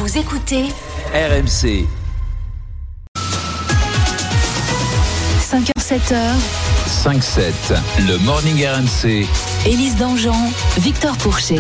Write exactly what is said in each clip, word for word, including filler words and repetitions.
Vous écoutez R M C. cinq heures sept heures. cinq sept, le Morning R M C. Élise Dangean, Victor Pourchet.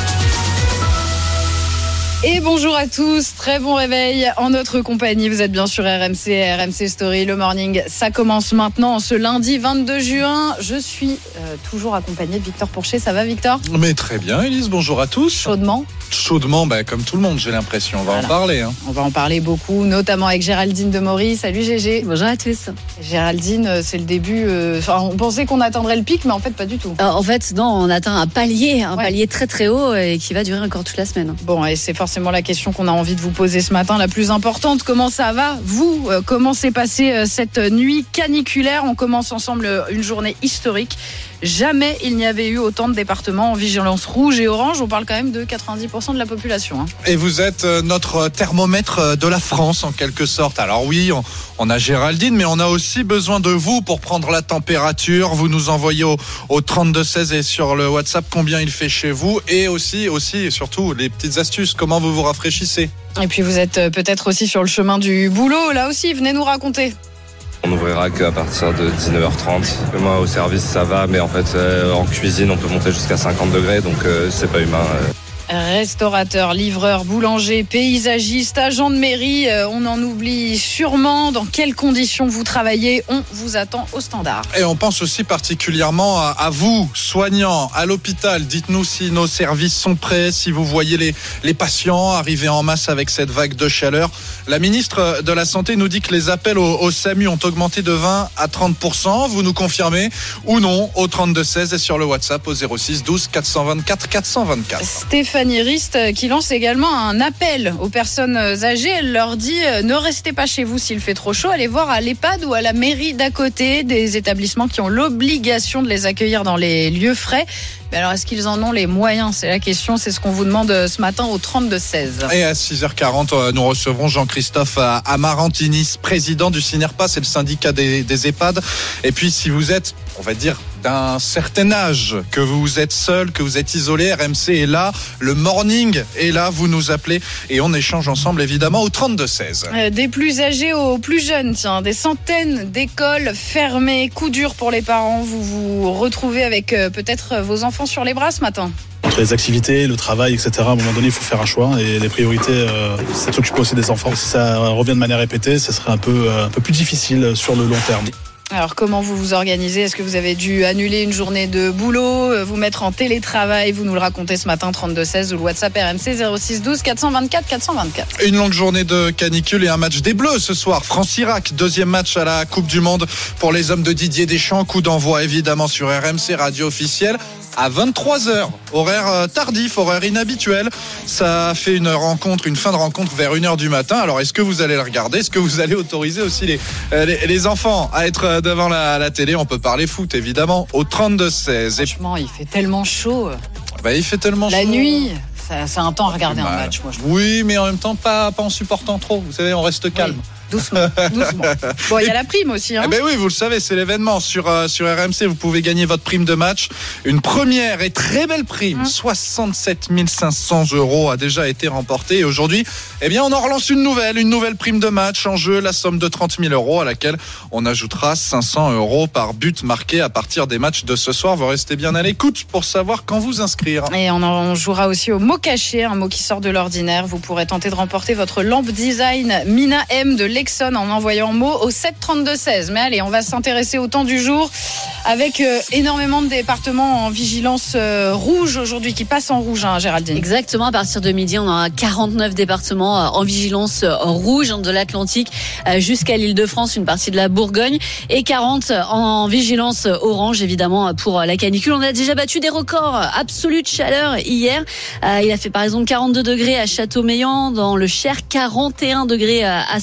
Et bonjour à tous, très bon réveil en notre compagnie. Vous êtes bien sur R M C, R M C Story, le morning. Ça commence maintenant ce lundi vingt-deux juin. Je suis euh, toujours accompagnée de Victor Pourchet. Ça va, Victor ? Mais très bien, Élise, bonjour à tous. Chaudement. Chaudement, bah, comme tout le monde, j'ai l'impression. On va voilà. en parler. Hein. On va en parler beaucoup, notamment avec Géraldine Demory. Salut Gégé. Bonjour à tous. Géraldine, c'est le début. Euh, enfin, on pensait qu'on atteindrait le pic, mais en fait, pas du tout. Euh, en fait, non, on atteint un palier, un ouais. palier très très haut et qui va durer encore toute la semaine. Bon, et c'est forcément la question qu'on a envie de vous poser ce matin, la plus importante. Comment ça va, vous ? Comment s'est passée cette nuit caniculaire ? On commence ensemble une journée historique. Jamais il n'y avait eu autant de départements en vigilance rouge et orange. On parle quand même de quatre-vingt-dix pour cent de la population. Hein. Et vous êtes notre thermomètre de la France, en quelque sorte. Alors oui, on, on a Géraldine, mais on a aussi besoin de vous pour prendre la température. Vous nous envoyez au, au trente-deux seize et sur le WhatsApp combien il fait chez vous. Et aussi, aussi et surtout, les petites astuces. Comment vous vous rafraîchissez ? Et puis vous êtes peut-être aussi sur le chemin du boulot. Là aussi, venez nous raconter. On n'ouvrira qu'à partir de dix-neuf heures trente. Moi, au service, ça va, mais en fait, euh, en cuisine, on peut monter jusqu'à cinquante degrés, donc euh, c'est pas humain. Euh. Restaurateurs, livreurs, boulangers, paysagistes, agents de mairie, euh, on en oublie sûrement. Dans quelles conditions vous travaillez ? On vous attend au standard. Et on pense aussi particulièrement à, à vous, soignants, à l'hôpital. Dites-nous si nos services sont prêts, si vous voyez les, les patients arriver en masse avec cette vague de chaleur. La ministre de la Santé nous dit que les appels au, au SAMU ont augmenté de vingt à trente pour cent. Vous nous confirmez ou non au trente-deux seize et sur le WhatsApp au zéro six douze quatre cent vingt-quatre quatre cent vingt-quatre. Stéphanie Rist qui lance également un appel aux personnes âgées. Elle leur dit euh, ne restez pas chez vous s'il fait trop chaud, allez voir à l'EHPAD ou à la mairie d'à côté, des établissements qui ont l'obligation de les accueillir dans les lieux frais. Mais alors est-ce qu'ils en ont les moyens ? C'est la question, c'est ce qu'on vous demande ce matin au trente-deux seize. Et à six heures quarante, nous recevrons Jean-Christophe Amarantinis, président du Synerpa, c'est le syndicat des, des EHPAD. Et puis si vous êtes, on va dire, d'un certain âge, que vous êtes seul, que vous êtes isolé, R M C est là, le morning est là, vous nous appelez et on échange ensemble évidemment au trente-deux seize. Euh, des plus âgés aux plus jeunes, tiens, des centaines d'écoles fermées, coup dur pour les parents. Vous vous retrouvez avec euh, peut-être vos enfants sur les bras ce matin ? Entre les activités, le travail, et cetera, à un moment donné, il faut faire un choix. Et les priorités, euh, c'est de s'occuper aussi des enfants. Si ça revient de manière répétée, ça serait un peu, euh, un peu plus difficile sur le long terme. Alors comment vous vous organisez ? Est-ce que vous avez dû annuler une journée de boulot, vous mettre en télétravail ? Vous nous le racontez ce matin, trente-deux seize ou le WhatsApp R M C zéro six douze quatre cent vingt-quatre quatre cent vingt-quatre. Une longue journée de canicule et un match des Bleus ce soir. France-Irak, deuxième match à la Coupe du Monde pour les hommes de Didier Deschamps. Coup d'envoi évidemment sur R M C, radio officielle, à vingt-trois heures. Horaire tardif, horaire inhabituel. Ça fait une rencontre, une fin de rencontre vers une heure du matin. Alors est-ce que vous allez le regarder ? Est-ce que vous allez autoriser aussi les, les, les enfants à être devant la, la télé ? On peut parler foot évidemment au trente-deux seize. Franchement, il fait tellement chaud. Bah, il fait tellement la chaud. La nuit, ça, c'est un temps à regarder bah, un match, moi je trouve. Oui, mais en même temps pas, pas en supportant trop. Vous savez, on reste calme. Oui. Doucement, doucement. Bon, il y a la prime aussi. Hein. Eh ben oui, vous le savez, c'est l'événement sur euh, sur R M C. Vous pouvez gagner votre prime de match. Une première et très belle prime, mmh. soixante-sept mille cinq cents euros a déjà été remportée. Et aujourd'hui, eh bien, on en relance une nouvelle, une nouvelle prime de match en jeu, la somme de trente mille euros à laquelle on ajoutera cinq cents euros par but marqué à partir des matchs de ce soir. Vous restez bien à l'écoute pour savoir quand vous inscrire. Et on en jouera aussi au mot caché, un mot qui sort de l'ordinaire. Vous pourrez tenter de remporter votre lampe design Mina M de Lexon en envoyant mot au sept trente-deux seize. Mais allez, on va s'intéresser au temps du jour avec euh, énormément de départements en vigilance euh, rouge aujourd'hui qui passent en rouge, hein, Géraldine. Exactement, à partir de midi, on a quarante-neuf départements euh, en vigilance euh, rouge, hein, de l'Atlantique euh, jusqu'à l'Île-de-France, une partie de la Bourgogne, et quarante en vigilance orange, évidemment, pour la canicule. On a déjà battu des records absolus de chaleur hier. Euh, il a fait par exemple quarante-deux degrés à Châteaumeillan, dans le Cher, quarante et un degrés à Saintes.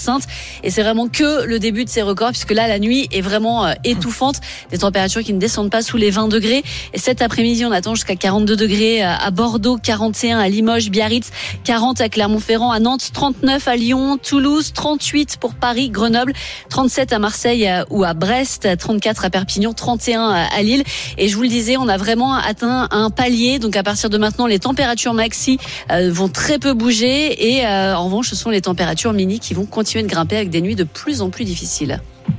Et c'est vraiment que le début de ces records, puisque là, la nuit est vraiment euh, étouffante. Des températures qui ne descendent pas sous les vingt degrés. Et cet après-midi, on attend jusqu'à quarante-deux degrés à Bordeaux, quarante et un à Limoges, Biarritz, quarante à Clermont-Ferrand, à Nantes, trente-neuf à Lyon, Toulouse, trente-huit pour Paris, Grenoble, trente-sept à Marseille ou à Brest, trente-quatre à Perpignan, trente et un à Lille. Et je vous le disais, on a vraiment atteint un palier. Donc à partir de maintenant, les températures maxi euh, vont très peu bouger. Et euh, en revanche, ce sont les températures mini qui vont continuer de grimper avec des nuits de plus en plus difficiles.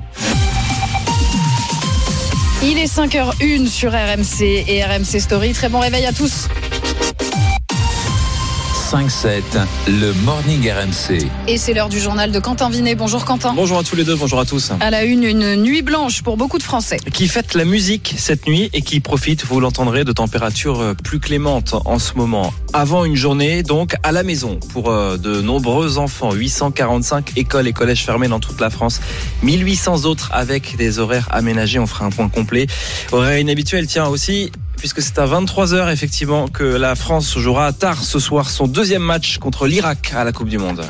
Il est cinq heures zéro un sur R M C et R M C Story. Très bon réveil à tous. cinq sept, le Morning R M C. Et c'est l'heure du journal de Quentin Vinet. Bonjour Quentin. Bonjour à tous les deux, bonjour à tous. À la une, une nuit blanche pour beaucoup de Français. Qui fête la musique cette nuit et qui profite, vous l'entendrez, de températures plus clémentes en ce moment. Avant une journée, donc, à la maison pour de nombreux enfants. huit cent quarante-cinq écoles et collèges fermés dans toute la France. mille huit cents autres avec des horaires aménagés. On fera un point complet. Horaire inhabituel, tiens aussi, puisque c'est à vingt-trois heures effectivement que la France jouera tard ce soir son deuxième match contre l'Irak à la Coupe du Monde.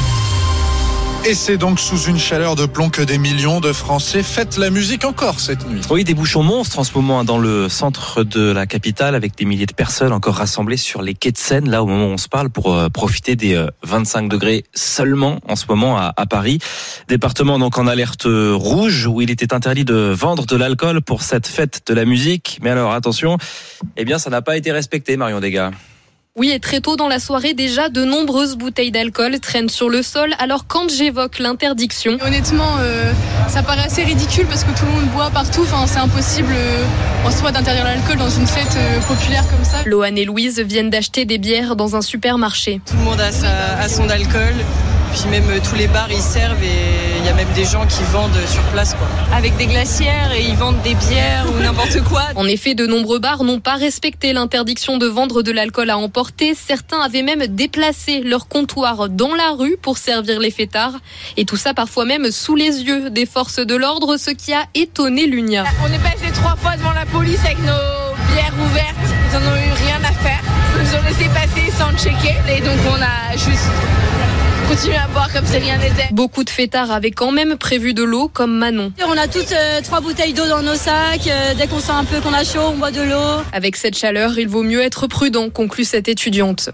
Et c'est donc sous une chaleur de plomb que des millions de Français fêtent la musique encore cette nuit. Oui, des bouchons monstres en ce moment dans le centre de la capitale, avec des milliers de personnes encore rassemblées sur les quais de Seine, là au moment où on se parle, pour profiter des vingt-cinq degrés seulement en ce moment à, à Paris. Département donc en alerte rouge, où il était interdit de vendre de l'alcool pour cette fête de la musique. Mais alors attention, eh bien ça n'a pas été respecté, Marion Degas. Oui, et très tôt dans la soirée, déjà, de nombreuses bouteilles d'alcool traînent sur le sol. Alors quand j'évoque l'interdiction... Honnêtement, euh, ça paraît assez ridicule parce que tout le monde boit partout. Enfin, c'est impossible euh, en soi d'interdire l'alcool dans une fête euh, populaire comme ça. Loane et Louise viennent d'acheter des bières dans un supermarché. Tout le monde a, sa, a son alcool. Puis même euh, tous les bars, ils servent et il y a même des gens qui vendent sur place, quoi. Avec des glacières et ils vendent des bières ou n'importe quoi. En effet, de nombreux bars n'ont pas respecté l'interdiction de vendre de l'alcool à emporter. Certains avaient même déplacé leur comptoir dans la rue pour servir les fêtards. Et tout ça parfois même sous les yeux des forces de l'ordre, ce qui a étonné l'Unia. On est passé trois fois devant la police avec nos bières ouvertes. Ils en ont eu rien à faire. Ils nous ont laissé passer sans checker. Et donc on a juste... continuer à boire comme si rien n'était. Beaucoup de fêtards avaient quand même prévu de l'eau, comme Manon. On a toutes euh, trois bouteilles d'eau dans nos sacs. Euh, dès qu'on sent un peu qu'on a chaud, on boit de l'eau. Avec cette chaleur, il vaut mieux être prudent, conclut cette étudiante.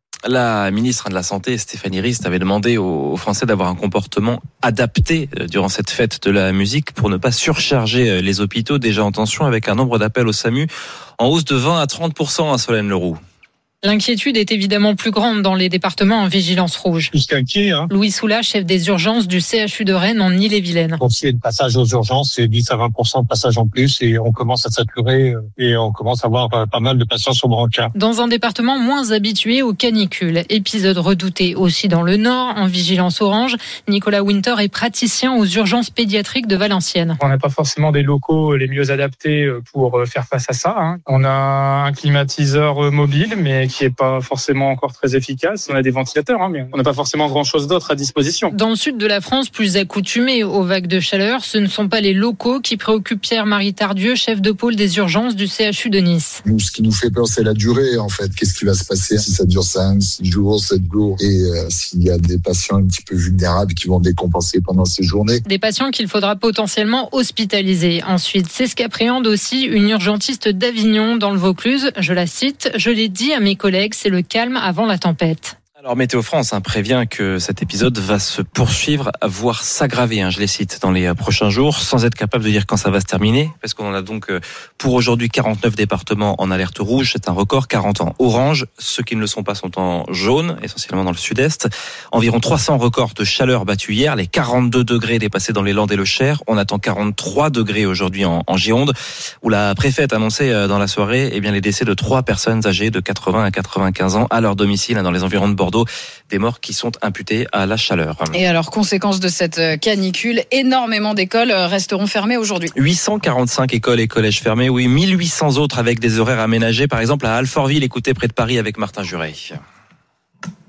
La ministre de la Santé, Stéphanie Rist, avait demandé aux Français d'avoir un comportement adapté durant cette fête de la musique pour ne pas surcharger les hôpitaux déjà en tension, avec un nombre d'appels au SAMU en hausse de vingt à trente pour cent à Solène Leroux. L'inquiétude est évidemment plus grande dans les départements en vigilance rouge. Plus qu'inquiet, hein. Louis Soula, chef des urgences du C H U de Rennes en Ille-et-Vilaine. Pour ce qui est de passage aux urgences, c'est dix à vingt pour cent de passage en plus et on commence à saturer et on commence à avoir pas mal de patients sur brancard. Dans un département moins habitué aux canicules. Épisode redouté aussi dans le Nord, en vigilance orange. Nicolas Winter est praticien aux urgences pédiatriques de Valenciennes. On n'a pas forcément des locaux les mieux adaptés pour faire face à ça, hein. On a un climatiseur mobile, mais qui est pas forcément encore très efficace. On a des ventilateurs, hein, mais on n'a pas forcément grand-chose d'autre à disposition. Dans le sud de la France, plus accoutumé aux vagues de chaleur, ce ne sont pas les locaux qui préoccupent Pierre-Marie Tardieu, chef de pôle des urgences du C H U de Nice. Nous, ce qui nous fait peur, c'est la durée, en fait. Qu'est-ce qui va se passer si ça dure cinq, six jours, sept jours et euh, s'il y a des patients un petit peu vulnérables qui vont décompenser pendant ces journées. Des patients qu'il faudra potentiellement hospitaliser. Ensuite, c'est ce qu'appréhende aussi une urgentiste d'Avignon dans le Vaucluse. Je la cite, je l'ai dit à mes collègues, c'est le calme avant la tempête. Alors Météo France hein, prévient que cet épisode va se poursuivre, voire s'aggraver, hein, je les cite, dans les prochains jours, sans être capable de dire quand ça va se terminer, parce qu'on en a donc pour aujourd'hui quarante-neuf départements en alerte rouge, c'est un record, quarante en orange, ceux qui ne le sont pas sont en jaune, essentiellement dans le sud-est. Environ trois cents records de chaleur battus hier, les quarante-deux degrés dépassés dans les Landes et le Cher, on attend quarante-trois degrés aujourd'hui en, en Gironde, où la préfète annonçait dans la soirée eh bien, les décès de trois personnes âgées de quatre-vingts à quatre-vingt-quinze ans à leur domicile hein, dans les environs de Bordeaux. Des morts qui sont imputés à la chaleur. Et alors, conséquence de cette canicule, énormément d'écoles resteront fermées aujourd'hui. huit cent quarante-cinq écoles et collèges fermés, oui, mille huit cents autres avec des horaires aménagés. Par exemple, à Alfortville, écoutez, près de Paris, avec Martin Juret.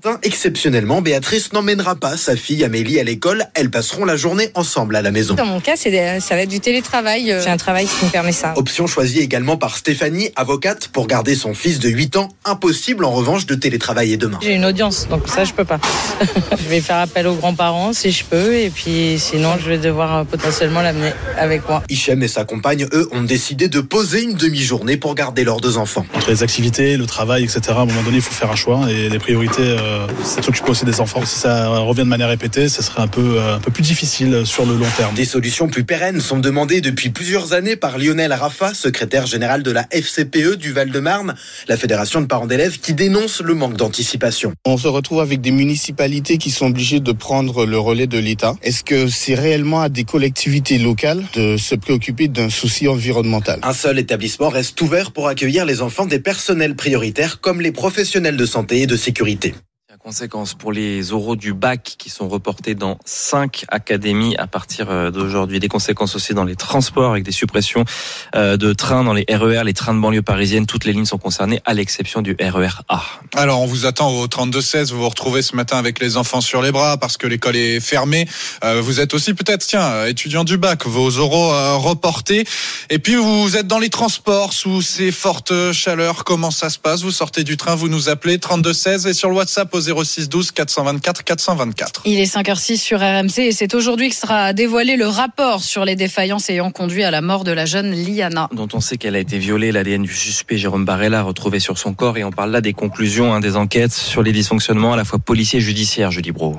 Exceptionnellement, Béatrice n'emmènera pas sa fille Amélie à l'école. Elles passeront la journée ensemble à la maison. Dans mon cas, c'est, ça va être du télétravail. J'ai un travail qui me permet ça. Option choisie également par Stéphanie, avocate, pour garder son fils de huit ans. Impossible en revanche de télétravailler demain. J'ai une audience, donc ça je peux pas. Je vais faire appel aux grands-parents si je peux, et puis sinon je vais devoir potentiellement l'amener avec moi. Hichem et sa compagne, eux, ont décidé de poser une demi-journée pour garder leurs deux enfants. Entre les activités, le travail, et cetera, à un moment donné, il faut faire un choix. Et les priorités, euh, c'est de s'occuper aussi des enfants. Si ça revient de manière répétée, ce serait un peu, euh, un peu plus difficile sur le long terme. Des solutions plus pérennes sont demandées depuis plusieurs années par Lionel Rafa, secrétaire général de la F C P E du Val-de-Marne, la fédération de parents d'élèves qui dénonce le manque d'anticipation. On se retrouve avec des municipalités qui sont obligées de prendre le relais de l'État. Est-ce que c'est réellement à des collectivités locales de se préoccuper d'un souci environnemental? Un seul établissement reste ouvert pour accueillir les enfants des personnels prioritaires comme les professionnels de santé et de sécurité. Conséquences pour les oraux du bac qui sont reportés dans cinq académies à partir d'aujourd'hui. Des conséquences aussi dans les transports avec des suppressions de trains dans les R E R, les trains de banlieue parisienne. Toutes les lignes sont concernées à l'exception du R E R A. Alors on vous attend au trente-deux seize. Vous vous retrouvez ce matin avec les enfants sur les bras parce que l'école est fermée. Vous êtes aussi peut-être, tiens, étudiant du bac, vos oraux reportés. Et puis vous êtes dans les transports sous ces fortes chaleurs. Comment ça se passe? Vous sortez du train, vous nous appelez trente-deux seize et sur le WhatsApp au zéro six douze quatre cent vingt-quatre quatre cent vingt-quatre. Il est cinq heures six sur R M C et c'est aujourd'hui que sera dévoilé le rapport sur les défaillances ayant conduit à la mort de la jeune Liana. Dont on sait qu'elle a été violée. L'A D N du suspect Jérôme Barella retrouvé sur son corps et on parle là des conclusions hein, des enquêtes sur les dysfonctionnements à la fois policiers et judiciaires, Julie Brault.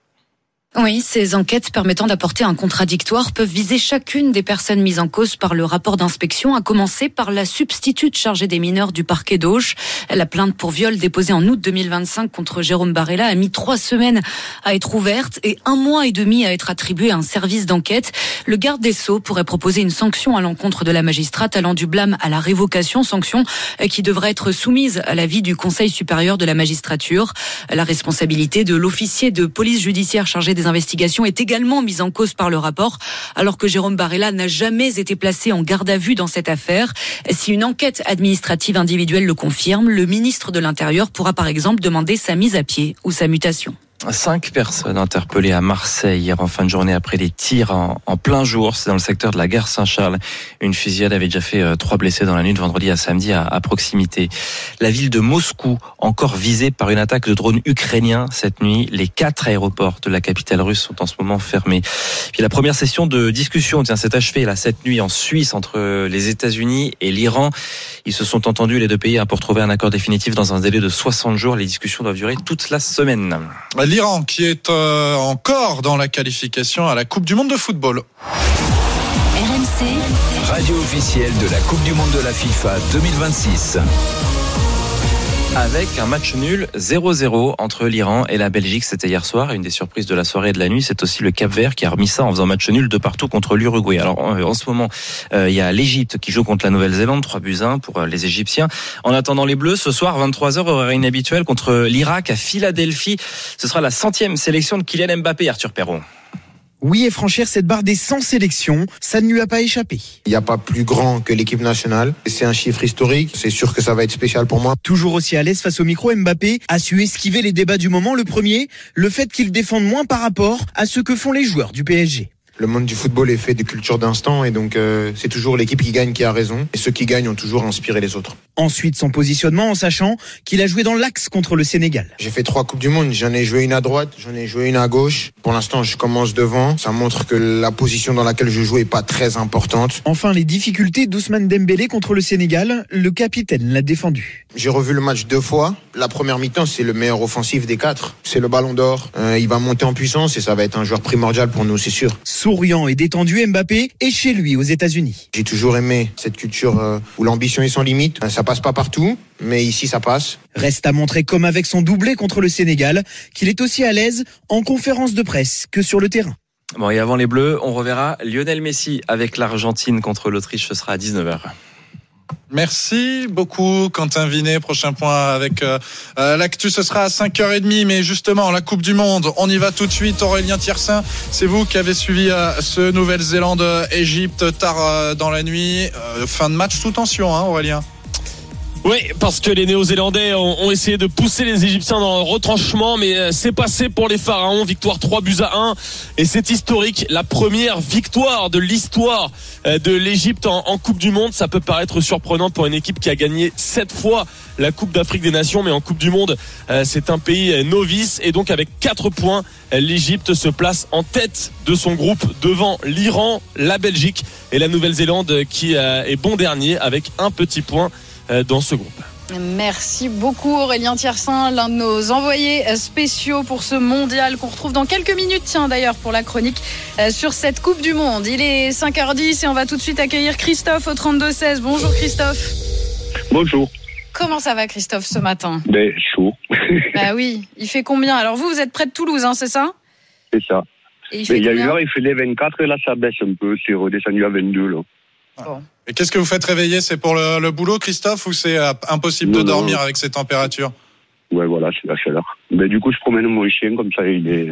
Oui, ces enquêtes permettant d'apporter un contradictoire peuvent viser chacune des personnes mises en cause par le rapport d'inspection, à commencer par la substitute chargée des mineurs du parquet d'Auch. La plainte pour viol déposée en août deux mille vingt-cinq contre Jérôme Barella a mis trois semaines à être ouverte et un mois et demi à être attribué à un service d'enquête. Le garde des Sceaux pourrait proposer une sanction à l'encontre de la magistrate allant du blâme à la révocation, sanction qui devrait être soumise à l'avis du Conseil supérieur de la magistrature. La responsabilité de l'officier de police judiciaire chargé des investigations est également mise en cause par le rapport, alors que Jérôme Barella n'a jamais été placé en garde à vue dans cette affaire. Si une enquête administrative individuelle le confirme, le ministre de l'Intérieur pourra par exemple demander sa mise à pied ou sa mutation. Cinq personnes interpellées à Marseille hier en fin de journée après des tirs en, en plein jour. C'est dans le secteur de la gare Saint-Charles. Une fusillade avait déjà fait euh, trois blessés dans la nuit de vendredi à samedi à, à proximité. La ville de Moscou, encore visée par une attaque de drones ukrainiens cette nuit. Les quatre aéroports de la capitale russe sont en ce moment fermés. Puis la première session de discussion tiens, s'est achevée là, cette nuit en Suisse entre les États-Unis et l'Iran. Ils se sont entendus les deux pays hein, pour trouver un accord définitif dans un délai de soixante jours. Les discussions doivent durer toute la semaine. L'Iran qui est euh, encore dans la qualification à la Coupe du Monde de football. R M C, radio officielle de la Coupe du Monde de la FIFA deux mille vingt-six. Avec un match nul zéro zéro entre l'Iran et la Belgique, c'était hier soir. Une des surprises de la soirée et de la nuit, c'est aussi le Cap-Vert qui a remis ça en faisant match nul de partout contre l'Uruguay. Alors en ce moment, euh, il y a l'Égypte qui joue contre la Nouvelle-Zélande, trois buts à un pour les Égyptiens. En attendant les Bleus, ce soir, vingt-trois heures, horaire inhabituel contre l'Irak à Philadelphie. Ce sera la centième sélection de Kylian Mbappé, Arthur Perrault. Oui, et franchir cette barre des cent sélections, ça ne lui a pas échappé. Il n'y a pas plus grand que l'équipe nationale. C'est un chiffre historique. C'est sûr que ça va être spécial pour moi. Toujours aussi à l'aise face au micro, Mbappé a su esquiver les débats du moment. Le premier, le fait qu'il défende moins par rapport à ce que font les joueurs du P S G. Le monde du football est fait de culture d'instant et donc euh, c'est toujours l'équipe qui gagne qui a raison. Et ceux qui gagnent ont toujours inspiré les autres. Ensuite, son positionnement en sachant qu'il a joué dans l'axe contre le Sénégal. J'ai fait trois Coupes du Monde. J'en ai joué une à droite, j'en ai joué une à gauche. Pour l'instant, je commence devant. Ça montre que la position dans laquelle je joue est pas très importante. Enfin, les difficultés d'Ousmane Dembélé contre le Sénégal, le capitaine l'a défendu. J'ai revu le match deux fois. La première mi-temps, c'est le meilleur offensif des quatre. C'est le Ballon d'Or. Euh, il va monter en puissance et ça va être un joueur primordial pour nous, c'est sûr. Souriant et détendu, Mbappé est chez lui aux États-Unis. J'ai toujours aimé cette culture euh, où l'ambition est sans limite. Ça passe pas partout, mais ici ça passe. Reste à montrer, comme avec son doublé contre le Sénégal, qu'il est aussi à l'aise en conférence de presse que sur le terrain. Bon, et avant les Bleus, on reverra Lionel Messi avec l'Argentine contre l'Autriche. Ce sera à dix-neuf heures. Merci beaucoup Quentin Vinet. Prochain point avec euh, l'actu, ce sera à cinq heures trente. Mais justement, la Coupe du Monde, on y va tout de suite. Aurélien Thiersin, c'est vous qui avez suivi euh, ce Nouvelle-Zélande-Égypte tard euh, dans la nuit. Euh, fin de match sous tension, hein, Aurélien? Oui, parce que les Néo-Zélandais ont, ont essayé de pousser les Égyptiens dans le retranchement, mais c'est passé pour les Pharaons. Victoire trois buts à un, et c'est historique. La première victoire de l'histoire de l'Égypte en, en Coupe du Monde. Ça peut paraître surprenant pour une équipe qui a gagné sept fois la Coupe d'Afrique des Nations, mais en Coupe du Monde, c'est un pays novice, et donc avec quatre points, l'Égypte se place en tête de son groupe devant l'Iran, la Belgique et la Nouvelle-Zélande, qui est bon dernier avec un petit point dans ce groupe. Merci beaucoup Aurélien Thiersin, l'un de nos envoyés spéciaux pour ce mondial qu'on retrouve dans quelques minutes, tiens d'ailleurs, pour la chronique sur cette Coupe du Monde. Il est cinq heures dix et on va tout de suite accueillir Christophe au trente-deux seize. Bonjour Christophe. Bonjour. Comment ça va Christophe ce matin? Ben, chaud. Bah oui, il fait combien? Alors vous, vous êtes près de Toulouse, hein, c'est ça? C'est ça. Et il Mais fait il y a combien? une heure, il faisait vingt-quatre et là, ça baisse un peu. C'est redescendu à vingt-deux, là. Bon. Et qu'est-ce que vous faites réveiller? C'est pour le, le boulot, Christophe, ou c'est euh, impossible Non, de non. dormir avec ces températures? Ouais, voilà, c'est la chaleur. Mais du coup, je promène mon chien, comme ça, il est.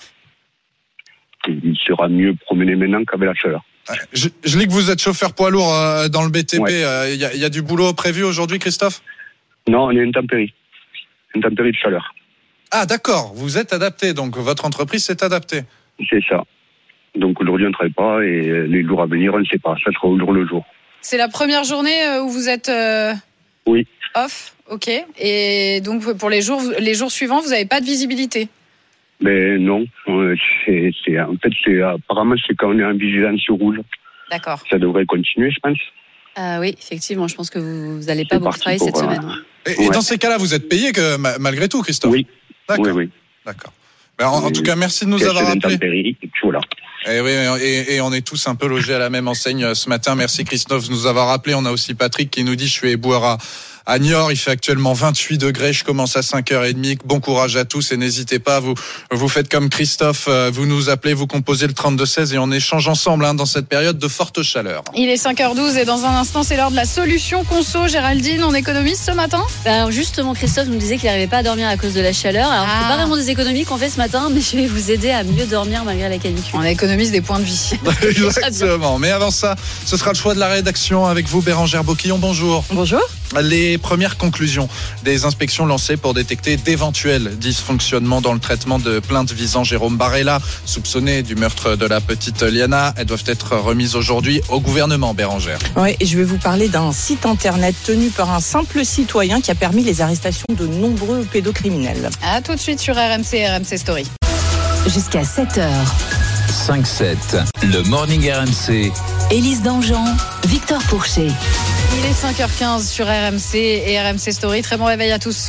Il sera mieux promené maintenant qu'avec la chaleur. Je, je lis que vous êtes chauffeur poids lourd euh, dans le B T P. Il euh, y, a, y a du boulot prévu aujourd'hui, Christophe? Non, on est intempérie. Intempérie de chaleur. Ah d'accord, vous êtes adapté, donc votre entreprise s'est adaptée. C'est ça. Donc aujourd'hui, on ne travaille pas et les jours à venir, on ne sait pas. Ça sera au jour le jour. C'est la première journée où vous êtes euh, Oui. off, ok. Et donc pour les jours, les jours suivants, vous n'avez pas de visibilité? Mais non, euh, c'est, c'est, en fait, c'est, apparemment, c'est quand on est en vigilance rouge. D'accord. Ça devrait continuer, je pense. Euh, oui, effectivement, je pense que vous n'allez pas C'est beaucoup parti travailler pour, cette euh, semaine. Ouais. Et, et dans ces cas-là, vous êtes payé que, ma- malgré tout, Christophe? Oui. D'accord. Oui, oui. D'accord. Ben, en, en tout cas, merci de nous Question avoir appelés. d'intempérie, et puis voilà. Et oui, et, et on est tous un peu logés à la même enseigne ce matin. Merci Christophe de nous avoir appelés. On a aussi Patrick qui nous dit: je suis éboueur à, à Niort. Il fait actuellement vingt-huit degrés. Je commence à cinq heures trente. Bon courage à tous et n'hésitez pas. Vous, vous faites comme Christophe. Vous nous appelez, vous composez le trente-deux seize et on échange ensemble hein, dans cette période de forte chaleur. Il est cinq heures douze et dans un instant, c'est l'heure de la solution conso. Géraldine, on économise ce matin? Ben justement, Christophe nous disait qu'il n'arrivait pas à dormir à cause de la chaleur. Alors, Ah. c'est pas vraiment des économies qu'on fait ce matin, mais je vais vous aider à mieux dormir malgré la canicule. On économise des points de vie. Exactement. Mais avant ça, ce sera le choix de la rédaction avec vous, Bérangère Boquillon. Bonjour. Bonjour. Les premières conclusions des inspections lancées pour détecter d'éventuels dysfonctionnements dans le traitement de plaintes visant Jérôme Barella, soupçonné du meurtre de la petite Liana, elles doivent être remises aujourd'hui au gouvernement, Bérangère. Oui, et je vais vous parler d'un site internet tenu par un simple citoyen qui a permis les arrestations de nombreux pédocriminels. À tout de suite sur R M C, R M C Story. Jusqu'à sept heures. cinq sept, le Morning R M C. Élise Dangean, Victor Pourchet. Il est cinq heures quinze sur R M C et R M C Story. Très bon réveil à tous.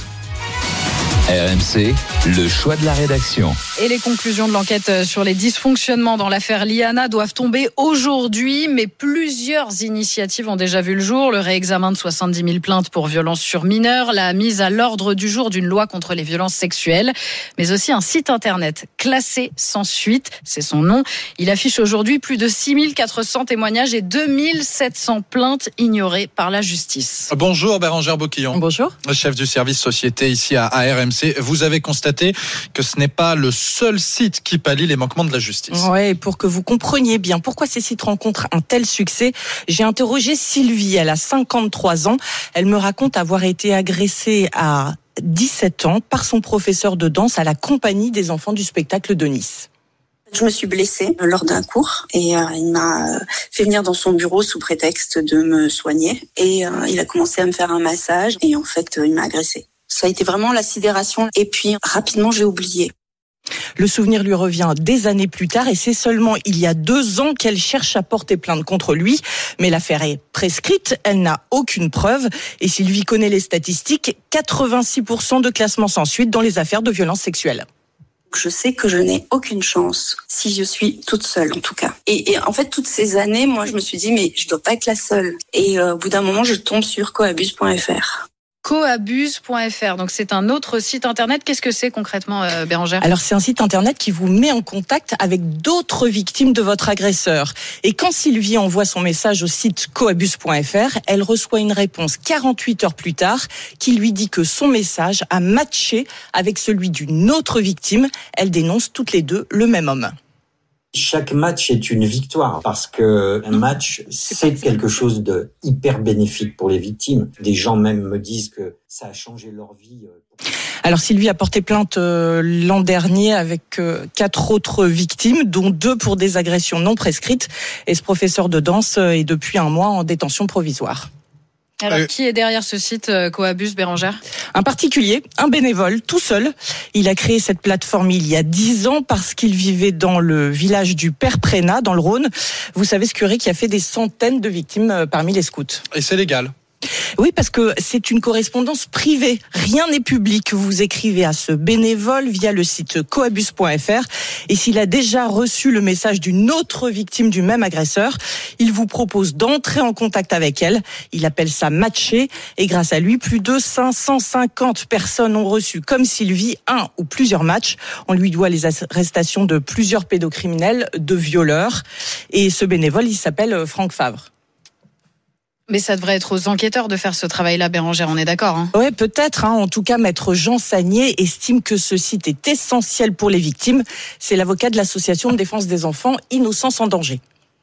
R M C, le choix de la rédaction. Et les conclusions de l'enquête sur les dysfonctionnements dans l'affaire Liana doivent tomber aujourd'hui, mais plusieurs initiatives ont déjà vu le jour. Le réexamen de soixante-dix mille plaintes pour violences sur mineurs, la mise à l'ordre du jour d'une loi contre les violences sexuelles, mais aussi un site internet classé sans suite, c'est son nom. Il affiche aujourd'hui plus de six mille quatre cents témoignages et deux mille sept cents plaintes ignorées par la justice. Bonjour Bérangère Boquillon. Bonjour. Chef du service société ici à R M C. Vous avez constaté que ce n'est pas le seul site qui pallie les manquements de la justice. Ouais, pour que vous compreniez bien pourquoi ces sites rencontrent un tel succès, j'ai interrogé Sylvie, elle a cinquante-trois ans. Elle me raconte avoir été agressée à dix-sept ans par son professeur de danse à la compagnie des enfants du spectacle de Nice. Je me suis blessée lors d'un cours et euh, il m'a fait venir dans son bureau sous prétexte de me soigner et euh, il a commencé à me faire un massage et en fait euh, il m'a agressée. Ça a été vraiment la sidération et puis rapidement j'ai oublié. Le souvenir lui revient des années plus tard et c'est seulement il y a deux ans qu'elle cherche à porter plainte contre lui. Mais l'affaire est prescrite, elle n'a aucune preuve. Et Sylvie connaît les statistiques, quatre-vingt-six pour cent de classement sans suite dans les affaires de violences sexuelles. Je sais que je n'ai aucune chance si je suis toute seule en tout cas. Et, et en fait toutes ces années, moi je me suis dit mais je dois pas être la seule. Et euh, au bout d'un moment je tombe sur coabuse point f r. coabuse point f r. Donc c'est un autre site internet. Qu'est-ce que c'est concrètement, euh, Bérangère? Alors c'est un site internet qui vous met en contact avec d'autres victimes de votre agresseur. Et quand Sylvie envoie son message au site coabuse point f r, elle reçoit une réponse quarante-huit heures plus tard qui lui dit que son message a matché avec celui d'une autre victime. Elle dénonce toutes les deux le même homme. Chaque match est une victoire parce que un match, c'est quelque chose de hyper bénéfique pour les victimes. Des gens même me disent que ça a changé leur vie. Alors Sylvie a porté plainte euh, l'an dernier avec euh, quatre autres victimes, dont deux pour des agressions non prescrites. Et ce professeur de danse est depuis un mois en détention provisoire. Alors, euh, qui est derrière ce site euh, Coabus, Bérangère ? Un particulier, un bénévole, tout seul. Il a créé cette plateforme il y a dix ans parce qu'il vivait dans le village du Père Prénat, dans le Rhône. Vous savez, ce curé qui a fait des centaines de victimes parmi les scouts. Et c'est légal ? Oui, parce que c'est une correspondance privée. Rien n'est public. Vous écrivez à ce bénévole via le site coabus point f r. Et s'il a déjà reçu le message d'une autre victime du même agresseur, il vous propose d'entrer en contact avec elle. Il appelle ça matcher. Et grâce à lui, plus de cinq cent cinquante personnes ont reçu, comme Sylvie, un ou plusieurs matchs. On lui doit les arrestations de plusieurs pédocriminels, de violeurs. Et ce bénévole, il s'appelle Franck Favre. Mais ça devrait être aux enquêteurs de faire ce travail-là, Bérangère, on est d'accord, hein ? Oui, peut-être. Hein. En tout cas, maître Jean Sagnier estime que ce site est essentiel pour les victimes. C'est l'avocat de l'association de défense des enfants Innocence en danger.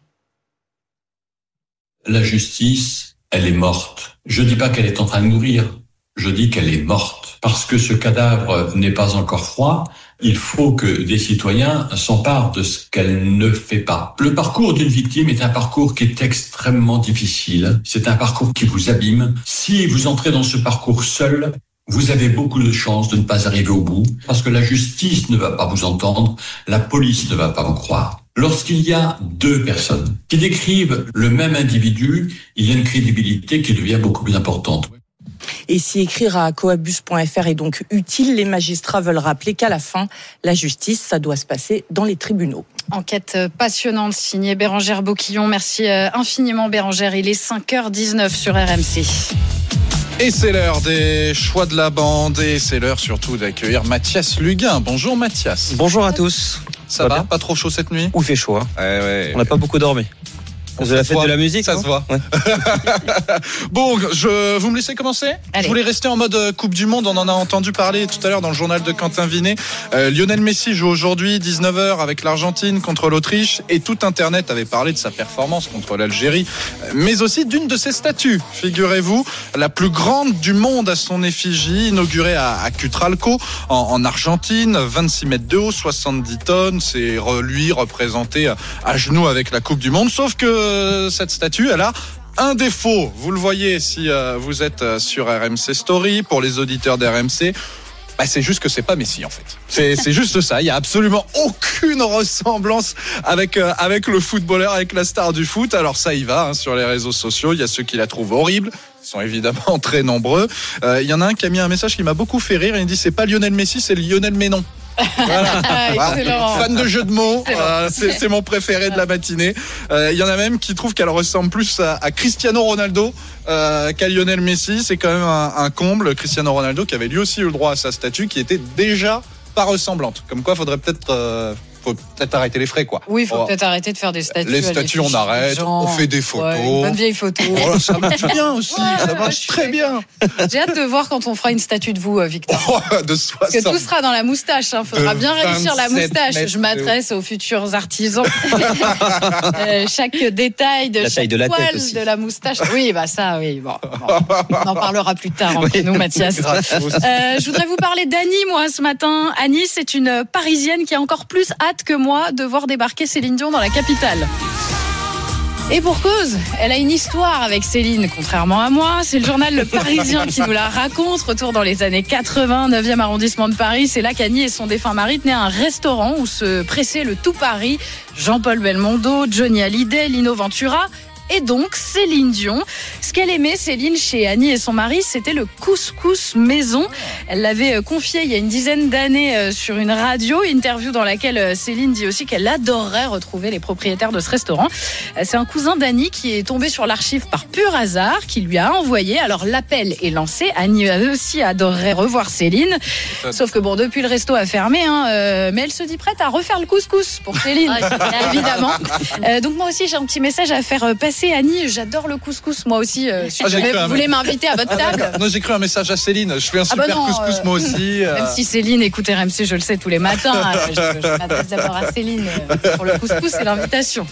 La justice, elle est morte. Je dis pas qu'elle est en train de mourir. Je dis qu'elle est morte. Parce que ce cadavre n'est pas encore froid, il faut que des citoyens s'emparent de ce qu'elle ne fait pas. Le parcours d'une victime est un parcours qui est extrêmement difficile. C'est un parcours qui vous abîme. Si vous entrez dans ce parcours seul, vous avez beaucoup de chances de ne pas arriver au bout, parce que la justice ne va pas vous entendre, la police ne va pas vous croire. Lorsqu'il y a deux personnes qui décrivent le même individu, il y a une crédibilité qui devient beaucoup plus importante. Et si écrire à coabus point f r est donc utile, les magistrats veulent rappeler qu'à la fin, la justice, ça doit se passer dans les tribunaux. Enquête passionnante signée Bérangère Boquillon. Merci infiniment Bérangère. Il est cinq heures dix-neuf sur R M C. Et c'est l'heure des choix de la bande et c'est l'heure surtout d'accueillir Mathias Luguin. Bonjour Mathias. Bonjour à tous. Ça, Ça va, va Pas trop chaud cette nuit ? Ou il fait chaud. Hein. Ouais, ouais. On n'a pas beaucoup dormi. On de la fête voit. de la musique, ça non se voit. Ouais. Bon, je, vous me laissez commencer ? Allez. Je voulais rester en mode Coupe du Monde. On en a entendu parler tout à l'heure dans le journal de Quentin Vinet. Euh, Lionel Messi joue aujourd'hui dix-neuf heures avec l'Argentine contre l'Autriche et tout Internet avait parlé de sa performance contre l'Algérie, mais aussi d'une de ses statues. Figurez-vous, la plus grande du monde à son effigie, inaugurée à, à Cutralco en, en Argentine, vingt-six mètres de haut, soixante-dix tonnes. C'est lui représenté à genoux avec la Coupe du Monde, sauf que cette statue, elle a un défaut. Vous le voyez si euh, vous êtes sur R M C Story. Pour les auditeurs d'R M C, bah, c'est juste que c'est pas Messi en fait. C'est, c'est juste ça. Il y a absolument aucune ressemblance avec euh, avec le footballeur, avec la star du foot. Alors ça y va hein, sur les réseaux sociaux. Il y a ceux qui la trouvent horrible. Ils sont évidemment très nombreux. Euh, il y en a un qui a mis un message qui m'a beaucoup fait rire. Il dit c'est pas Lionel Messi, c'est Lionel Ménon. Voilà. Fan de jeux de mots, c'est, euh, c'est, c'est mon préféré de la matinée. Il euh, y en a même qui trouvent qu'elle ressemble plus à, à Cristiano Ronaldo euh, qu'à Lionel Messi. C'est quand même un, un comble. Cristiano Ronaldo qui avait lui aussi eu le droit à sa statue, qui était déjà pas ressemblante. Comme quoi, faudrait peut-être euh, faut peut-être arrêter les frais, quoi. Oui, il faut oh. peut-être arrêter de faire des statues. Les statues, on arrête, on fait des photos. Ouais, une bonne vieille photo. Oh, ça marche bien aussi, ouais, ça marche très bien. J'ai hâte de voir quand on fera une statue de vous, Victor. Oh, de soixante. Parce que tout sera dans la moustache. Il hein. faudra bien réussir la moustache. Mètres. Je m'adresse aux futurs artisans. euh, chaque détail de la chaque de la poil tête de la moustache. Oui, bah ça, oui. Bon, bon. On en parlera plus tard entre oui. nous, Mathias. Euh, je voudrais vous parler d'Annie, moi, ce matin. Annie, c'est une Parisienne qui a encore plus hâte que moi de voir débarquer Céline Dion dans la capitale. Et pour cause, elle a une histoire avec Céline, contrairement à moi. C'est le journal Le Parisien qui nous la raconte. Retour dans les années quatre-vingts, neuvième arrondissement de Paris. C'est là qu'Annie et son défunt mari tenaient un restaurant où se pressait le tout Paris. Jean-Paul Belmondo, Johnny Hallyday, Lino Ventura et donc Céline Dion. Ce qu'elle aimait, Céline, chez Annie et son mari, c'était le couscous maison. Elle l'avait confié il y a une dizaine d'années sur une radio, interview dans laquelle Céline dit aussi qu'elle adorerait retrouver les propriétaires de ce restaurant. C'est un cousin d'Annie qui est tombé sur l'archive par pur hasard, qui lui a envoyé. Alors l'appel est lancé. Annie aussi adorerait revoir Céline. Sauf que bon, depuis le resto a fermé, hein, euh, mais elle se dit prête à refaire le couscous pour Céline, évidemment. Euh, donc moi aussi, j'ai un petit message à faire passer Océanie. J'adore le couscous, moi aussi. Euh, si Ah, j'ai jamais cru vous un- voulez m'inviter à votre Ah, table. d'accord. Non, j'ai cru un message à Céline. Je fais un Ah bah super non, couscous euh, moi aussi. euh. Même si Céline écoute R M C, je le sais tous les matins. euh, je, je m'adresse d'abord à Céline euh, pour le couscous et l'invitation.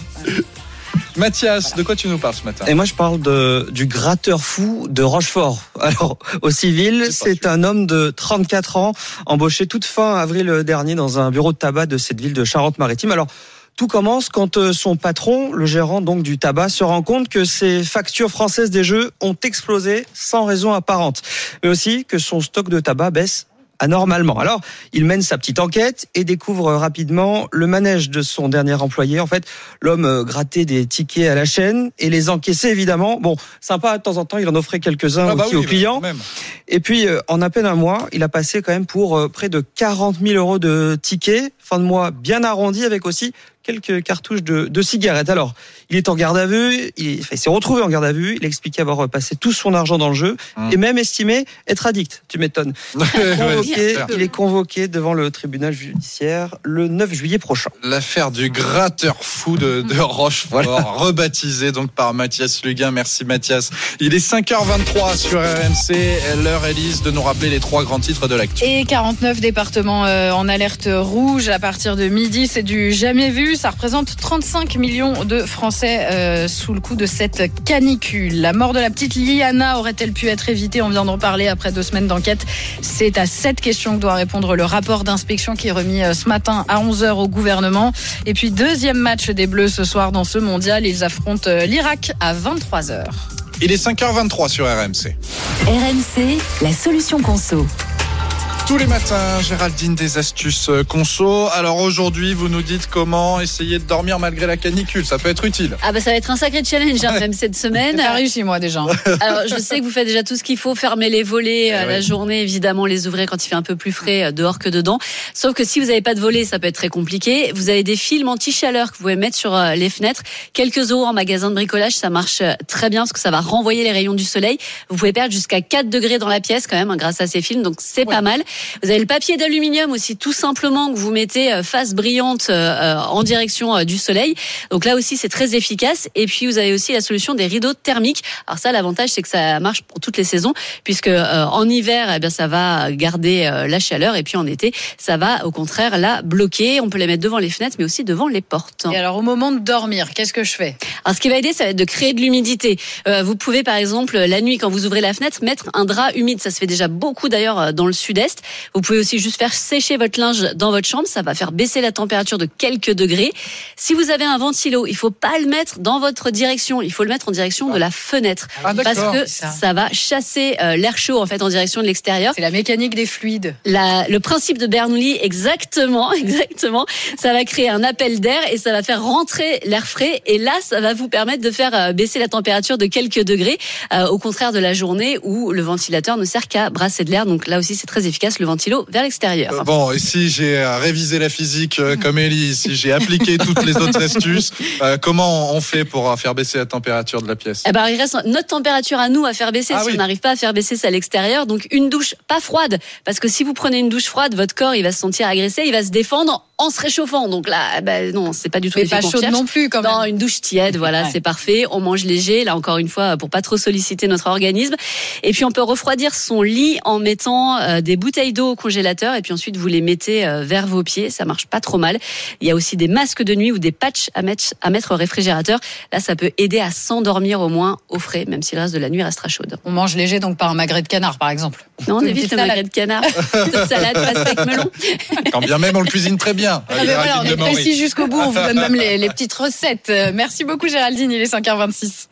Mathias, de quoi tu nous parles ce matin? Et moi, je parle de, du gratteur fou de Rochefort. Alors, au civil, c'est un homme de trente-quatre ans, embauché toute fin avril dernier dans un bureau de tabac de cette ville de Charente-Maritime. Alors, tout commence quand son patron, le gérant donc du tabac, se rend compte que ses factures françaises des jeux ont explosé sans raison apparente, mais aussi que son stock de tabac baisse anormalement. Alors, il mène sa petite enquête et découvre rapidement le manège de son dernier employé. En fait, l'homme grattait des tickets à la chaîne et les encaissait évidemment. Bon, sympa de temps en temps, il en offrait quelques-uns Ah bah aussi oui, aux clients. même. Et puis, euh, en à peine un mois, il a passé quand même pour euh, près de quarante mille euros de tickets. Fin de mois bien arrondi avec aussi quelques cartouches de, de cigarettes. Alors, il est en garde à vue, il, enfin, il s'est retrouvé en garde à vue, il a expliqué avoir passé tout son argent dans le jeu Hum. et même estimé être addict. Tu m'étonnes. Convoqué, Ouais, il est convoqué devant le tribunal judiciaire le neuf juillet prochain. L'affaire du gratteur fou de, de Rochefort, Voilà. rebaptisé donc par Mathias Luguin. Merci Mathias. Il est cinq heures vingt-trois sur R M C. L'heure, Élise, de nous rappeler les trois grands titres de l'actu. Et quarante-neuf départements euh, en alerte rouge à partir de midi. C'est du jamais vu. Ça représente trente-cinq millions de Français euh, sous le coup de cette canicule. La mort de la petite Liana aurait-elle pu être évitée? On vient d'en parler après deux semaines d'enquête. C'est à cette question que doit répondre le rapport d'inspection qui est remis euh, ce matin à onze heures au gouvernement. Et puis deuxième match des Bleus ce soir dans ce mondial. Ils affrontent euh, l'Irak à vingt-trois heures. Il est cinq heures vingt-trois sur R M C. R M C, la solution conso. Tous les matins, Géraldine, des astuces euh, conso. Alors aujourd'hui, vous nous dites comment essayer de dormir malgré la canicule. Ça peut être utile. Ah bah ça va être un sacré challenge hein, même cette semaine. J'ai pas réussi moi déjà. Alors je sais que vous faites déjà tout ce qu'il faut, fermer les volets à Eh la oui. journée, évidemment les ouvrir quand il fait un peu plus frais euh, dehors que dedans. Sauf que si vous n'avez pas de volets, ça peut être très compliqué. Vous avez des films anti-chaleur que vous pouvez mettre sur euh, les fenêtres. Quelques euros en magasin de bricolage, ça marche euh, très bien parce que ça va renvoyer les rayons du soleil. Vous pouvez perdre jusqu'à quatre degrés dans la pièce quand même hein, grâce à ces films, donc c'est pas mal. Vous avez le papier d'aluminium aussi, tout simplement, que vous mettez euh, face brillante euh, en direction euh, du soleil. Donc là aussi, c'est très efficace. Et puis, vous avez aussi la solution des rideaux thermiques. Alors ça, l'avantage, c'est que ça marche pour toutes les saisons, puisque euh, en hiver, eh bien, ça va garder euh, la chaleur, et puis en été, ça va au contraire la bloquer. On peut les mettre devant les fenêtres, mais aussi devant les portes. Et alors au moment de dormir, qu'est-ce que je fais? Alors, ce qui va aider, ça va être de créer de l'humidité. Euh, vous pouvez, par exemple, la nuit, quand vous ouvrez la fenêtre, mettre un drap humide. Ça se fait déjà beaucoup, d'ailleurs, dans le sud-est. Vous pouvez aussi juste faire sécher votre linge dans votre chambre. Ça va faire baisser la température de quelques degrés. Si vous avez un ventilo, il faut pas le mettre dans votre direction. Il faut le mettre en direction de la fenêtre. Ah, parce d'accord. que Ça. ça va chasser euh, l'air chaud, en fait, en direction de l'extérieur. C'est la mécanique des fluides. La, le principe de Bernoulli, exactement, exactement. Ça va créer un appel d'air et ça va faire rentrer l'air frais. Et là, ça va vous permettre de faire euh, baisser la température de quelques degrés, euh, au contraire de la journée où le ventilateur ne sert qu'à brasser de l'air. Donc là aussi, c'est très efficace, le ventilo vers l'extérieur. Euh, bon, et si j'ai euh, révisé la physique euh, comme Ellie, si j'ai appliqué toutes les autres astuces, euh, comment on fait pour euh, faire baisser la température de la pièce? Eh ben, il reste notre température à nous à faire baisser. Ah si oui. on n'arrive pas à faire baisser ça à l'extérieur, donc une douche pas froide, parce que si vous prenez une douche froide, votre corps il va se sentir agressé, il va se défendre en se réchauffant. Donc là, eh ben non, c'est pas du tout Mais l'effet pas qu'on chaude cherche. non plus quand même. Non, une douche tiède, voilà, Ouais. c'est parfait. On mange léger, là encore une fois, pour pas trop solliciter notre organisme. Et puis on peut refroidir son lit en mettant euh, des bouteilles d'eau au congélateur, et puis ensuite vous les mettez euh, vers vos pieds. Ça marche pas trop mal. Il y a aussi des masques de nuit ou des patchs à mettre à mettre au réfrigérateur. Là, ça peut aider à s'endormir au moins au frais, même si le reste de la nuit restera chaude. On mange léger, donc pas un magret de canard par exemple. Non, on Une évite petite le magret de canard. Petite salade, pastèque, melon. Quand bien même on le cuisine très bien. Ah ben voilà, on est précis jusqu'au bout, on vous donne même les, les petites recettes. Euh, Merci beaucoup Géraldine, il est cinq heures vingt-six.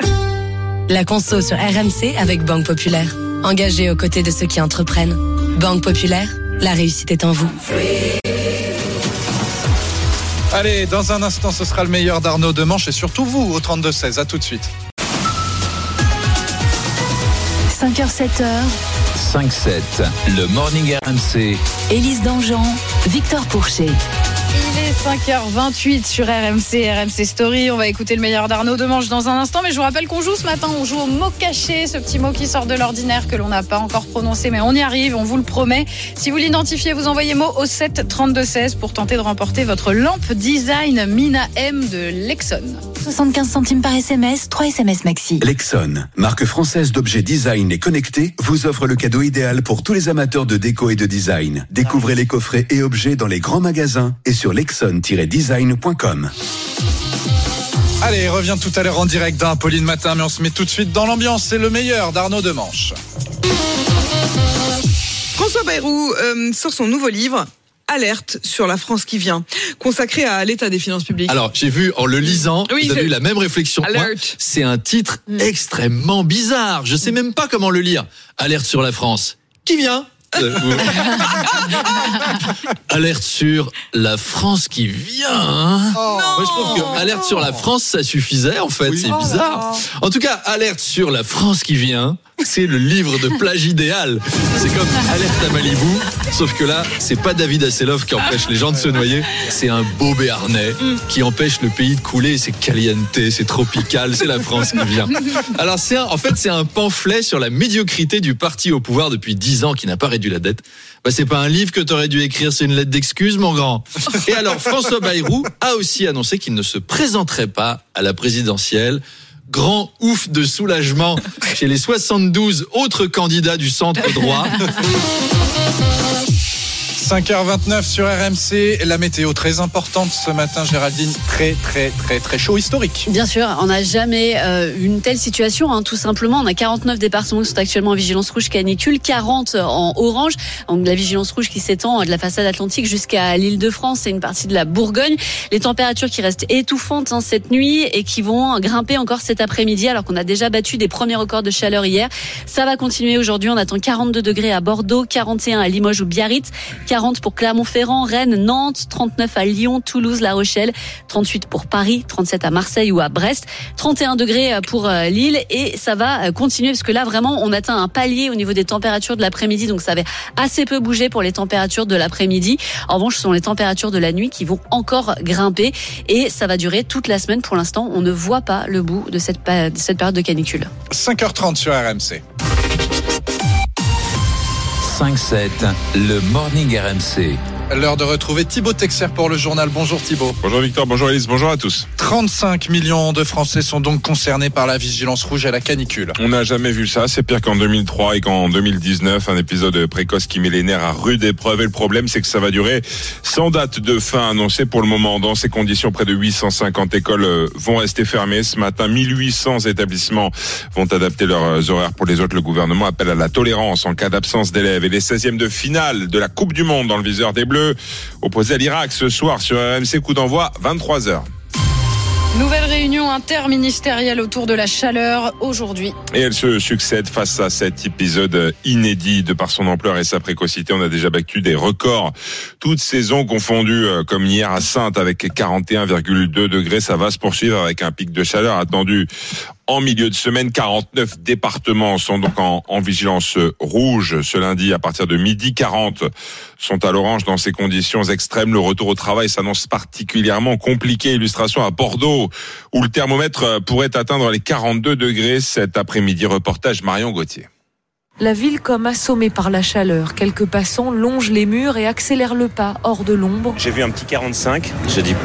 La conso sur R M C avec Banque Populaire. Engagée aux côtés de ceux qui entreprennent. Banque Populaire, la réussite est en vous. Allez, dans un instant, ce sera le meilleur d'Arnaud Demanche et surtout vous au trente-deux seize. À tout de suite. cinq heures sept heures, cinq sept, le Morning R M C. Élise Dangean, Victor Pourchet. Il est cinq heures vingt-huit sur R M C, R M C Story. On va écouter le meilleur d'Arnaud Demange dans un instant. Mais je vous rappelle qu'on joue ce matin. On joue au mot caché, ce petit mot qui sort de l'ordinaire que l'on n'a pas encore prononcé. Mais on y arrive, on vous le promet. Si vous l'identifiez, vous envoyez mot au sept trente-deux seize pour tenter de remporter votre lampe design Mina M de Lexon. soixante-quinze centimes par S M S, trois S M S maxi. Lexon, marque française d'objets design et connectés, vous offre le cadeau idéal pour tous les amateurs de déco et de design. Découvrez les coffrets et objets dans les grands magasins et sur lexon tiret design point com. Allez, revient tout à l'heure en direct d'un Pauline Matin, mais on se met tout de suite dans l'ambiance. C'est le meilleur d'Arnaud Demange. François Bayrou euh, sort son nouveau livre. Alerte sur la France qui vient, consacré à l'état des finances publiques. Alors, j'ai vu en le lisant, oui, vous avez eu la même réflexion que moi. C'est un titre mmh. extrêmement bizarre. Je sais même pas comment le lire. Alerte sur la France qui vient. Euh, alerte sur la France qui vient. Hein. Oh, moi, je trouve que alerte sur la France, ça suffisait en fait. Oui. C'est bizarre. Oh, en tout cas, alerte sur la France qui vient. C'est le livre de plage idéal. C'est comme Alerte à Malibu, sauf que là, c'est pas David Hasselhoff qui empêche les gens de se noyer, c'est un beau béarnais qui empêche le pays de couler. C'est caliente, c'est tropical, c'est la France qui vient. Alors, c'est un, en fait, c'est un pamphlet sur la médiocrité du parti au pouvoir depuis dix ans qui n'a pas réduit la dette. Bah, c'est pas un livre que t'aurais dû écrire, c'est une lettre d'excuse, mon grand. Et alors, François Bayrou a aussi annoncé qu'il ne se présenterait pas à la présidentielle. Grand ouf de soulagement chez les soixante-douze autres candidats du centre droit. cinq heures vingt-neuf sur R M C, la météo très importante ce matin, Géraldine, très très très très chaud, historique. Bien sûr, on n'a jamais euh, une telle situation, hein, tout simplement. On a quarante-neuf départements qui sont actuellement en vigilance rouge canicule, quarante en orange. Donc la vigilance rouge qui s'étend de la façade atlantique jusqu'à l'Île-de-France et une partie de la Bourgogne. Les températures qui restent étouffantes hein, cette nuit et qui vont grimper encore cet après-midi alors qu'on a déjà battu des premiers records de chaleur hier. Ça va continuer aujourd'hui, on attend quarante-deux degrés à Bordeaux, quarante et un à Limoges ou Biarritz, quarante pour Clermont-Ferrand, Rennes, Nantes, trente-neuf à Lyon, Toulouse, La Rochelle, trente-huit pour Paris, trente-sept à Marseille ou à Brest, trente et un degrés pour Lille et ça va continuer parce que là vraiment on atteint un palier au niveau des températures de l'après-midi donc ça avait assez peu bougé pour les températures de l'après-midi. En revanche, ce sont les températures de la nuit qui vont encore grimper et ça va durer toute la semaine. Pour l'instant, on ne voit pas le bout de cette, de cette période de canicule. cinq heures trente sur R M C. cinq sept, le Morning R M C. L'heure de retrouver Thibaut Texer pour le journal. Bonjour Thibaut. Bonjour Victor, bonjour Elise, bonjour à tous. trente-cinq millions de Français sont donc concernés par la vigilance rouge à la canicule. On n'a jamais vu ça, c'est pire qu'en deux mille trois et qu'en deux mille dix-neuf, un épisode précoce qui met les nerfs à rude épreuve. Et le problème, c'est que ça va durer sans date de fin annoncée pour le moment. Dans ces conditions, près de huit cent cinquante écoles vont rester fermées. Ce matin, mille huit cents établissements vont adapter leurs horaires pour les autres. Le gouvernement appelle à la tolérance en cas d'absence d'élèves. Et les seizièmes de finale de la Coupe du Monde dans le viseur des Bleus, opposé à l'Irak ce soir sur R M C, coup d'envoi vingt-trois heures. Nouvelle réunion interministérielle autour de la chaleur aujourd'hui. Et elle se succède face à cet épisode inédit de par son ampleur et sa précocité. On a déjà battu des records, toutes saisons confondues, comme hier à Saintes avec quarante et un virgule deux degrés. Ça va se poursuivre avec un pic de chaleur attendu en milieu de semaine. quarante-neuf départements sont donc en, en vigilance rouge ce lundi à partir de midi. quarante sont à l'orange. Dans ces conditions extrêmes, le retour au travail s'annonce particulièrement compliqué. Illustration à Bordeaux, où le thermomètre pourrait atteindre les quarante-deux degrés cet après-midi. Reportage Marion Gauthier. La ville comme assommée par la chaleur. Quelques passants longent les murs et accélèrent le pas hors de l'ombre. J'ai vu un petit quarante-cinq, je dis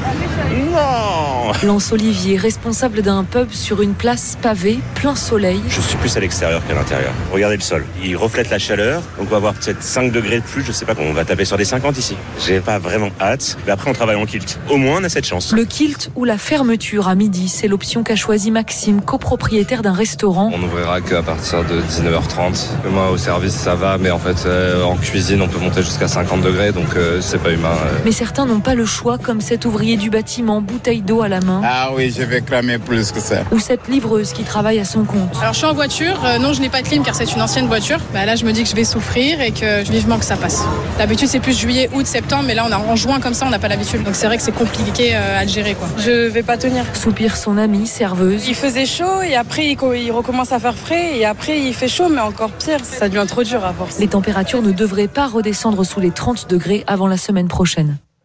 non. Lance Olivier, responsable d'un pub sur une place pavée, plein soleil. Je suis plus à l'extérieur qu'à l'intérieur. Regardez le sol, il reflète la chaleur, donc on va avoir peut-être cinq degrés de plus, je sais pas, on va taper sur des cinquante ici. J'ai pas vraiment hâte, mais après on travaille en kilt. Au moins on a cette chance. Le kilt ou la fermeture à midi, c'est l'option qu'a choisi Maxime, copropriétaire d'un restaurant. On n'ouvrira qu'à partir de dix-neuf heures trente. Moi au service ça va, mais en fait euh, en cuisine on peut monter jusqu'à cinquante degrés, donc euh, c'est pas humain. Euh. Mais certains n'ont pas le choix, comme cet ouvrier du bâtiment, bouteille d'eau à la main. Ah oui, je vais cramer plus que ça. Ou cette livreuse qui travaille à son compte. Alors je suis en voiture, euh, non je n'ai pas de clim car c'est une ancienne voiture. Bah, là je me dis que je vais souffrir et que vivement que ça passe. D'habitude c'est plus juillet, août, septembre, mais là on a en juin comme ça, on n'a pas l'habitude. Donc c'est vrai que c'est compliqué euh, à le gérer quoi. Je vais pas tenir. Soupire son amie, serveuse. Il faisait chaud et après il, il recommence à faire frais et après il fait chaud mais encore pire, ça devient trop dur à force. Les températures ne devraient pas redescendre sous les trente degrés avant la semaine prochaine.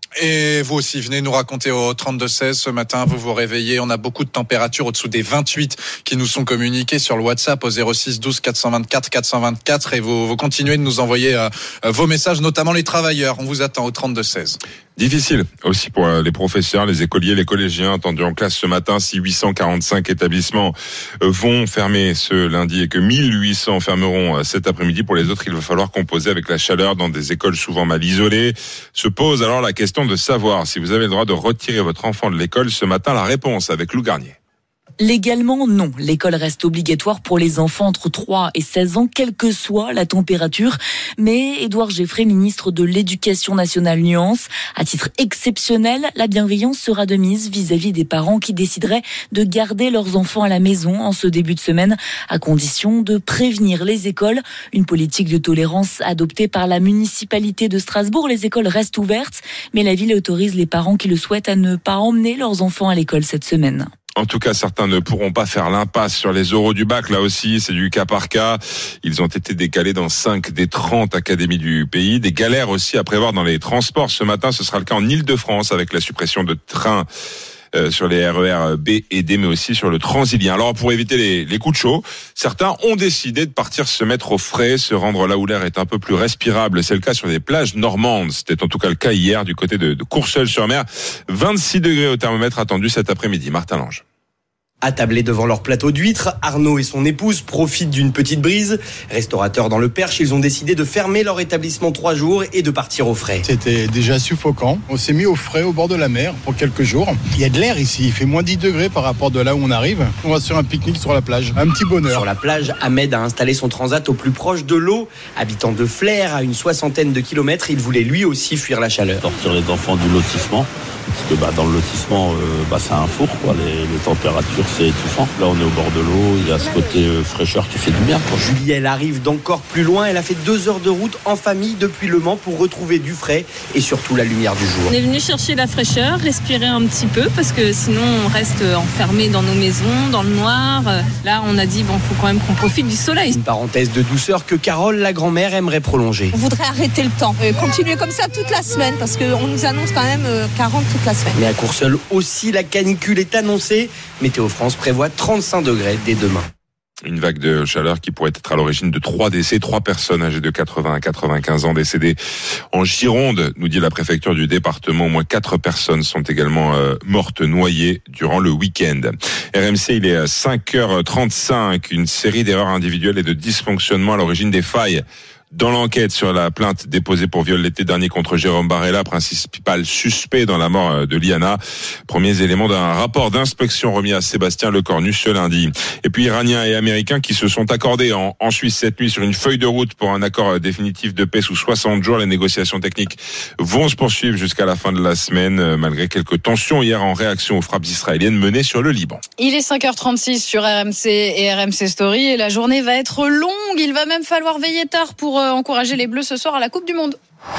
Et vous aussi, venez nous raconter au trente-deux seize ce matin, vous vous réveillez, on a beaucoup de températures au-dessous des vingt-huit qui nous sont communiquées sur le WhatsApp au zéro six douze quatre cent vingt-quatre quatre cent vingt-quatre et vous, vous continuez de nous envoyer euh, vos messages, notamment les travailleurs. On vous attend au trente-deux seize. Difficile aussi pour les professeurs, les écoliers, les collégiens attendus en classe ce matin. Si huit cent quarante-cinq établissements vont fermer ce lundi et que mille huit cents fermeront cet après-midi, pour les autres, il va falloir composer avec la chaleur dans des écoles souvent mal isolées. Se pose alors la question de savoir si vous avez le droit de retirer votre enfant de l'école ce matin. La réponse avec Lou Garnier. Légalement, non. L'école reste obligatoire pour les enfants entre trois et seize ans, quelle que soit la température. Mais Édouard Geffray, ministre de l'Éducation nationale, nuance. À titre exceptionnel, la bienveillance sera de mise vis-à-vis des parents qui décideraient de garder leurs enfants à la maison en ce début de semaine, à condition de prévenir les écoles. Une politique de tolérance adoptée par la municipalité de Strasbourg. Les écoles restent ouvertes, mais la ville autorise les parents qui le souhaitent à ne pas emmener leurs enfants à l'école cette semaine. En tout cas, certains ne pourront pas faire l'impasse sur les oraux du bac. Là aussi, c'est du cas par cas. Ils ont été décalés dans cinq des trente académies du pays. Des galères aussi à prévoir dans les transports. Ce matin, ce sera le cas en Île-de-France avec la suppression de trains Euh, sur les R E R B et D, mais aussi sur le Transilien. Alors, pour éviter les, les coups de chaud, certains ont décidé de partir se mettre au frais, se rendre là où l'air est un peu plus respirable. C'est le cas sur les plages normandes. C'était en tout cas le cas hier du côté de, de Courseulles-sur-Mer. vingt-six degrés au thermomètre attendu cet après-midi. Martin Lange. Attablés devant leur plateau d'huîtres, Arnaud et son épouse profitent d'une petite brise. Restaurateurs dans le Perche, ils ont décidé de fermer leur établissement trois jours et de partir au frais. C'était déjà suffocant. On s'est mis au frais au bord de la mer pour quelques jours. Il y a de l'air ici, il fait moins dix degrés par rapport de là où on arrive. On va se faire un pique-nique sur la plage, un petit bonheur. Sur la plage, Ahmed a installé son transat au plus proche de l'eau. Habitant de Flers, à une soixantaine de kilomètres, il voulait lui aussi fuir la chaleur. Sortir les enfants du lotissement. Parce que bah, dans le lotissement, euh, bah, c'est un four, quoi. Les, les températures, c'est étouffant. Là, on est au bord de l'eau, il y a ce côté euh, fraîcheur qui fait du bien, quoi. Julie, elle arrive d'encore plus loin. Elle a fait deux heures de route en famille depuis Le Mans pour retrouver du frais et surtout la lumière du jour. On est venu chercher la fraîcheur, respirer un petit peu, parce que sinon, on reste enfermé dans nos maisons, dans le noir. Là, on a dit, bon, faut quand même qu'on profite du soleil. Une parenthèse de douceur que Carole, la grand-mère, aimerait prolonger. On voudrait arrêter le temps, euh, continuer comme ça toute la semaine, parce qu'on nous annonce quand même euh, quarante toute la semaine. Mais à Courseulles aussi, la canicule est annoncée. Météo France prévoit trente-cinq degrés dès demain. Une vague de chaleur qui pourrait être à l'origine de trois décès, trois personnes âgées de quatre-vingts à quatre-vingt-quinze ans décédées en Gironde, nous dit la préfecture du département. Au moins quatre personnes sont également euh, mortes noyées durant le week-end. R M C, il est à cinq heures trente-cinq. Une série d'erreurs individuelles et de dysfonctionnements à l'origine des failles dans l'enquête sur la plainte déposée pour viol l'été dernier contre Jérôme Barella, principal suspect dans la mort de Liana. Premiers éléments d'un rapport d'inspection remis à Sébastien Lecornu ce lundi. Et puis Iraniens et Américains qui se sont accordés en, en Suisse cette nuit sur une feuille de route pour un accord définitif de paix sous soixante jours. Les négociations techniques vont se poursuivre jusqu'à la fin de la semaine, malgré quelques tensions hier en réaction aux frappes israéliennes menées sur le Liban. Il est cinq heures trente-six sur R M C et R M C Story et la journée va être longue. Il va même falloir veiller tard pour encourager les Bleus ce soir à la Coupe du Monde.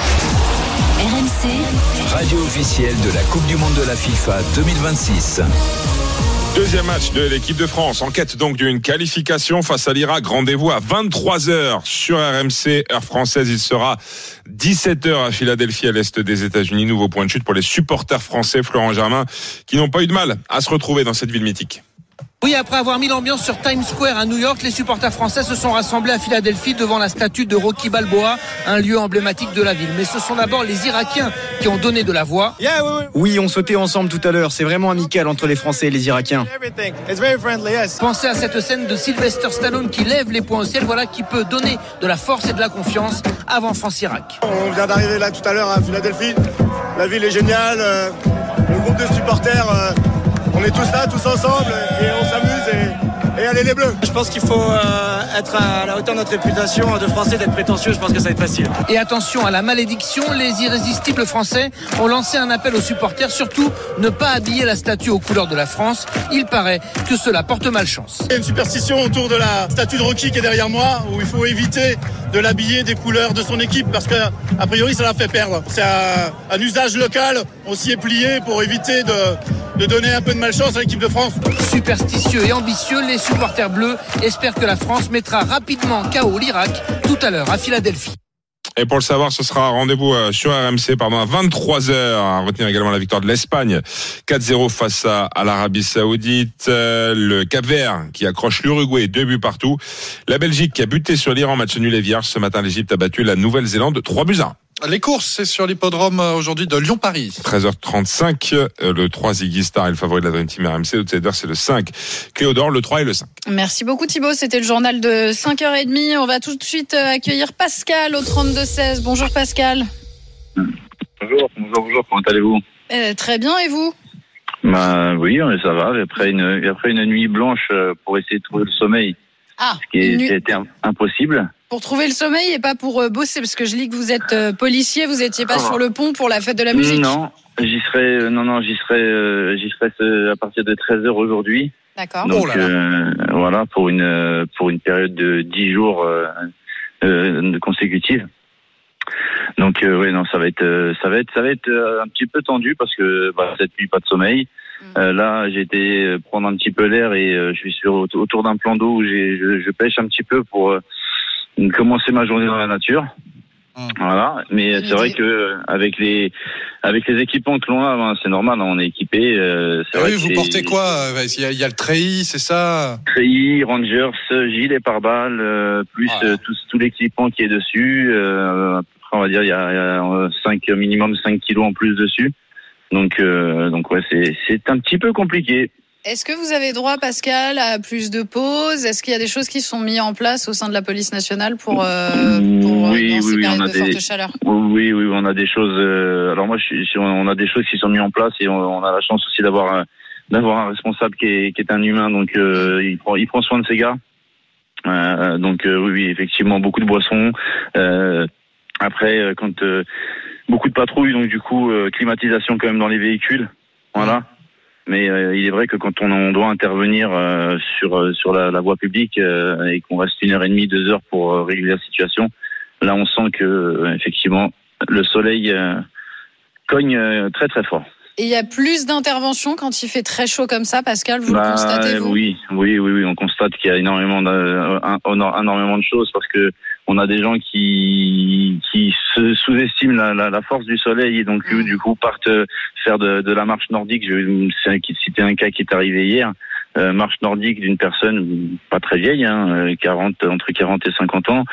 R M C, radio officielle de la Coupe du Monde de la FIFA deux mille vingt-six. Deuxième match de l'équipe de France, en quête donc d'une qualification face à l'Irak. Rendez-vous à vingt-trois heures sur R M C, heure française. Il sera dix-sept heures à Philadelphie, à l'est des États-Unis. Nouveau point de chute pour les supporters français, Florent Germain, qui n'ont pas eu de mal à se retrouver dans cette ville mythique. Oui, après avoir mis l'ambiance sur Times Square à New York, les supporters français se sont rassemblés à Philadelphie devant la statue de Rocky Balboa, un lieu emblématique de la ville. Mais ce sont d'abord les Irakiens qui ont donné de la voix. Yeah, oui, oui. oui, on sautait ensemble tout à l'heure. C'est vraiment amical entre les Français et les Irakiens. Friendly, yes. Pensez à cette scène de Sylvester Stallone qui lève les poings au ciel, voilà qui peut donner de la force et de la confiance avant France-Irak. On vient d'arriver là tout à l'heure à Philadelphie. La ville est géniale. Le groupe de supporters... On est tous là, tous ensemble, et on s'amuse, et, et allez les Bleus. Je pense qu'il faut euh, être à la hauteur de notre réputation de Français, d'être prétentieux, je pense que ça va être facile. Et attention à la malédiction, les irrésistibles Français ont lancé un appel aux supporters, surtout ne pas habiller la statue aux couleurs de la France. Il paraît que cela porte malchance. Il y a une superstition autour de la statue de Rocky qui est derrière moi, où il faut éviter de l'habiller des couleurs de son équipe, parce que a priori ça la fait perdre. C'est un, un usage local, on s'y est plié pour éviter de... de donner un peu de malchance à l'équipe de France. Superstitieux et ambitieux, les supporters bleus espèrent que la France mettra rapidement K O l'Irak tout à l'heure à Philadelphie. Et pour le savoir, ce sera rendez-vous sur R M C pardon, à vingt-trois heures. À retenir également la victoire de l'Espagne quatre zéro face à, à l'Arabie Saoudite. Euh, le Cap-Vert qui accroche l'Uruguay, deux buts partout. La Belgique qui a buté sur l'Iran, match nul et vierge. Ce matin, l'Égypte a battu la Nouvelle-Zélande trois buts à un. Les courses, c'est sur l'hippodrome aujourd'hui de Lyon-Paris. treize heures trente-cinq, le trois Ziggy Star est le favori de la Dream Team R M C. L'outsider, c'est le cinq Cléodore, le trois et le cinq. Merci beaucoup Thibaut, c'était le journal de cinq heures trente. On va tout de suite accueillir Pascal au trente-deux seize. Bonjour Pascal. Bonjour, bonjour, bonjour, comment allez-vous? euh, Très bien, et vous? Bah oui, ça va, après une, après une nuit blanche pour essayer de trouver le sommeil, ah, ce qui est, était impossible. Pour trouver le sommeil et pas pour bosser, parce que je lis que vous êtes policier, vous étiez pas ah. sur le pont pour la fête de la musique. Non, j'y serai, non, non, j'y serai, euh, j'y serai à partir de treize heures aujourd'hui. D'accord. Donc Oh là là. Euh, voilà, pour une pour une période de dix jours euh, euh, consécutifs. Donc euh, oui, non, ça va être euh, ça va être ça va être euh, un petit peu tendu parce que bah, cette nuit pas de sommeil. Mmh. Euh, là, j'ai été prendre un petit peu l'air et euh, je suis sur autour d'un plan d'eau où j'ai je, je pêche un petit peu pour euh, commencer ma journée dans la nature. Mmh. Voilà, mais c'est vrai que avec les avec les équipements que l'on a, ben, c'est normal, on est équipé. Euh, c'est ah vrai oui, que vous c'est... portez quoi? Il y a, il y a le treillis, c'est ça? Treillis, Rangers, gilet pare-balles, euh, plus ah. euh, tout, tout l'équipement qui est dessus. Euh, après, on va dire il y a, il y a cinq minimum cinq kilos en plus dessus. Donc euh, donc ouais, c'est c'est un petit peu compliqué. Est-ce que vous avez droit, Pascal, à plus de pauses? Est-ce qu'il y a des choses qui sont mises en place au sein de la police nationale pour, euh, pour oui, dans ces oui, périodes on a de des, forte chaleur? Oui, oui, on a des choses. Euh, alors moi, je suis, on a des choses qui sont mises en place et on, on a la chance aussi d'avoir euh, d'avoir un responsable qui est, qui est un humain, donc euh, il prend il prend soin de ses gars. Euh, donc euh, oui, oui, effectivement, beaucoup de boissons. Euh, après, quand euh, beaucoup de patrouilles, donc du coup, euh, climatisation quand même dans les véhicules. Voilà. Mais euh, il est vrai que quand on, on doit intervenir euh, sur euh, sur la, la voie publique euh, et qu'on reste une heure et demie, deux heures pour euh, régler la situation, là on sent que euh, effectivement le soleil euh, cogne euh, très très fort. Et il y a plus d'interventions quand il fait très chaud comme ça, Pascal, vous bah, le constatez vous? Oui, oui, oui, oui, on constate qu'il y a énormément de, un, énormément de choses parce que on a des gens qui qui se sous-estiment la, la, la force du soleil et donc mmh. du coup partent faire de, de la marche nordique. Je vais citer un cas qui est arrivé hier. Euh, marche nordique d'une personne pas très vieille, hein, quarante, entre quarante et cinquante ans,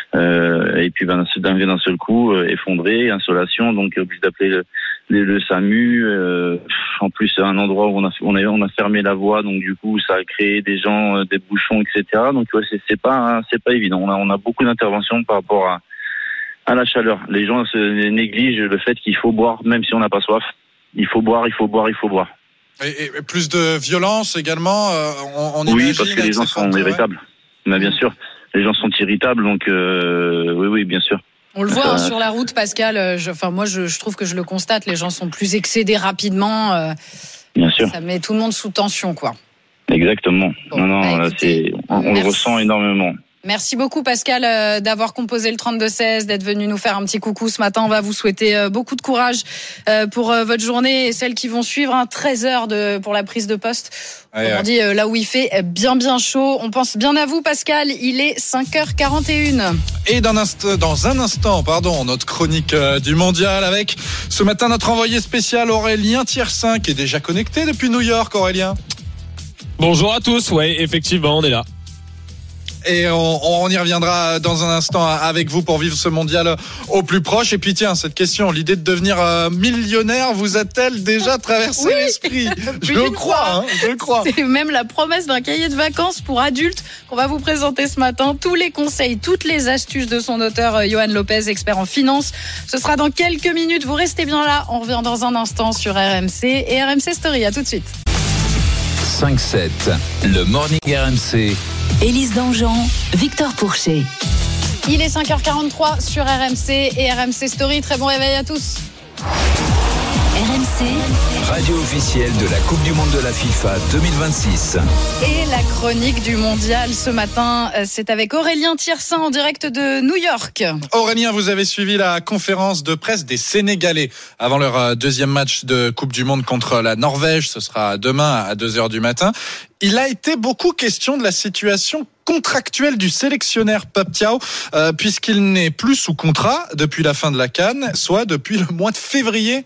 euh, et puis ben, d'un, d'un seul coup euh, effondré, insolation, donc obligé d'appeler le, le, le SAMU. Euh, en plus, c'est un endroit où on a, on a on a fermé la voie, donc du coup ça a créé des gens, euh, des bouchons, et cetera. Donc ouais, c'est, c'est pas hein, c'est pas évident. On a on a beaucoup d'interventions par rapport à à la chaleur. Les gens se négligent le fait qu'il faut boire, même si on n'a pas soif. Il faut boire, il faut boire, il faut boire. Et, et plus de violence également, euh, on, on oui, imagine. parce que les gens sont irritables. Mais bien sûr, les gens sont irritables, donc euh, oui, oui, bien sûr. On le voit euh, hein, sur la route, Pascal. Je, enfin, moi, je, je trouve que je le constate. Les gens sont plus excédés rapidement. Euh, bien sûr. Ça met tout le monde sous tension, quoi. Exactement. Bon, non, non, bah, là, c'est, on, on le ressent énormément. Merci beaucoup Pascal euh, d'avoir composé le trente-deux seize, d'être venu nous faire un petit coucou ce matin. On va vous souhaiter euh, beaucoup de courage euh, pour euh, votre journée et celles qui vont suivre. Hein, treize heures de, pour la prise de poste. On ouais. dit euh, là où il fait bien bien chaud. On pense bien à vous Pascal, il est cinq heures quarante et une. Et dans un, inst- dans un instant, pardon, notre chronique euh, du mondial avec ce matin notre envoyé spécial Aurélien Tiersin qui est déjà connecté depuis New York. Aurélien. Bonjour à tous, ouais, effectivement, on est là. Et on, on y reviendra dans un instant avec vous pour vivre ce mondial au plus proche. Et puis tiens, cette question, l'idée de devenir millionnaire vous a-t-elle déjà traversé oui. l'esprit? Je le crois, hein, je le crois. C'est même la promesse d'un cahier de vacances pour adultes qu'on va vous présenter ce matin. Tous les conseils, toutes les astuces de son auteur Johan Lopez, expert en finance. Ce sera dans quelques minutes. Vous restez bien là. On revient dans un instant sur R M C et R M C Story. À tout de suite. cinq sept, le Morning R M C. Élise Dangean, Victor Pourchet. Il est cinq heures quarante-trois sur R M C et R M C Story. Très bon réveil à tous. R M C, radio officielle de la Coupe du Monde de la FIFA deux mille vingt-six. Et la chronique du mondial ce matin, c'est avec Aurélien Thirsin en direct de New York. Aurélien, vous avez suivi la conférence de presse des Sénégalais avant leur deuxième match de Coupe du Monde contre la Norvège. Ce sera demain à deux heures du matin. Il a été beaucoup question de la situation contractuelle du sélectionneur Pape Thiaw, euh, puisqu'il n'est plus sous contrat depuis la fin de la CAN, soit depuis le mois de février.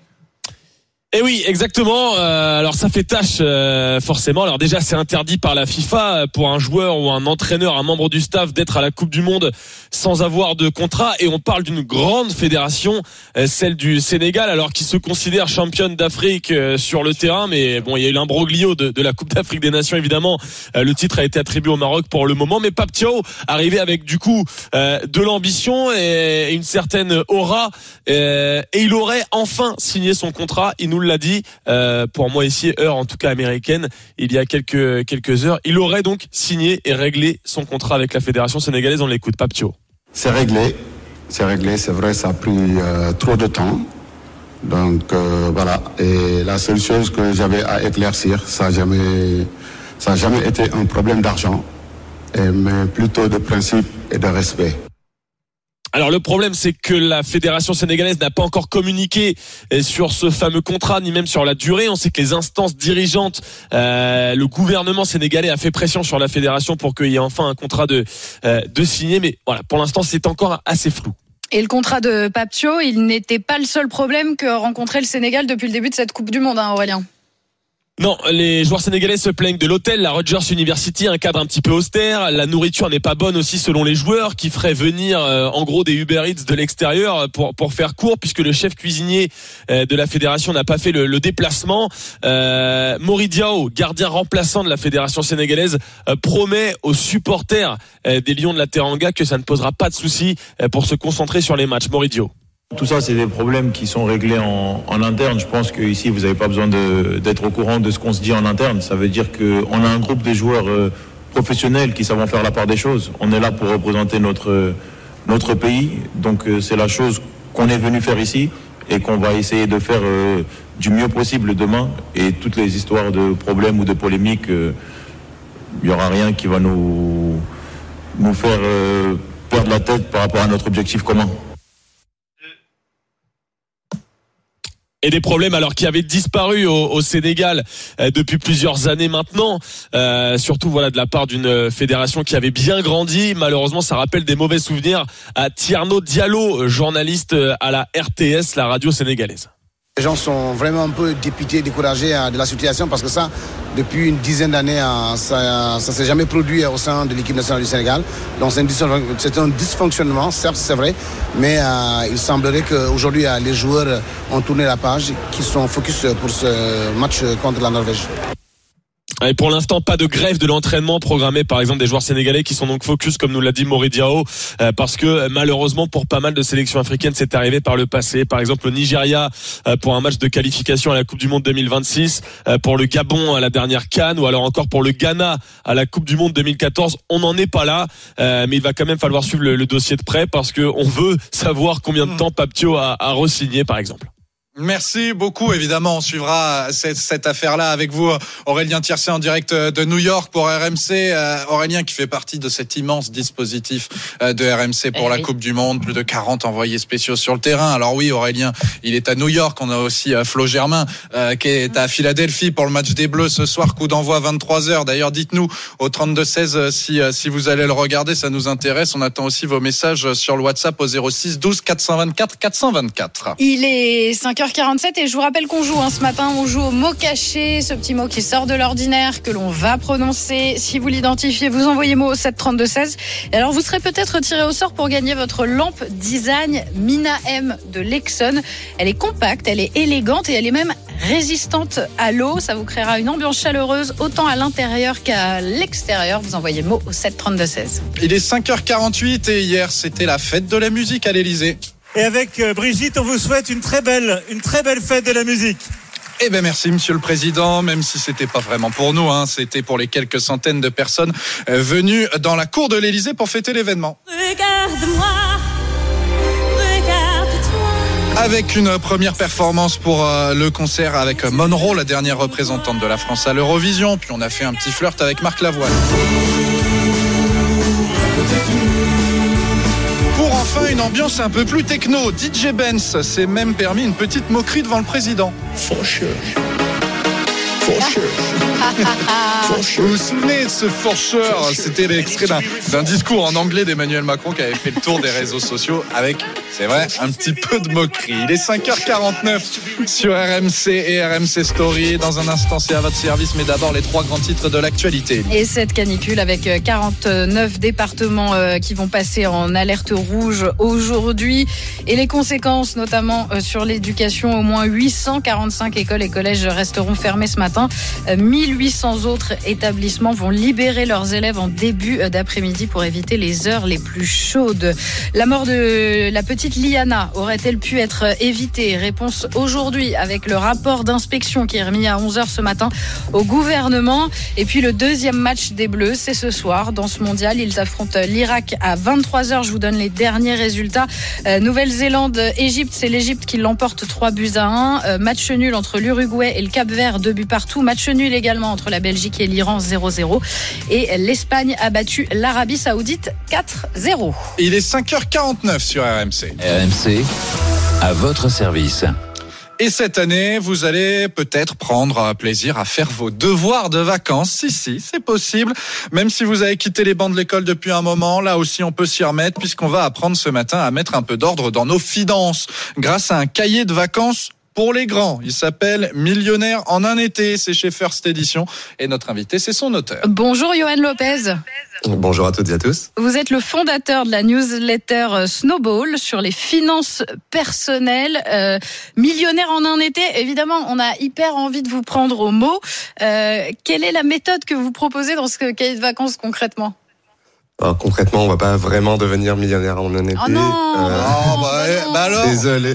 Eh oui, exactement. Euh, alors ça fait tâche euh, forcément. Alors déjà, c'est interdit par la FIFA pour un joueur ou un entraîneur, un membre du staff d'être à la Coupe du Monde sans avoir de contrat. Et on parle d'une grande fédération, euh, celle du Sénégal, alors qui se considère championne d'Afrique euh, sur le terrain. Mais bon, il y a eu l'imbroglio de, de la Coupe d'Afrique des Nations, évidemment. Euh, le titre a été attribué au Maroc pour le moment. Mais Pape Thiaw arrivait avec du coup euh, de l'ambition et une certaine aura. Euh, et il aurait enfin signé son contrat. Il nous l'a dit, euh, pour moi ici, heure en tout cas américaine, il y a quelques quelques heures. Il aurait donc signé et réglé son contrat avec la fédération sénégalaise. On l'écoute, Pape Thiaw. C'est réglé, c'est réglé, c'est vrai, ça a pris euh, trop de temps. Donc euh, voilà, et la seule chose que j'avais à éclaircir, ça n'a jamais, ça a jamais été un problème d'argent, et, mais plutôt de principe et de respect. Alors le problème, c'est que la fédération sénégalaise n'a pas encore communiqué sur ce fameux contrat, ni même sur la durée. On sait que les instances dirigeantes, euh, le gouvernement sénégalais a fait pression sur la fédération pour qu'il y ait enfin un contrat de, euh, de signé. Mais voilà, pour l'instant, c'est encore assez flou. Et le contrat de Pape Thiaw, il n'était pas le seul problème que rencontrait le Sénégal depuis le début de cette Coupe du Monde, hein, Aurélien. Non, les joueurs sénégalais se plaignent de l'hôtel, la Rogers University, un cadre un petit peu austère. La nourriture n'est pas bonne aussi selon les joueurs, qui feraient venir euh, en gros des Uber Eats de l'extérieur pour pour faire court, puisque le chef cuisinier euh, de la fédération n'a pas fait le, le déplacement. Euh, Mori Diao, gardien remplaçant de la fédération sénégalaise, euh, promet aux supporters euh, des Lions de la Teranga que ça ne posera pas de soucis euh, pour se concentrer sur les matchs. Mori Diao. Tout ça, c'est des problèmes qui sont réglés en, en interne. Je pense qu'ici, vous n'avez pas besoin de, d'être au courant de ce qu'on se dit en interne. Ça veut dire qu'on a un groupe de joueurs euh, professionnels qui savent faire la part des choses. On est là pour représenter notre, notre pays. Donc, euh, c'est la chose qu'on est venu faire ici et qu'on va essayer de faire euh, du mieux possible demain. Et toutes les histoires de problèmes ou de polémiques, il euh, n'y aura rien qui va nous, nous faire euh, perdre la tête par rapport à notre objectif commun. Et des problèmes alors qui avaient disparu au, au Sénégal euh, depuis plusieurs années maintenant, euh, surtout voilà de la part d'une fédération qui avait bien grandi. Malheureusement, ça rappelle des mauvais souvenirs à Thierno Diallo, journaliste à la R T S, la radio sénégalaise. Les gens sont vraiment un peu dépités, découragés de la situation parce que ça, depuis une dizaine d'années, ça ne s'est jamais produit au sein de l'équipe nationale du Sénégal. Donc c'est, c'est un dysfonctionnement, certes c'est vrai, mais euh, il semblerait qu'aujourd'hui les joueurs ont tourné la page, qu'ils sont focus pour ce match contre la Norvège. Et pour l'instant, pas de grève de l'entraînement programmée par exemple des joueurs sénégalais qui sont donc focus, comme nous l'a dit Mori Diao, euh, parce que malheureusement pour pas mal de sélections africaines, c'est arrivé par le passé. Par exemple, le Nigeria euh, pour un match de qualification à la Coupe du Monde deux mille vingt-six, euh, pour le Gabon à la dernière CAN, ou alors encore pour le Ghana à la Coupe du Monde deux mille quatorze. On n'en est pas là, euh, mais il va quand même falloir suivre le, le dossier de près parce que on veut savoir combien de temps Pape Thiaw a, a re-signé par exemple. Merci beaucoup. Évidemment, on suivra cette, cette affaire-là avec vous, Aurélien Thirsin, en direct de New York pour R M C. Euh, Aurélien qui fait partie de cet immense dispositif de R M C pour eh la oui. Coupe du Monde. Plus de quarante envoyés spéciaux sur le terrain. Alors oui, Aurélien, il est à New York. On a aussi euh, Flo Germain euh, qui est à Philadelphie pour le match des Bleus ce soir. Coup d'envoi vingt-trois heures. D'ailleurs, dites-nous au trente-deux seize si, euh, si vous allez le regarder. Ça nous intéresse. On attend aussi vos messages sur le WhatsApp au zéro six douze quatre cent vingt-quatre quatre cent vingt-quatre. Il est cinq heures quarante-sept et je vous rappelle qu'on joue hein, ce matin, on joue au mot caché, ce petit mot qui sort de l'ordinaire, que l'on va prononcer. Si vous l'identifiez, vous envoyez mot au sept trente-deux seize. Et alors vous serez peut-être tiré au sort pour gagner votre lampe design Mina M de Lexon. Elle est compacte, elle est élégante et elle est même résistante à l'eau. Ça vous créera une ambiance chaleureuse autant à l'intérieur qu'à l'extérieur. Vous envoyez mot au sept trente-deux seize. Il est cinq heures quarante-huit et hier c'était la fête de la musique à l'Elysée. Et avec Brigitte, on vous souhaite une très belle, une très belle fête de la musique. Eh ben merci Monsieur le Président, même si c'était pas vraiment pour nous, hein, c'était pour les quelques centaines de personnes venues dans la cour de l'Elysée pour fêter l'événement. Regarde-moi, regarde-toi. Avec une première performance pour euh, le concert avec Monroe, la dernière représentante de la France à l'Eurovision. Puis on a fait un petit flirt avec Marc Lavoine. Pour enfin une ambiance un peu plus techno, D J Benz s'est même permis une petite moquerie devant le président. For sure. For sure. Vous vous souvenez de ce for sure? C'était l'extrait d'un, d'un discours en anglais d'Emmanuel Macron qui avait fait le tour des réseaux sociaux avec, c'est vrai, un petit peu de moquerie. Il est cinq heures quarante-neuf sur R M C et R M C Story. Dans un instant, c'est à votre service, mais d'abord les trois grands titres de l'actualité. Et cette canicule avec quarante-neuf départements qui vont passer en alerte rouge aujourd'hui. Et les conséquences, notamment sur l'éducation, au moins huit cent quarante-cinq écoles et collèges resteront fermés ce matin. mille huit cents autres établissements vont libérer leurs élèves en début d'après-midi pour éviter les heures les plus chaudes. La mort de la petite Liana aurait-elle pu être évitée? Réponse aujourd'hui avec le rapport d'inspection qui est remis à onze heures ce matin au gouvernement. Et puis le deuxième match des Bleus, c'est ce soir dans ce mondial. Ils affrontent l'Irak à vingt-trois heures. Je vous donne les derniers résultats. Euh, Nouvelle-Zélande, Égypte, c'est l'Égypte qui l'emporte trois buts à un. Euh, match nul entre l'Uruguay et le Cap-Vert, deux buts partout. Match nul également entre la Belgique et l'Iran, zéro zéro. Et l'Espagne a battu l'Arabie Saoudite quatre zéro. Il est cinq heures quarante-neuf sur R M C. R M C, à votre service. Et cette année, vous allez peut-être prendre plaisir à faire vos devoirs de vacances. Si, si, c'est possible. Même si vous avez quitté les bancs de l'école depuis un moment, là aussi on peut s'y remettre puisqu'on va apprendre ce matin à mettre un peu d'ordre dans nos finances grâce à un cahier de vacances pour les grands. Il s'appelle Millionnaire en un été. C'est chez First Edition. Et notre invité, c'est son auteur. Bonjour Johan Lopez. Bonjour à toutes et à tous. Vous êtes le fondateur de la newsletter Snowball sur les finances personnelles. Euh, millionnaire en un été, évidemment, on a hyper envie de vous prendre au mot. Euh, quelle est la méthode que vous proposez dans ce cahier de vacances concrètement ? Alors, concrètement, on va pas vraiment devenir millionnaire en un été. Oh non, euh, oh, bah, oh bah alors. Désolé.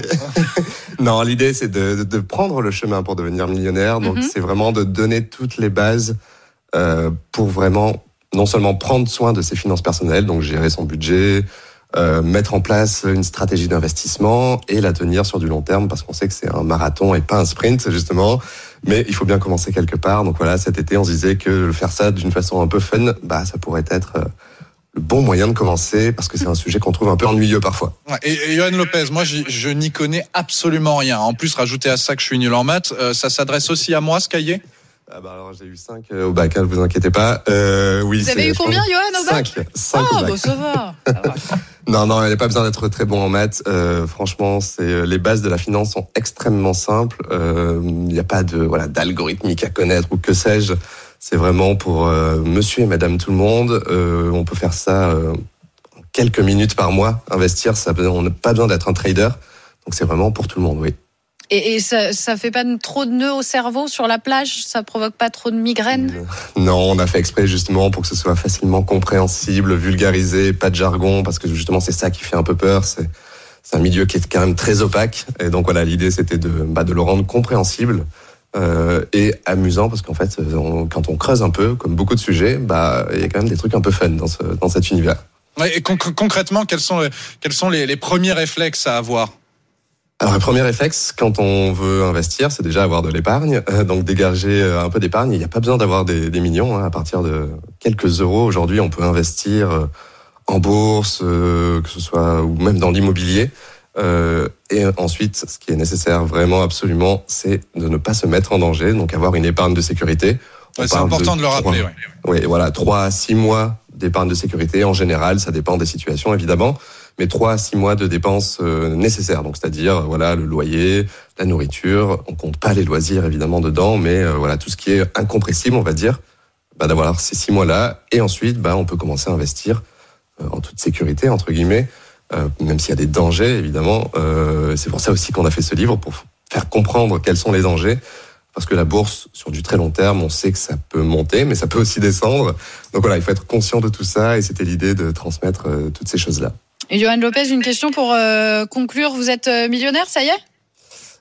Non, l'idée c'est de, de, de prendre le chemin pour devenir millionnaire. Donc mm-hmm. c'est vraiment de donner toutes les bases euh, pour vraiment non seulement prendre soin de ses finances personnelles, donc gérer son budget, euh, mettre en place une stratégie d'investissement et la tenir sur du long terme parce qu'on sait que c'est un marathon et pas un sprint justement. Mais il faut bien commencer quelque part. Donc voilà, cet été on se disait que faire ça d'une façon un peu fun, bah ça pourrait être euh, le bon moyen de commencer parce que c'est un sujet qu'on trouve un peu ennuyeux parfois. Ouais, et, et Johan Lopez, moi je, je n'y connais absolument rien. En plus, rajouter à ça que je suis nul en maths, euh, ça s'adresse aussi à moi ce cahier ? Ah bah alors j'ai eu cinq au bac, ne vous inquiétez pas. Euh, oui, vous avez eu combien, Johan, au bac ? cinq Ah, au bac. bon, ça va. Ça va. Non, non, il n'y a pas besoin d'être très bon en maths. Euh, franchement, c'est les bases de la finance sont extrêmement simples. Euh, il n'y a pas de voilà d'algorithmique à connaître ou que sais-je. C'est vraiment pour euh, monsieur et madame tout le monde. Euh, on peut faire ça euh, en quelques minutes par mois. Investir, ça, on n'a pas besoin d'être un trader. Donc c'est vraiment pour tout le monde, oui. Et, et ça, ça fait pas trop de nœuds au cerveau sur la plage? Ça provoque pas trop de migraines? Non, on a fait exprès justement pour que ce soit facilement compréhensible, vulgarisé, pas de jargon, parce que justement c'est ça qui fait un peu peur. C'est, c'est un milieu qui est quand même très opaque. Et donc voilà, l'idée c'était de, bah, de le rendre compréhensible euh, et amusant, parce qu'en fait, on, quand on creuse un peu, comme beaucoup de sujets, bah il y a quand même des trucs un peu fun dans, ce, dans cet univers. Ouais, et conc- concrètement, quels sont, quels sont les, les premiers réflexes à avoir? Alors, le premier réflexe, quand on veut investir, c'est déjà avoir de l'épargne. Euh, donc, dégager un peu d'épargne. Il n'y a pas besoin d'avoir des, des millions. Hein. À partir de quelques euros, aujourd'hui, on peut investir en bourse, euh, que ce soit ou même dans l'immobilier. Euh, et ensuite, ce qui est nécessaire vraiment, absolument, c'est de ne pas se mettre en danger. Donc, avoir une épargne de sécurité. Ouais, c'est important de, de le rappeler. trois, ouais. Oui, voilà, trois à six mois d'épargne de sécurité. En général, ça dépend des situations, évidemment. Mais trois à six mois de dépenses euh, nécessaires. Donc, c'est-à-dire, voilà, le loyer, la nourriture. On compte pas les loisirs, évidemment, dedans, mais euh, voilà, tout ce qui est incompressible, on va dire, bah, d'avoir ces six mois-là. Et ensuite, bah, on peut commencer à investir euh, en toute sécurité, entre guillemets, euh, même s'il y a des dangers, évidemment. Euh, c'est pour ça aussi qu'on a fait ce livre, pour faire comprendre quels sont les dangers. Parce que la bourse, sur du très long terme, on sait que ça peut monter, mais ça peut aussi descendre. Donc voilà, il faut être conscient de tout ça, et c'était l'idée de transmettre euh, toutes ces choses-là. Et Johan Lopez, une question pour euh, conclure. Vous êtes millionnaire, ça y est ?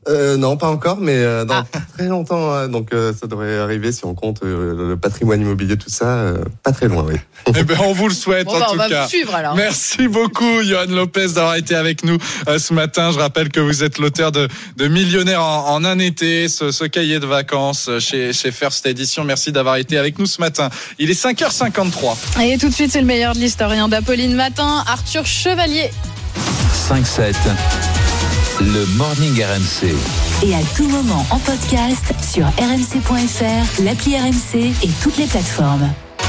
Euh, non, pas encore, mais euh, dans Ah. très longtemps. euh, donc, euh, ça devrait arriver si on compte euh, le patrimoine immobilier, tout ça. euh, pas très loin, oui. Eh ben, on vous le souhaite Bon, en bah, on tout va cas. vous suivre alors. Merci beaucoup, Johan Lopez, d'avoir été avec nous euh, ce matin. Je rappelle que vous êtes l'auteur de, de Millionnaire en, en un été, ce, ce cahier de vacances chez, chez First Edition. Merci d'avoir été avec nous ce matin. Il est cinq heures cinquante-trois. Et tout de suite, c'est le meilleur de l'historien d'Apolline Matin, Arthur Chevalier. cinq sept, le Morning R M C. Et à tout moment en podcast sur r m c point f r, l'appli R M C et toutes les plateformes.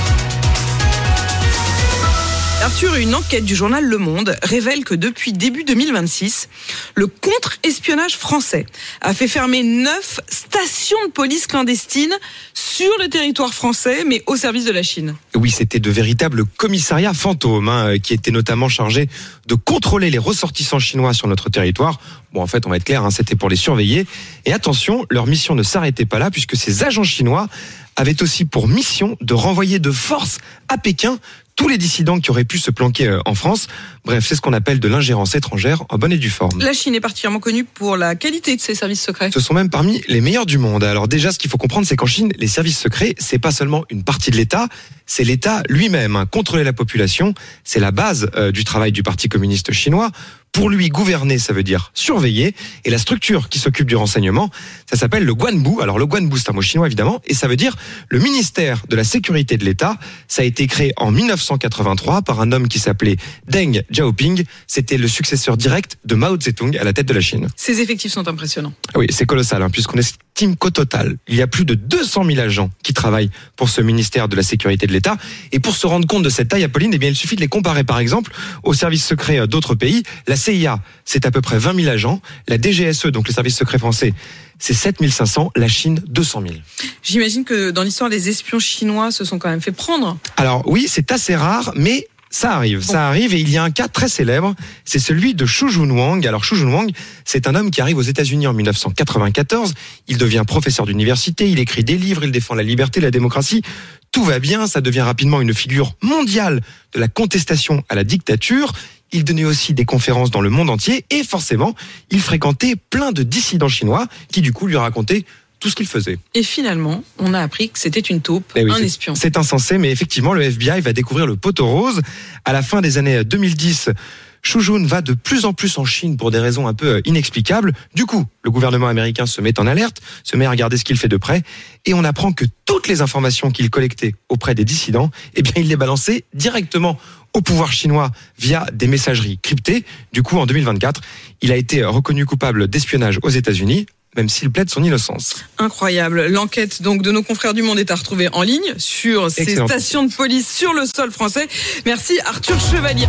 Arthur, une enquête du journal Le Monde révèle que depuis début deux mille vingt-six, le contre-espionnage français a fait fermer neuf stations de police clandestines sur le territoire français, mais au service de la Chine. Oui, c'était de véritables commissariats fantômes, hein, qui étaient notamment chargés de contrôler les ressortissants chinois sur notre territoire. Bon, en fait, on va être clair, hein, c'était pour les surveiller. Et attention, leur mission ne s'arrêtait pas là, puisque ces agents chinois avaient aussi pour mission de renvoyer de force à Pékin tous les dissidents qui auraient pu se planquer en France. Bref, c'est ce qu'on appelle de l'ingérence étrangère en bonne et due forme. La Chine est particulièrement connue pour la qualité de ses services secrets. Ce sont même parmi les meilleurs du monde. Alors déjà, ce qu'il faut comprendre, c'est qu'en Chine, les services secrets, c'est pas seulement une partie de l'État, c'est l'État lui-même. Contrôler la population, c'est la base euh, du travail du Parti communiste chinois. Pour lui, gouverner, ça veut dire surveiller. Et la structure qui s'occupe du renseignement, ça s'appelle le Guanbu. Alors le Guanbu, c'est un mot chinois évidemment, et ça veut dire le ministère de la sécurité de l'État. Ça a été créé en dix-neuf cent quatre-vingt-trois par un homme qui s'appelait Deng Xiaoping. C'était le successeur direct de Mao Tse-tung à la tête de la Chine. Ces effectifs sont impressionnants. Oui, c'est colossal, hein, puisqu'on estime qu'au total, il y a plus de deux cent mille agents qui travaillent pour ce ministère de la sécurité de l'État. Et pour se rendre compte de cette taille, Apolline, eh bien, il suffit de les comparer, par exemple, aux services secrets d'autres pays. La C I A, c'est à peu près vingt mille agents. La D G S E, donc les services secrets français, c'est sept mille cinq cents. La Chine, deux cent mille. J'imagine que dans l'histoire, les espions chinois se sont quand même fait prendre. Alors oui, c'est assez rare, mais ça arrive, bon. ça arrive, et il y a un cas très célèbre, c'est celui de Xu Junwang. Alors Xu Junwang, c'est un homme qui arrive aux États-Unis en dix-neuf cent quatre-vingt-quatorze, il devient professeur d'université, il écrit des livres, il défend la liberté, la démocratie, tout va bien, ça devient rapidement une figure mondiale de la contestation à la dictature. Il donnait aussi des conférences dans le monde entier, et forcément, il fréquentait plein de dissidents chinois qui du coup lui racontaient tout ce qu'il faisait. Et finalement, on a appris que c'était une taupe, oui, un c'est, espion. C'est insensé, mais effectivement, le F B I va découvrir le poteau rose. À la fin des années deux mille dix, Xu Jun va de plus en plus en Chine pour des raisons un peu inexplicables. Du coup, le gouvernement américain se met en alerte, se met à regarder ce qu'il fait de près, et on apprend que toutes les informations qu'il collectait auprès des dissidents, eh bien, il les balançait directement au pouvoir chinois via des messageries cryptées. Du coup, en deux mille vingt-quatre, il a été reconnu coupable d'espionnage aux États-Unis, même s'il plaide son innocence. Incroyable. L'enquête donc de nos confrères du Monde est à retrouver en ligne sur ces Excellent. stations de police sur le sol français. Merci Arthur Chevalier.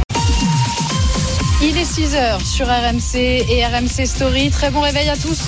Il est six heures sur R M C et R M C Story. Très bon réveil à tous.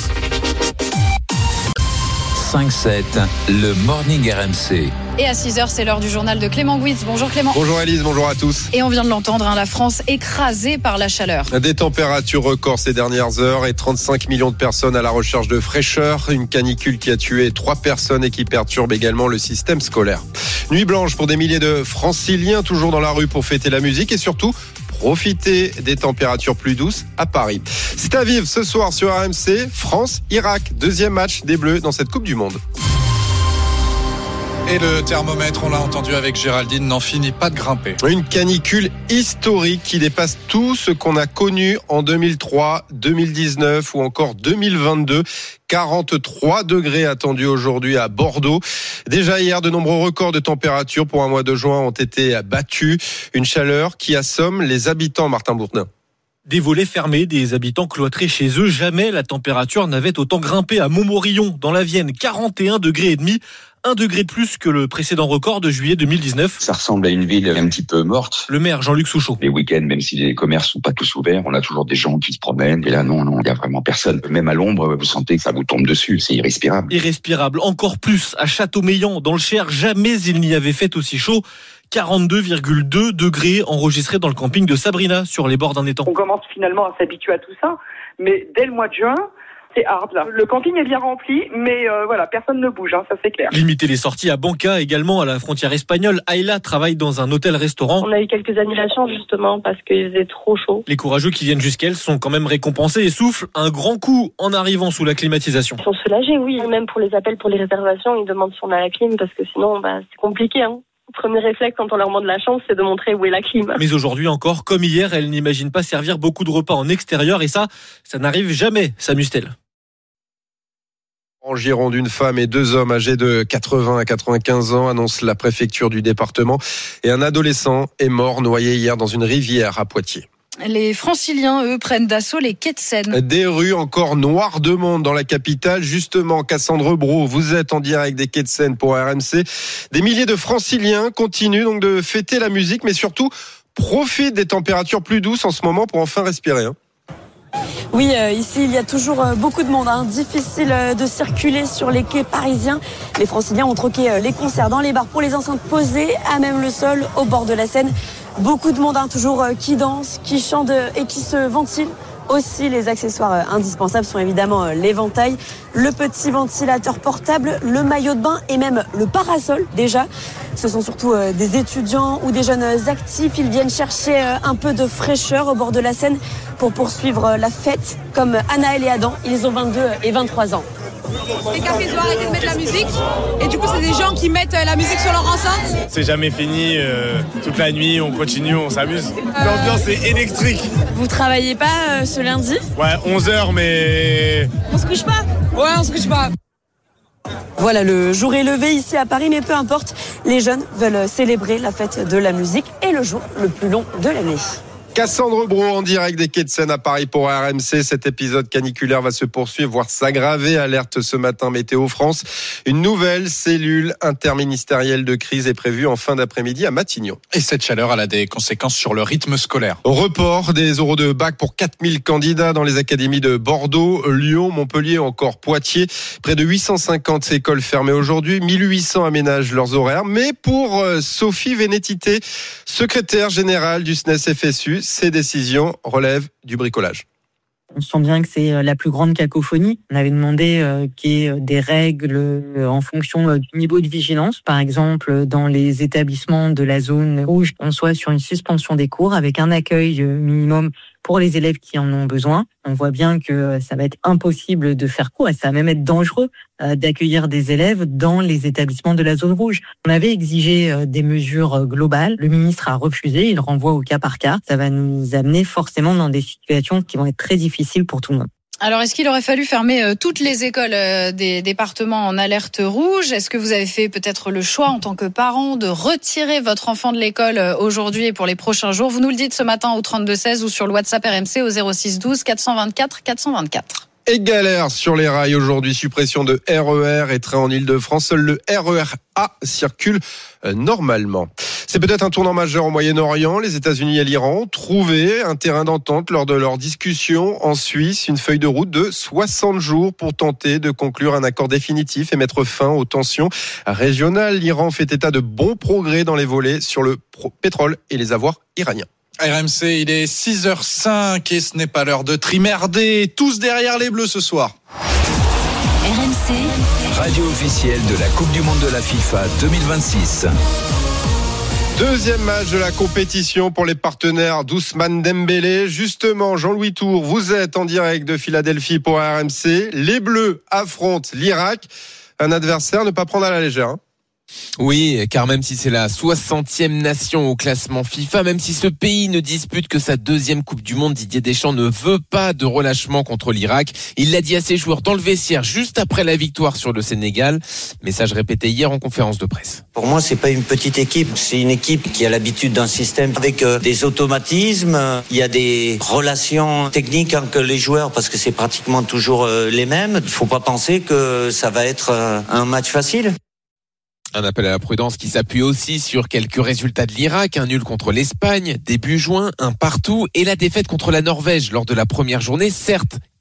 cinq sept, le Morning R M C. Et à six heures, c'est l'heure du journal de Clément Gouitz. Bonjour Clément. Bonjour Elise, bonjour à tous. Et on vient de l'entendre, hein, la France écrasée par la chaleur. Des températures records ces dernières heures et trente-cinq millions de personnes à la recherche de fraîcheur. Une canicule qui a tué trois personnes et qui perturbe également le système scolaire. Nuit blanche pour des milliers de franciliens toujours dans la rue pour fêter la musique et surtout profiter des températures plus douces à Paris. C'est à vivre ce soir sur R M C, France-Irak. Deuxième match des Bleus dans cette Coupe du Monde. Et le thermomètre, on l'a entendu avec Géraldine, n'en finit pas de grimper. Une canicule historique qui dépasse tout ce qu'on a connu en deux mille trois, deux mille dix-neuf ou encore deux mille vingt-deux. quarante-trois degrés attendus aujourd'hui à Bordeaux. Déjà hier, de nombreux records de température pour un mois de juin ont été battus. Une chaleur qui assomme les habitants, Martin Bourdin. Des volets fermés, des habitants cloîtrés chez eux. Jamais la température n'avait autant grimpé à Montmorillon, dans la Vienne. quarante et un degrés et demi. Un degré de plus que le précédent record de juillet deux mille dix-neuf. Ça ressemble à une ville un petit peu morte. Le maire Jean-Luc Souchot. Les week-ends, même si les commerces sont pas tous ouverts, on a toujours des gens qui se promènent. Et là, non, non, il y a vraiment personne. Même à l'ombre, vous sentez que ça vous tombe dessus. C'est irrespirable. Irrespirable. Encore plus à Châteaumeillan, dans le Cher. Jamais il n'y avait fait aussi chaud. quarante-deux virgule deux degrés enregistrés dans le camping de Sabrina, sur les bords d'un étang. On commence finalement à s'habituer à tout ça. Mais dès le mois de juin, C'est hard là. Le camping est bien rempli, mais euh, voilà, personne ne bouge, hein, ça c'est clair. Limiter les sorties à Banca, également à la frontière espagnole. Ayla travaille dans un hôtel-restaurant. On a eu quelques annulations justement parce qu'il faisait trop chaud. Les courageux qui viennent jusqu'elle sont quand même récompensés et soufflent un grand coup en arrivant sous la climatisation. Ils sont soulagés, oui. Même pour les appels, pour les réservations, ils demandent si on a la clim parce que sinon, bah, c'est compliqué. Hein. Le premier réflexe quand on leur demande la chance, c'est de montrer où est la clim. Mais aujourd'hui encore, comme hier, elle n'imagine pas servir beaucoup de repas en extérieur et ça, ça n'arrive jamais, s'amuse-t-elle. En Gironde, une femme et deux hommes âgés de quatre-vingts à quatre-vingt-quinze ans, annonce la préfecture du département. Et un adolescent est mort noyé hier dans une rivière à Poitiers. Les Franciliens, eux, prennent d'assaut les quais de Seine. Des rues encore noires de monde dans la capitale. Justement, Cassandre Brault, vous êtes en direct des quais de Seine pour R M C. Des milliers de Franciliens continuent donc de fêter la musique, mais surtout profitent des températures plus douces en ce moment pour enfin respirer. Hein. Oui, euh, ici, il y a toujours euh, beaucoup de monde. Hein. Difficile euh, de circuler sur les quais parisiens. Les Franciliens ont troqué euh, les concerts dans les bars pour les enceintes posées, à même le sol, au bord de la Seine. Beaucoup de monde, hein, toujours euh, qui danse, qui chante euh, et qui se ventile. Aussi, les accessoires euh, indispensables sont évidemment euh, l'éventail, le petit ventilateur portable, le maillot de bain et même le parasol déjà. Ce sont surtout euh, des étudiants ou des jeunes actifs. Ils viennent chercher euh, un peu de fraîcheur au bord de la Seine pour poursuivre euh, la fête, comme Anaël et Adam. Ils ont vingt-deux et vingt-trois ans. Les cafés doivent arrêter de mettre la musique et du coup c'est des gens qui mettent la musique sur leur enceinte. C'est jamais fini, euh, toute la nuit on continue, on s'amuse. Euh... L'ambiance est électrique. Vous travaillez pas euh, ce lundi ? Ouais, onze heures mais... On se couche pas ? Ouais, on se couche pas. Voilà, le jour est levé ici à Paris, mais peu importe, les jeunes veulent célébrer la fête de la musique et le jour le plus long de l'année. Cassandre Brault en direct des quais de Seine à Paris pour R M C. Cet épisode caniculaire va se poursuivre, voire s'aggraver. Alerte ce matin Météo France. Une nouvelle cellule interministérielle de crise est prévue en fin d'après-midi à Matignon. Et cette chaleur, elle a des conséquences sur le rythme scolaire. Report des oraux de bac pour quatre mille candidats dans les académies de Bordeaux, Lyon, Montpellier, encore Poitiers. Près de huit cent cinquante écoles fermées aujourd'hui. mille huit cents aménagent leurs horaires. Mais pour Sophie Vénétité, secrétaire générale du S N E S F S U, ces décisions relèvent du bricolage. On sent bien que c'est la plus grande cacophonie. On avait demandé euh, qu'il y ait des règles euh, en fonction euh, du niveau de vigilance. Par exemple, dans les établissements de la zone rouge, on soit sur une suspension des cours avec un accueil euh, minimum pour les élèves qui en ont besoin. On voit bien que ça va être impossible de faire cours et ça va même être dangereux euh, d'accueillir des élèves dans les établissements de la zone rouge. On avait exigé euh, des mesures globales. Le ministre a refusé. Il renvoie au cas par cas. Ça va nous amener forcément dans des situations qui vont être très difficiles pour tout le monde. Alors, est-ce qu'il aurait fallu fermer euh, toutes les écoles euh, des départements en alerte rouge ? Est-ce que vous avez fait peut-être le choix en tant que parent de retirer votre enfant de l'école euh, aujourd'hui et pour les prochains jours ? Vous nous le dites ce matin au trente-deux seize ou sur le WhatsApp R M C au zéro six douze quatre cent vingt-quatre quatre cent vingt-quatre. Et galère sur les rails aujourd'hui, suppression de R E R et trains en Ile-de-France. Seul le R E R A circule euh, normalement. C'est peut-être un tournant majeur au Moyen-Orient. Les États-Unis et l'Iran ont trouvé un terrain d'entente lors de leur discussion en Suisse, une feuille de route de soixante jours pour tenter de conclure un accord définitif et mettre fin aux tensions régionales. L'Iran fait état de bons progrès dans les volets sur le pétrole et les avoirs iraniens. R M C, il est six heures cinq et ce n'est pas l'heure de trimerder. Tous derrière les Bleus ce soir. R M C, radio officielle de la Coupe du Monde de la FIFA deux mille vingt-six. Deuxième match de la compétition pour les partenaires d'Ousmane Dembélé. Justement, Jean-Louis Tour, vous êtes en direct de Philadelphie pour R M C. Les Bleus affrontent l'Irak. Un adversaire à ne pas prendre à la légère. Hein. Oui, car même si c'est la soixantième nation au classement FIFA, même si ce pays ne dispute que sa deuxième Coupe du Monde, Didier Deschamps ne veut pas de relâchement contre l'Irak. Il l'a dit à ses joueurs dans le vestiaire juste après la victoire sur le Sénégal. Message répété hier en conférence de presse. Pour moi, c'est pas une petite équipe, c'est une équipe qui a l'habitude d'un système avec euh, des automatismes. Il y a des relations techniques entre les joueurs parce que c'est pratiquement toujours euh, les mêmes. Il faut pas penser que ça va être euh, un match facile. Un appel à la prudence qui s'appuie aussi sur quelques résultats de l'Irak, un nul contre l'Espagne, début juin, un partout et la défaite contre la Norvège lors de la première journée, certes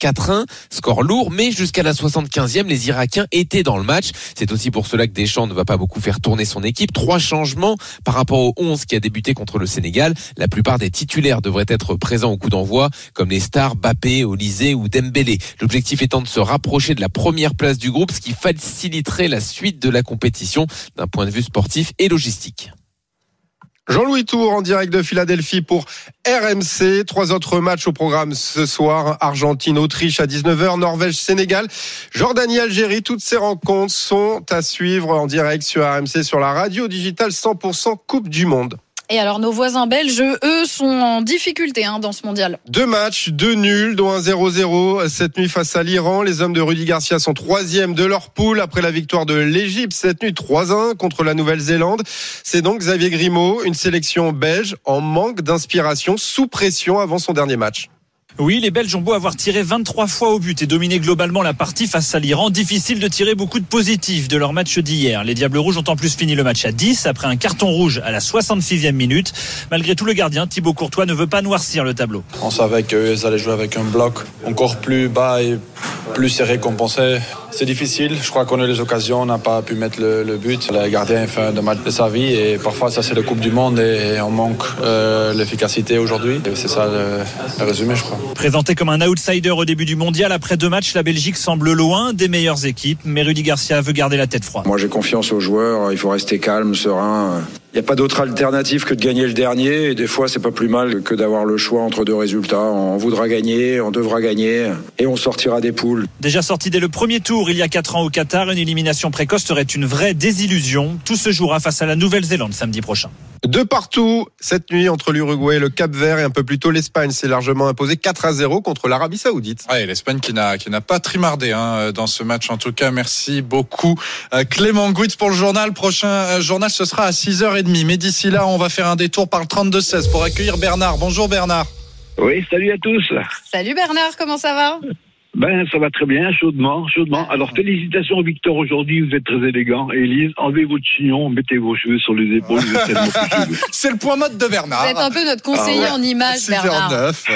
quatre un, score lourd, mais jusqu'à la soixante-quinzième, les Irakiens étaient dans le match. C'est aussi pour cela que Deschamps ne va pas beaucoup faire tourner son équipe. Trois changements par rapport au onze qui a débuté contre le Sénégal. La plupart des titulaires devraient être présents au coup d'envoi, comme les stars Mbappé, Olysée ou Dembélé. L'objectif étant de se rapprocher de la première place du groupe, ce qui faciliterait la suite de la compétition d'un point de vue sportif et logistique. Jean-Louis Tour en direct de Philadelphie pour R M C. Trois autres matchs au programme ce soir. Argentine-Autriche à dix-neuf heures, Norvège-Sénégal, Jordanie-Algérie. Toutes ces rencontres sont à suivre en direct sur R M C, sur la radio digitale cent pour cent Coupe du Monde. Et alors, nos voisins belges, eux, sont en difficulté hein, dans ce mondial. Deux matchs, deux nuls, dont un zéro zéro cette nuit face à l'Iran. Les hommes de Rudy Garcia sont troisième de leur poule après la victoire de l'Égypte cette nuit trois un contre la Nouvelle-Zélande. C'est donc Xavier Grimaud, une sélection belge en manque d'inspiration, sous pression avant son dernier match. Oui, les Belges ont beau avoir tiré vingt-trois fois au but et dominé globalement la partie face à l'Iran. Difficile de tirer beaucoup de positifs de leur match d'hier. Les Diables Rouges ont en plus fini le match à dix après un carton rouge à la soixante-sixième minute. Malgré tout, le gardien Thibaut Courtois ne veut pas noircir le tableau. On savait qu'ils allaient jouer avec un bloc encore plus bas et plus serré qu'on pensait. C'est difficile. Je crois qu'on a les occasions, on n'a pas pu mettre le, le but. Le gardien fait un match de sa vie et parfois ça c'est la Coupe du Monde et on manque euh, l'efficacité aujourd'hui. Et c'est ça le, le résumé, je crois. Présenté comme un outsider au début du mondial, après deux matchs, la Belgique semble loin des meilleures équipes. Mais Rudy Garcia veut garder la tête froide. Moi j'ai confiance aux joueurs, il faut rester calme, serein. Il n'y a pas d'autre alternative que de gagner le dernier. Et des fois c'est pas plus mal que d'avoir le choix entre deux résultats. On voudra gagner, on devra gagner et on sortira des poules. Déjà sorti dès le premier tour il y a quatre ans au Qatar, une élimination précoce serait une vraie désillusion. Tout se jouera face à la Nouvelle-Zélande samedi prochain. De partout, cette nuit entre l'Uruguay, le Cap-Vert et un peu plus tôt l'Espagne s'est largement imposé quatre à zéro contre l'Arabie Saoudite. Ouais, l'Espagne qui n'a qui n'a pas trimardé hein, dans ce match en tout cas. Merci beaucoup Clément Gouitz pour le journal. Prochain journal ce sera à six heures trente. Mais d'ici là, on va faire un détour par le trente-deux seize pour accueillir Bernard. Bonjour Bernard. Oui, salut à tous. Salut Bernard, comment ça va ? Ben, ça va très bien, chaudement, chaudement. Alors, félicitations Victor, aujourd'hui, vous êtes très élégant. Élise, enlevez votre chignon, mettez vos cheveux sur les épaules. Vous êtes tellement plus cheveux. C'est le point mode de Bernard. Vous êtes un peu notre conseiller ah ouais. en images, Bernard. six heures neuf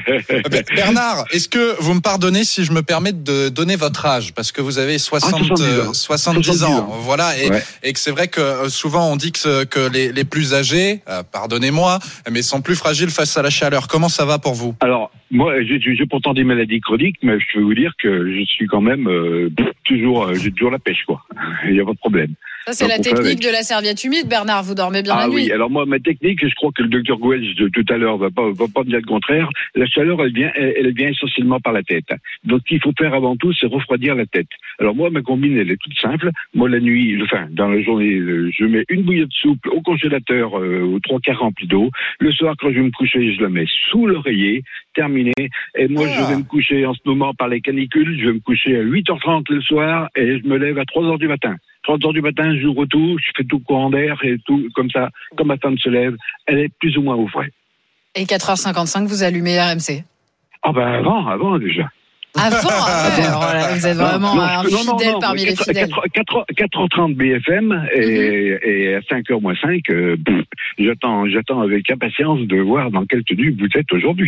Bernard, est-ce que vous me pardonnez si je me permets de donner votre âge ? Parce que vous avez soixante, ah, soixante-dix ans. Voilà. Et, ouais. et que c'est vrai que souvent, on dit que, que les, les plus âgés, euh, pardonnez-moi, mais sont plus fragiles face à la chaleur. Comment ça va pour vous ? Alors, moi, j'ai, j'ai pourtant des maladies chroniques, mais je peux vous dire que je suis quand même euh, toujours, euh, j'ai toujours la pêche, quoi. Il n'y a pas de problème. Ça, c'est Donc, la technique de la serviette humide, Bernard. Vous dormez bien ah, la nuit. Ah oui, alors moi, ma technique, je crois que le docteur Gouelch de tout à l'heure va pas, va pas me dire le contraire. La chaleur, elle vient, elle, elle vient essentiellement par la tête. Donc, ce qu'il faut faire avant tout, c'est refroidir la tête. Alors moi, ma combine, elle est toute simple. Moi, la nuit, enfin, dans la journée, je mets une bouillotte de soupe au congélateur, euh, aux trois quarts remplis d'eau. Le soir, quand je vais me coucher, je la mets sous l'oreiller. Terminé. Et moi, ah. je vais me coucher en ce moment par les canicules. Je vais me coucher à huit heures trente le soir et je me lève à trois heures du matin. trois heures du matin, j'ouvre tout, je fais tout courant d'air et tout, comme ça, quand ma femme se lève, elle est plus ou moins au frais. Et quatre heures cinquante-cinq, vous allumez R M C ? Ah ben avant, avant déjà. Avant, ouais, alors là, vous êtes vraiment non, non, un fidèle non, non, non, parmi quatre, les fidèles. quatre heures trente B F M et, mm-hmm. et à cinq heures moins cinq, euh, pff, j'attends, j'attends avec impatience de voir dans quelle tenue vous êtes aujourd'hui.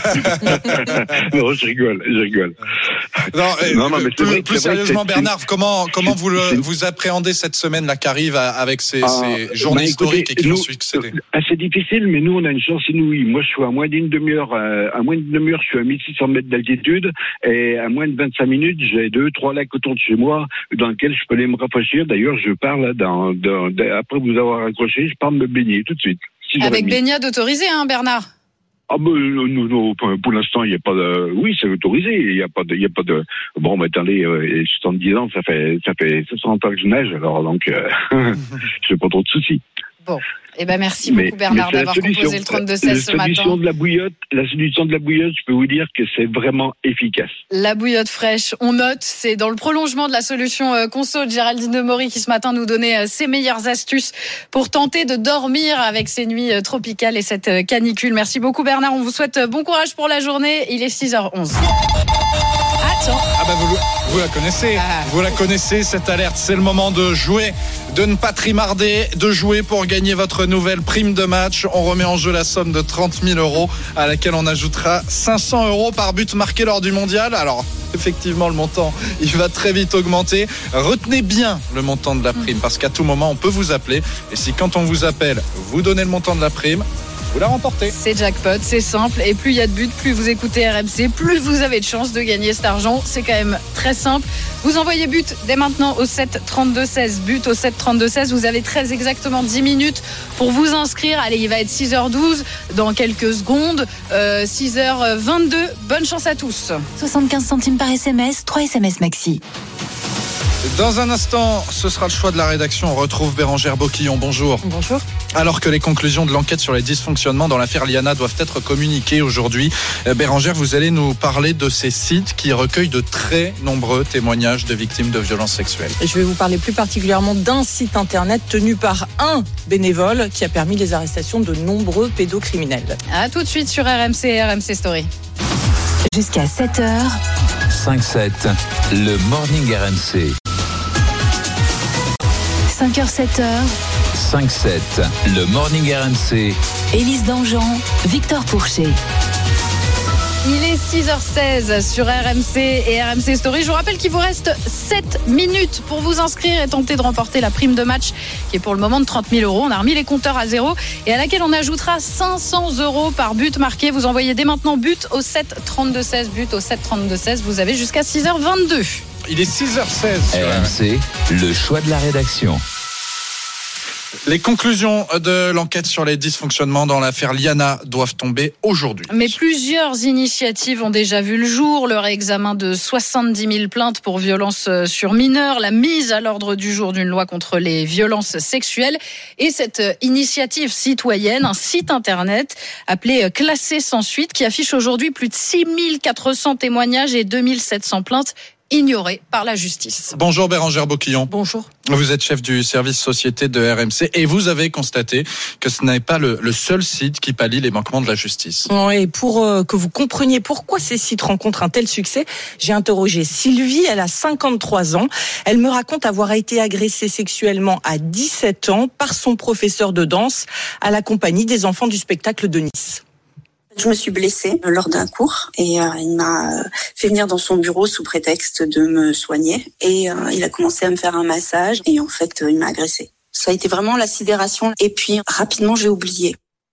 Non, je rigole, je rigole. Non, non, non mais plus, vrai, plus sérieusement, vrai Bernard, comment, comment vous, le, vous appréhendez cette semaine là qui arrive avec ces, ah, ces journées bah, historiques écoutez, et qui vont succéder ? C'est difficile, mais nous, on a une chance inouïe. Moi, je suis à moins d'une demi-heure, euh, à moins d'une demi-heure, je suis à mille six cents mètres d'altitude. Et à moins de vingt-cinq minutes, j'ai deux, trois lacs autour de chez moi dans lesquels je peux aller me rafraîchir. D'ailleurs, je pars là, dans, dans, après vous avoir accroché, je pars me baigner tout de suite. Avec baignade autorisée, hein, Bernard ? Ah ben non, non, pour l'instant il n'y a pas de. Oui, c'est autorisé. Il n'y a pas de. Il y a pas de. Bon, mais attendez, euh, soixante-dix ans, ça fait ça fait soixante ans que je nage, alors donc euh, je n'ai pas trop de soucis. Bon, eh ben merci beaucoup mais, Bernard mais d'avoir composé le trente-deux seize ce matin. La solution de la bouillotte, la solution de la bouillotte, je peux vous dire que c'est vraiment efficace. La bouillotte fraîche, on note, c'est dans le prolongement de la solution euh, conso de Géraldine Demory qui ce matin nous donnait euh, ses meilleures astuces pour tenter de dormir avec ces nuits euh, tropicales et cette euh, canicule. Merci beaucoup Bernard, on vous souhaite euh, bon courage pour la journée. Il est six heures onze. match. Hein. Ah bah vous, vous la connaissez, ah. vous la connaissez cette alerte. C'est le moment de jouer, de ne pas trimarder, de jouer pour gagner votre nouvelle prime de match. On remet en jeu la somme de trente mille euros à laquelle on ajoutera cinq cents euros par but marqué lors du mondial. Alors effectivement le montant il va très vite augmenter. Retenez bien le montant de la prime parce qu'à tout moment on peut vous appeler et si quand on vous appelle vous donnez le montant de la prime, vous la remportez. C'est jackpot, c'est simple. Et plus il y a de buts, plus vous écoutez R M C, plus vous avez de chances de gagner cet argent. C'est quand même très simple. Vous envoyez but dès maintenant au sept trente-deux seize. But au sept trente-deux seize. Vous avez très exactement dix minutes pour vous inscrire. Allez, il va être six heures douze dans quelques secondes. Euh, six heures vingt-deux. Bonne chance à tous. soixante-quinze centimes par S M S, trois S M S maxi. Dans un instant, ce sera le choix de la rédaction. On retrouve Bérangère Boquillon. Bonjour. Bonjour. Alors que les conclusions de l'enquête sur les dysfonctionnements dans l'affaire Liana doivent être communiquées aujourd'hui, Bérangère, vous allez nous parler de ces sites qui recueillent de très nombreux témoignages de victimes de violences sexuelles. Et je vais vous parler plus particulièrement d'un site internet tenu par un bénévole qui a permis les arrestations de nombreux pédocriminels. A tout de suite sur R M C et R M C Story. Jusqu'à sept heures. cinq sept, le Morning R M C. cinq heures sept heures. cinq sept, le Morning R M C. Élise Dangean, Victor Pourchet. Il est six heures seize sur R M C et R M C Story. Je vous rappelle qu'il vous reste sept minutes pour vous inscrire et tenter de remporter la prime de match qui est pour le moment de trente mille euros. On a remis les compteurs à zéro et à laquelle on ajoutera cinq cents euros par but marqué. Vous envoyez dès maintenant but au sept trente-deux seize. But au sept trente-deux seize. Vous avez jusqu'à six heures vingt-deux. Il est six heures seize. R M C, le choix de la rédaction. Les conclusions de l'enquête sur les dysfonctionnements dans l'affaire Liana doivent tomber aujourd'hui. Mais plusieurs initiatives ont déjà vu le jour. Le réexamen de soixante-dix mille plaintes pour violences sur mineurs, la mise à l'ordre du jour d'une loi contre les violences sexuelles et cette initiative citoyenne, un site internet appelé Classé sans suite qui affiche aujourd'hui plus de six mille quatre cents témoignages et deux mille sept cents plaintes ignoré par la justice. Bonjour Bérangère Boquillon. Bonjour. Vous êtes chef du service société de R M C et vous avez constaté que ce n'est pas le, le seul site qui pallie les manquements de la justice. Oui, pour euh, que vous compreniez pourquoi ces sites rencontrent un tel succès, j'ai interrogé Sylvie, elle a cinquante-trois ans. Elle me raconte avoir été agressée sexuellement à dix-sept ans par son professeur de danse à la compagnie des enfants du spectacle de Nice. Je me suis blessée lors d'un cours et euh, il m'a fait venir dans son bureau sous prétexte de me soigner et euh, il a commencé à me faire un massage et en fait euh, il m'a agressée. Ça a été vraiment la sidération et puis rapidement j'ai oublié.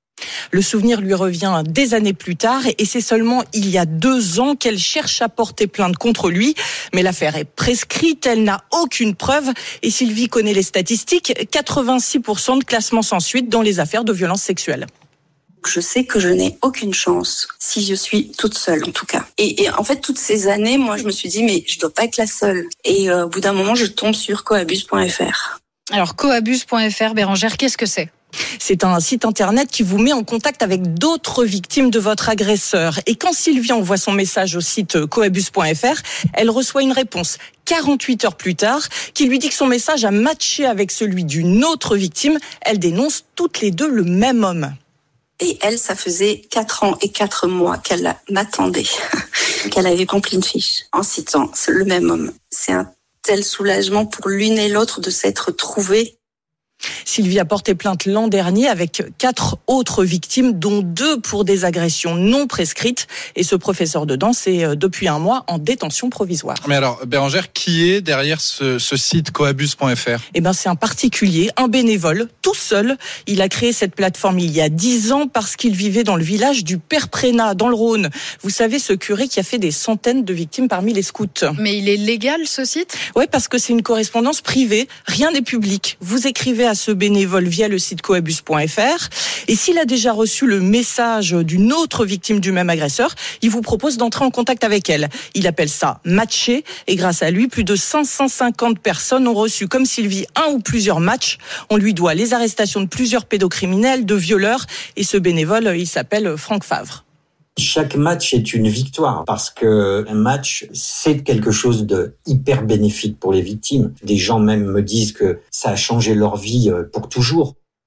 Le souvenir lui revient des années plus tard et c'est seulement il y a deux ans qu'elle cherche à porter plainte contre lui. Mais l'affaire est prescrite, elle n'a aucune preuve et Sylvie connaît les statistiques, quatre-vingt-six pour cent de classement sans suite dans les affaires de violences sexuelles. Je sais que je n'ai aucune chance si je suis toute seule en tout cas. Et, et en fait toutes ces années, moi je me suis dit mais je dois pas être la seule. Et euh, au bout d'un moment je tombe sur coabuse point f r. Alors coabuse point f r, Bérangère, qu'est-ce que c'est ? C'est un site internet qui vous met en contact avec d'autres victimes de votre agresseur. Et quand Sylvie envoie son message au site coabuse point f r, elle reçoit une réponse quarante-huit heures plus tard qui lui dit que son message a matché avec celui d'une autre victime. Elle dénonce toutes les deux le même homme. Et elle, ça faisait quatre ans et quatre mois qu'elle m'attendait, qu'elle avait rempli une fiche en citant le même homme. C'est un tel soulagement pour l'une et l'autre de s'être trouvées. Sylvie a porté plainte l'an dernier avec quatre autres victimes, dont deux pour des agressions non prescrites. Et ce professeur de danse est depuis un mois en détention provisoire. Mais alors, Bérangère, qui est derrière ce, ce site coabuse point f r ? Eh ben, c'est un particulier, un bénévole, tout seul. Il a créé cette plateforme il y a dix ans parce qu'il vivait dans le village du Père Prénat, dans le Rhône. Vous savez, ce curé qui a fait des centaines de victimes parmi les scouts. Mais il est légal, ce site ? Oui, parce que c'est une correspondance privée. Rien n'est public. Vous écrivez à ce bénévole via le site coabuse point f r et s'il a déjà reçu le message d'une autre victime du même agresseur, il vous propose d'entrer en contact avec elle. Il appelle ça matcher et grâce à lui, plus de cinq cent cinquante personnes ont reçu comme Sylvie un ou plusieurs matchs. On lui doit les arrestations de plusieurs pédocriminels, de violeurs et ce bénévole, il s'appelle Franck Favre. Chaque match est une victoire parce que un match, c'est quelque chose de hyper bénéfique pour les victimes. Des gens même me disent que ça a changé leur vie pour toujours.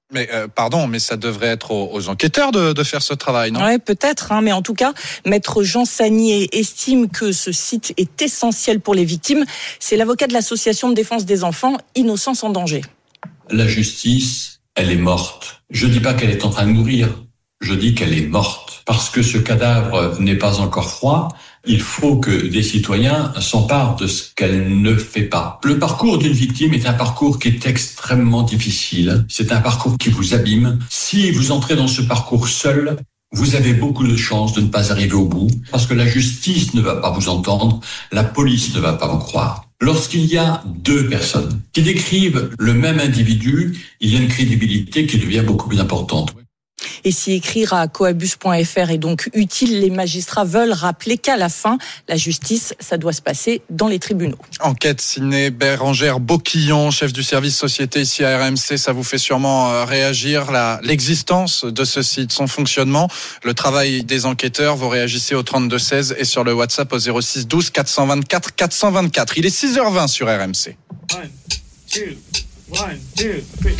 Mais euh, pardon, mais ça devrait être aux, aux enquêteurs de, de faire ce travail, non ? Ouais, peut-être, hein, mais en tout cas, maître Jean Sagnier estime que ce site est essentiel pour les victimes. C'est l'avocat de l'association de défense des enfants, Innocence en danger. La justice, elle est morte. Je dis pas qu'elle est en train de mourir. Je dis qu'elle est morte. Parce que ce cadavre n'est pas encore froid, il faut que des citoyens s'emparent de ce qu'elle ne fait pas. Le parcours d'une victime est un parcours qui est extrêmement difficile. C'est un parcours qui vous abîme. Si vous entrez dans ce parcours seul, vous avez beaucoup de chances de ne pas arriver au bout. Parce que la justice ne va pas vous entendre, la police ne va pas vous croire. Lorsqu'il y a deux personnes qui décrivent le même individu, il y a une crédibilité qui devient beaucoup plus importante. Et si écrire à coabus point f r est donc utile, les magistrats veulent rappeler qu'à la fin, la justice, ça doit se passer dans les tribunaux. Enquête signée Bérangère Boquillon, chef du service société ici à R M C. Ça vous fait sûrement réagir, la, l'existence de ce site, son fonctionnement, le travail des enquêteurs. Vous réagissez au trente-deux seize et sur le WhatsApp au zéro six douze quatre cent vingt-quatre quatre cent vingt-quatre. Il est six heures vingt sur R M C. One, two, one, two, three.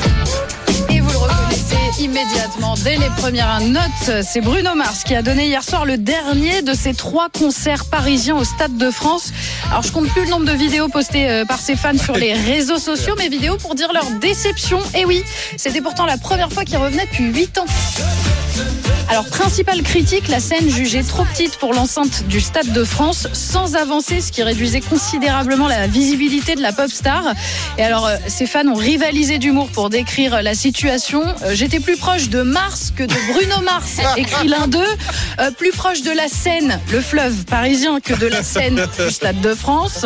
Et vous le reconnaissez immédiatement dès les premières notes. C'est Bruno Mars qui a donné hier soir le dernier de ses trois concerts parisiens au Stade de France. Alors je compte plus le nombre de vidéos postées par ses fans sur les réseaux sociaux, mais vidéos pour dire leur déception. Et oui, c'était pourtant la première fois qu'il revenait depuis huit ans. Alors, principale critique, la scène jugée trop petite pour l'enceinte du Stade de France, sans avancer, ce qui réduisait considérablement la visibilité de la pop star. Et alors, euh, ses fans ont rivalisé d'humour pour décrire la situation. Euh, j'étais plus proche de Mars que de Bruno Mars, écrit l'un d'eux. Euh, plus proche de la Seine, le fleuve parisien, que de la scène du Stade de France.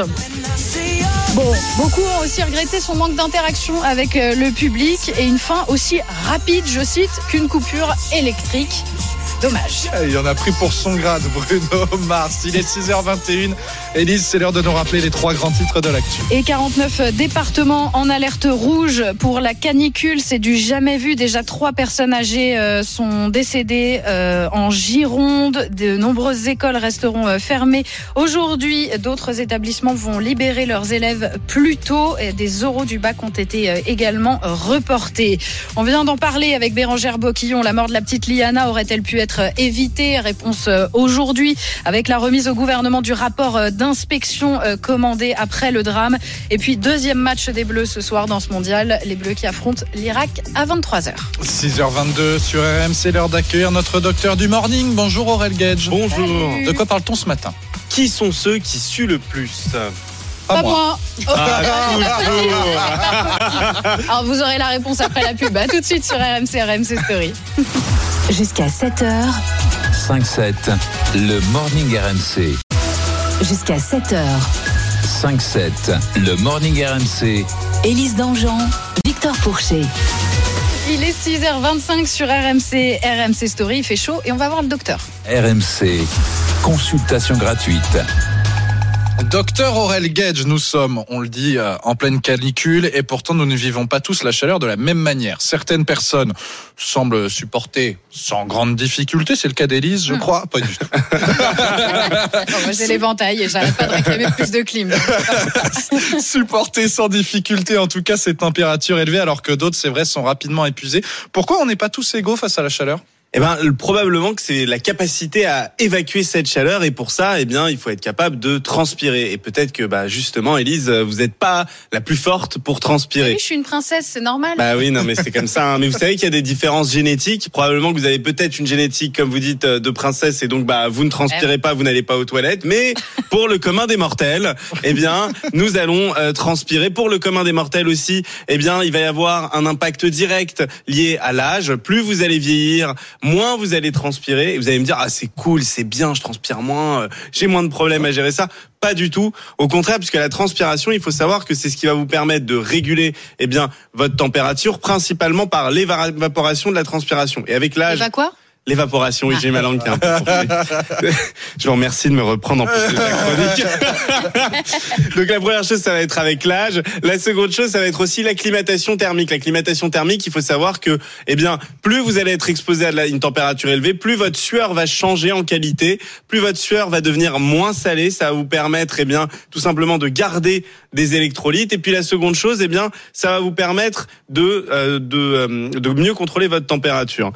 Bon, beaucoup ont aussi regretté son manque d'interaction avec le public et une fin aussi rapide, je cite, qu'une coupure électrique. Dommage. Il en a pris pour son grade, Bruno Mars. Il est six heures vingt et une. Élise, c'est l'heure de nous rappeler les trois grands titres de l'actu. Et quarante-neuf départements en alerte rouge pour la canicule. C'est du jamais vu. Déjà trois personnes âgées euh, sont décédées euh, en Gironde. De nombreuses écoles resteront euh, fermées aujourd'hui. D'autres établissements vont libérer leurs élèves plus tôt. Et des oraux du bac ont été euh, également reportés. On vient d'en parler avec Bérangère Boquillon. La mort de la petite Liana aurait-elle pu être évitée? Réponse euh, aujourd'hui avec la remise au gouvernement du rapport euh, d'inspection euh, commandé après le drame. Et puis deuxième match des Bleus ce soir dans ce mondial. Les Bleus qui affrontent l'Irak à vingt-trois heures. six heures vingt-deux sur R M C, l'heure d'accueillir notre docteur du morning. Bonjour Aurel Gage. Bonjour. Salut. De quoi parle-t-on ce matin? Qui sont ceux qui suent le plus? Pas, Pas moi. moi. Oh. Ah, Alors vous aurez la réponse après la pub. À tout de suite sur R M C, R M C Story. Jusqu'à sept heures. cinq sept, le Morning R M C. Jusqu'à sept heures. cinq sept, le Morning R M C. Élise Dangean, Victor Pourchet. Il est six heures vingt-cinq sur R M C, R M C Story. Il fait chaud et on va voir le docteur. R M C, consultation gratuite. Docteur Aurel Gage, nous sommes, on le dit, en pleine canicule et pourtant nous ne vivons pas tous la chaleur de la même manière. Certaines personnes semblent supporter sans grande difficulté, c'est le cas d'Élise, je mmh. crois, pas du tout. Non, moi j'ai l'éventail et j'arrête pas de réclamer plus de clim. Supporter sans difficulté, en tout cas, ces températures élevées, alors que d'autres, c'est vrai, sont rapidement épuisées. Pourquoi on n'est pas tous égaux face à la chaleur ? Eh ben, probablement que c'est la capacité à évacuer cette chaleur et pour ça, eh bien, il faut être capable de transpirer. Et peut-être que, bah, justement, Élise, vous n'êtes pas la plus forte pour transpirer. Oui, je suis une princesse, c'est normal. Bah oui, non, mais c'est comme ça. Hein. Mais vous savez qu'il y a des différences génétiques. Probablement que vous avez peut-être une génétique, comme vous dites, de princesse et donc, bah, vous ne transpirez pas, vous n'allez pas aux toilettes. Mais pour le commun des mortels, eh bien, nous allons euh, transpirer. Pour le commun des mortels aussi, eh bien, il va y avoir un impact direct lié à l'âge. Plus vous allez vieillir, moins vous allez transpirer et vous allez me dire ah c'est cool, c'est bien, je transpire moins, euh, j'ai moins de problèmes à gérer ça. Pas du tout. Au contraire, puisque la transpiration, il faut savoir que c'est ce qui va vous permettre de réguler eh bien votre température, principalement par l'évaporation de la transpiration. Et avec l'âge, Éva quoi L'évaporation, oui, j'ai ma langue qui est un peu fourchée. Je vous remercie de me reprendre en plus de la chronique. Donc la première chose, ça va être avec l'âge. La seconde chose, ça va être aussi l'acclimatation thermique. L'acclimatation thermique, il faut savoir que, eh bien, plus vous allez être exposé à une température élevée, plus votre sueur va changer en qualité, plus votre sueur va devenir moins salée. Ça va vous permettre, eh bien, tout simplement de garder des électrolytes. Et puis la seconde chose, eh bien, ça va vous permettre de euh, de euh, de mieux contrôler votre température.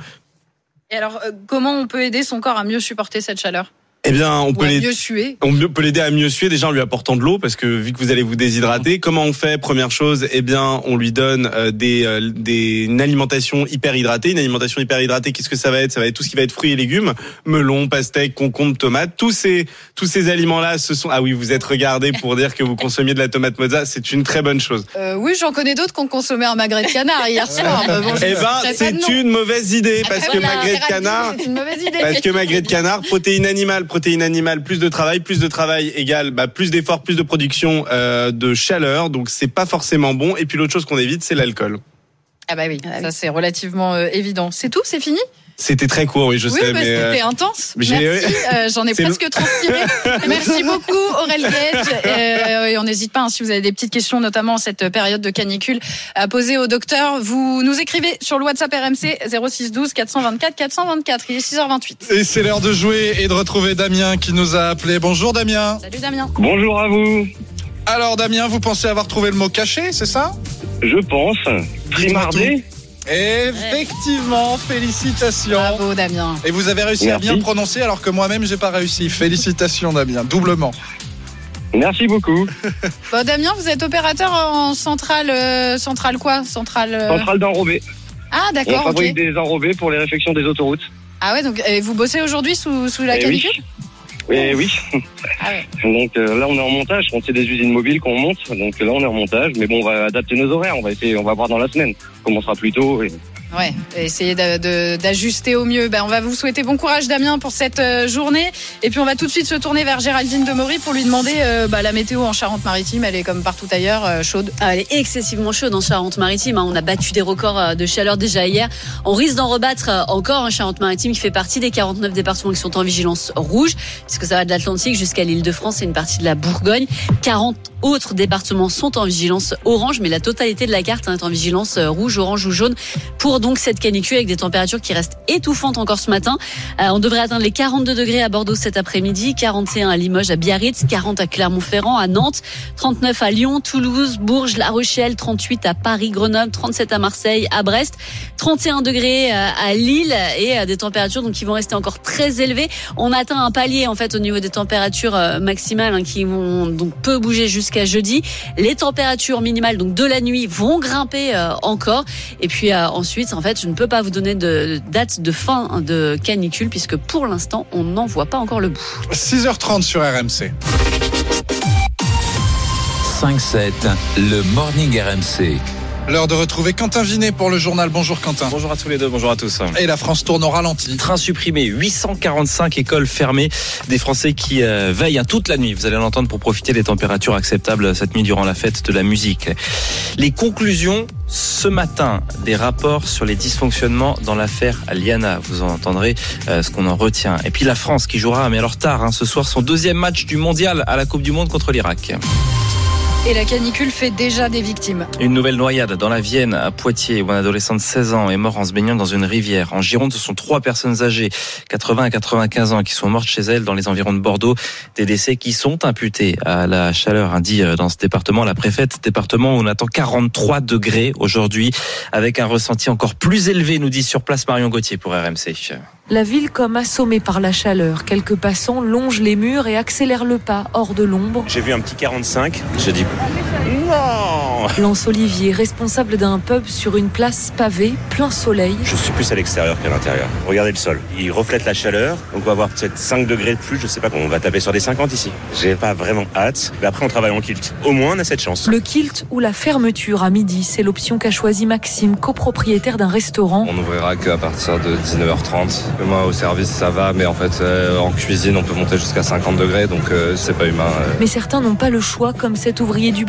Et alors, euh, comment on peut aider son corps à mieux supporter cette chaleur ? Eh bien, on peut, l'aider, mieux suer. on peut l'aider à mieux suer déjà en lui apportant de l'eau, parce que vu que vous allez vous déshydrater, comment on fait ? Première chose, eh bien, on lui donne euh, des, euh, des une alimentation hyper hydratée. Une alimentation hyper hydratée, qu'est-ce que ça va être ? Ça va être tout ce qui va être fruits et légumes, melons, pastèques, concombres, tomates. Tous ces tous ces aliments-là, ce sont ah oui, vous êtes regardé pour dire que vous consommiez de la tomate mozza, c'est une très bonne chose. Euh, oui, j'en connais d'autres qui ont consommé un magret de canard hier soir. Bon, eh ben, c'est une mauvaise idée parce ah, que voilà, magret de canard, c'est une mauvaise idée. Parce que magret de canard, protéines animales, protéines animales. Plus de travail, plus de travail égale bah, plus d'efforts, plus de production euh, de chaleur. Donc c'est pas forcément bon. Et puis l'autre chose qu'on évite, c'est l'alcool. Ah bah oui, ça c'est relativement euh, évident. C'est tout, c'est fini ? C'était très court, oui, je oui, sais. Bah, mais c'était euh... intense. J'ai... Merci, euh, j'en ai c'est presque le... transpiré. Merci beaucoup, Aurel Gage. Euh, et on n'hésite pas, hein, si vous avez des petites questions, notamment en cette période de canicule, à poser au docteur. Vous nous écrivez sur le WhatsApp R M C zéro six douze quatre cent vingt-quatre quatre cent vingt-quatre. Il est six heures vingt-huit. Et c'est l'heure de jouer et de retrouver Damien qui nous a appelé. Bonjour Damien. Salut Damien. Bonjour à vous. Alors Damien, vous pensez avoir trouvé le mot caché, c'est ça ? Je pense. Primardé. Effectivement, félicitations. Bravo Damien. Et vous avez réussi Merci. à bien le prononcer alors que moi-même j'ai pas réussi. Félicitations Damien, doublement. Merci beaucoup. Bon Damien, vous êtes opérateur en centrale, euh, centrale quoi ? Centrale. Euh... Centrale d'enrobés. Ah d'accord. On fabrique okay. des enrobés pour les réfections des autoroutes. Ah ouais, donc et vous bossez aujourd'hui sous sous la et canicule ? Oui. Et oui. Ah ouais. Donc euh, là on est en montage, on sait des usines mobiles qu'on monte, donc là on est en montage, mais bon on va adapter nos horaires, on va essayer, on va voir dans la semaine, on commencera plus tôt. Et... Ouais, essayer de, de, d'ajuster au mieux. Ben, on va vous souhaiter bon courage Damien pour cette euh, journée. Et puis on va tout de suite se tourner vers Géraldine Demory pour lui demander euh, bah, la météo en Charente-Maritime. Elle est comme partout ailleurs, euh, chaude. Ah, elle est excessivement chaude en Charente-Maritime. Hein. On a battu des records de chaleur déjà hier. On risque d'en rebattre encore en Charente-Maritime qui fait partie des quarante-neuf départements qui sont en vigilance rouge, puisque ça va de l'Atlantique jusqu'à l'Île-de-France et une partie de la Bourgogne. quarante autres départements sont en vigilance orange, mais la totalité de la carte hein, est en vigilance rouge, orange ou jaune pour donc cette canicule avec des températures qui restent étouffantes encore ce matin. Euh, on devrait atteindre les quarante-deux degrés à Bordeaux cet après-midi, quarante et un à Limoges, à Biarritz, quarante à Clermont-Ferrand, à Nantes, trente-neuf à Lyon, Toulouse, Bourges, La Rochelle, trente-huit à Paris, Grenoble, trente-sept à Marseille, à Brest, trente et un degrés à Lille et des températures donc qui vont rester encore très élevées. On atteint un palier en fait au niveau des températures maximales hein, qui vont donc peu bouger jusqu'à jeudi. Les températures minimales donc de la nuit vont grimper euh, encore et puis euh, ensuite en fait je ne peux pas vous donner de date de fin de canicule puisque pour l'instant on n'en voit pas encore le bout. six heures trente sur R M C. cinq sept, le Morning R M C. L'heure de retrouver Quentin Vinet pour le journal. Bonjour Quentin. Bonjour à tous les deux, bonjour à tous. Et la France tourne au ralenti. Train supprimé, huit cent quarante-cinq écoles fermées, des Français qui euh, veillent hein, toute la nuit. Vous allez l'entendre pour profiter des températures acceptables cette nuit durant la fête de la musique. Les conclusions ce matin des rapports sur les dysfonctionnements dans l'affaire Liana. Vous en entendrez euh, ce qu'on en retient. Et puis la France qui jouera, mais alors tard, hein, ce soir, son deuxième match du mondial à la Coupe du Monde contre l'Irak. Et la canicule fait déjà des victimes. Une nouvelle noyade dans la Vienne, à Poitiers, où un adolescent de seize ans est mort en se baignant dans une rivière. En Gironde, ce sont trois personnes âgées, quatre-vingts à quatre-vingt-quinze ans, qui sont mortes chez elles dans les environs de Bordeaux. Des décès qui sont imputés à la chaleur, hein, dit dans ce département la préfète. Département où on attend quarante-trois degrés aujourd'hui, avec un ressenti encore plus élevé, nous dit sur place Marion Gauthier pour R M C. La ville comme assommée par la chaleur. Quelques passants longent les murs et accélèrent le pas hors de l'ombre. J'ai vu un petit quarante-cinq, j'ai dit non. Lance Olivier, responsable d'un pub sur une place pavée, plein soleil. Je suis plus à l'extérieur qu'à l'intérieur. Regardez le sol, il reflète la chaleur, donc on va avoir peut-être cinq degrés de plus, je sais pas, on va taper sur des cinquante ici. J'ai pas vraiment hâte, mais après on travaille en kilt. Au moins on a cette chance. Le kilt ou la fermeture à midi, c'est l'option qu'a choisi Maxime, copropriétaire d'un restaurant. On n'ouvrira qu'à partir de dix-neuf heures trente. Moi au service ça va, mais en fait euh, en cuisine on peut monter jusqu'à cinquante degrés, donc euh, c'est pas humain. Euh. Mais certains n'ont pas le choix, comme cet ouvrier du bâtiment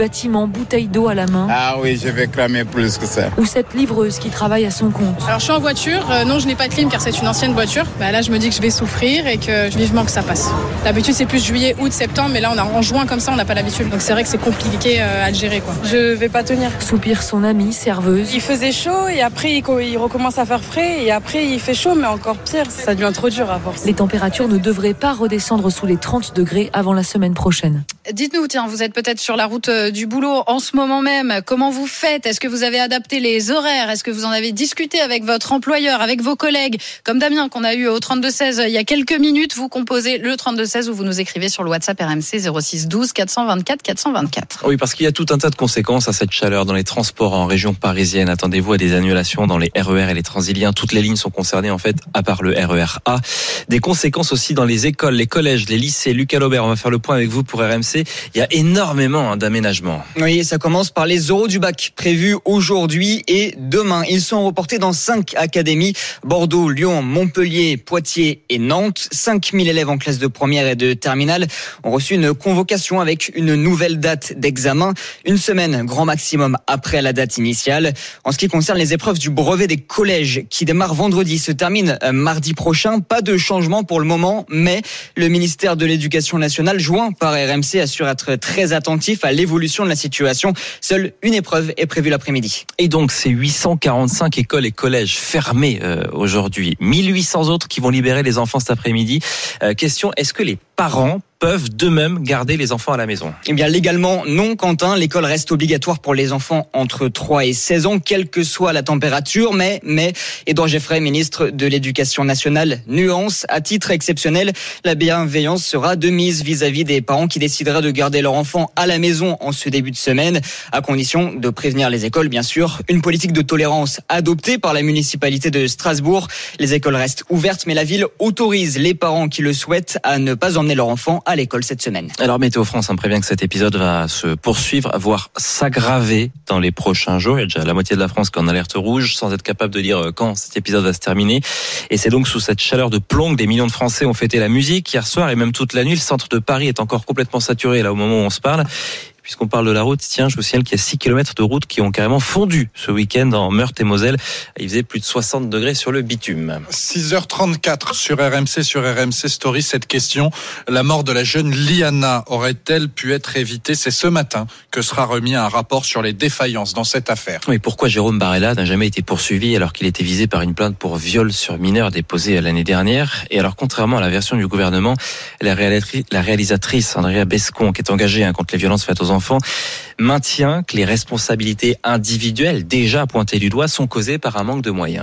bouteille d'eau à la main. Ah oui, je vais cramer plus que ça. Ou cette livreuse qui travaille à son compte. Alors je suis en voiture, euh, non je n'ai pas de clim car c'est une ancienne voiture. Bah, là je me dis que je vais souffrir et que vivement que ça passe. D'habitude c'est plus juillet, août, septembre, mais là on a en juin comme ça, on n'a pas l'habitude. Donc c'est vrai que c'est compliqué euh, à le gérer quoi. Je vais pas tenir. Soupire son amie, serveuse. Il faisait chaud et après il, il recommence à faire frais et après il fait chaud mais encore pire, ça devient trop dur à force. Les températures ne devraient pas redescendre sous les trente degrés avant la semaine prochaine. Dites-nous, tiens, vous êtes peut-être sur la route du boulot en ce moment même. Comment vous faites ? Est-ce que vous avez adapté les horaires ? Est-ce que vous en avez discuté avec votre employeur, avec vos collègues ? Comme Damien qu'on a eu au trente-deux seize il y a quelques minutes, vous composez le trente-deux seize ou vous nous écrivez sur le WhatsApp R M C zéro six douze quatre cent vingt-quatre quatre cent vingt-quatre. Oui, parce qu'il y a tout un tas de conséquences à cette chaleur dans les transports en région parisienne. Attendez-vous à des annulations dans les R E R et les Transiliens. Toutes les lignes sont concernées en fait, à part le R E R A. Des conséquences aussi dans les écoles, les collèges, les lycées. Lucas Laubert, on va faire le point avec vous pour R M C. Il y a énormément d'aménagements. Oui, ça commence par les oraux du bac prévus aujourd'hui et demain. Ils sont reportés dans cinq académies. Bordeaux, Lyon, Montpellier, Poitiers et Nantes. cinq mille élèves en classe de première et de terminale ont reçu une convocation avec une nouvelle date d'examen. Une semaine, grand maximum, après la date initiale. En ce qui concerne les épreuves du brevet des collèges qui démarrent vendredi, se terminent mardi prochain. Pas de changement pour le moment, mais le ministère de l'Éducation nationale, joint par R M C, assure être très attentif à l'évolution de la situation. Seule une épreuve est prévue l'après-midi. Et donc, c'est huit cent quarante-cinq écoles et collèges fermés euh, aujourd'hui. mille huit cents autres qui vont libérer les enfants cet après-midi. Euh, question, est-ce que les parents peuvent d'eux-mêmes garder les enfants à la maison? Eh bien, légalement, non, Quentin. L'école reste obligatoire pour les enfants entre trois et seize ans, quelle que soit la température. Mais, mais, Édouard Geoffrey, ministre de l'Éducation nationale, nuance, à titre exceptionnel, la bienveillance sera de mise vis-à-vis des parents qui décideraient de garder leur enfant à la maison en ce début de semaine, à condition de prévenir les écoles, bien sûr. Une politique de tolérance adoptée par la municipalité de Strasbourg. Les écoles restent ouvertes, mais la ville autorise les parents qui le souhaitent à ne pas emmener leur enfant à l'école cette semaine. Alors Météo France hein, prévient que cet épisode va se poursuivre, voire s'aggraver dans les prochains jours. Il y a déjà la moitié de la France qui est en alerte rouge, sans être capable de dire quand cet épisode va se terminer. Et c'est donc sous cette chaleur de plomb que des millions de Français ont fêté la musique hier soir et même toute la nuit. Le centre de Paris est encore complètement saturé là au moment où on se parle. Puisqu'on parle de la route, tiens, je vous signale qu'il y a six kilomètres de route qui ont carrément fondu ce week-end en Meurthe et Moselle. Il faisait plus de soixante degrés sur le bitume. six heures trente-quatre sur R M C, sur R M C Story, cette question. La mort de la jeune Liana aurait-elle pu être évitée? C'est ce matin que sera remis un rapport sur les défaillances dans cette affaire. Oui, pourquoi Jérôme Barella n'a jamais été poursuivi alors qu'il était visé par une plainte pour viol sur mineur déposée l'année dernière? Et alors, contrairement à la version du gouvernement, la réalisatrice, la réalisatrice Andrea Bescon, qui est engagée hein, contre les violences faites aux enfants, maintient que les responsabilités individuelles déjà pointées du doigt sont causées par un manque de moyens.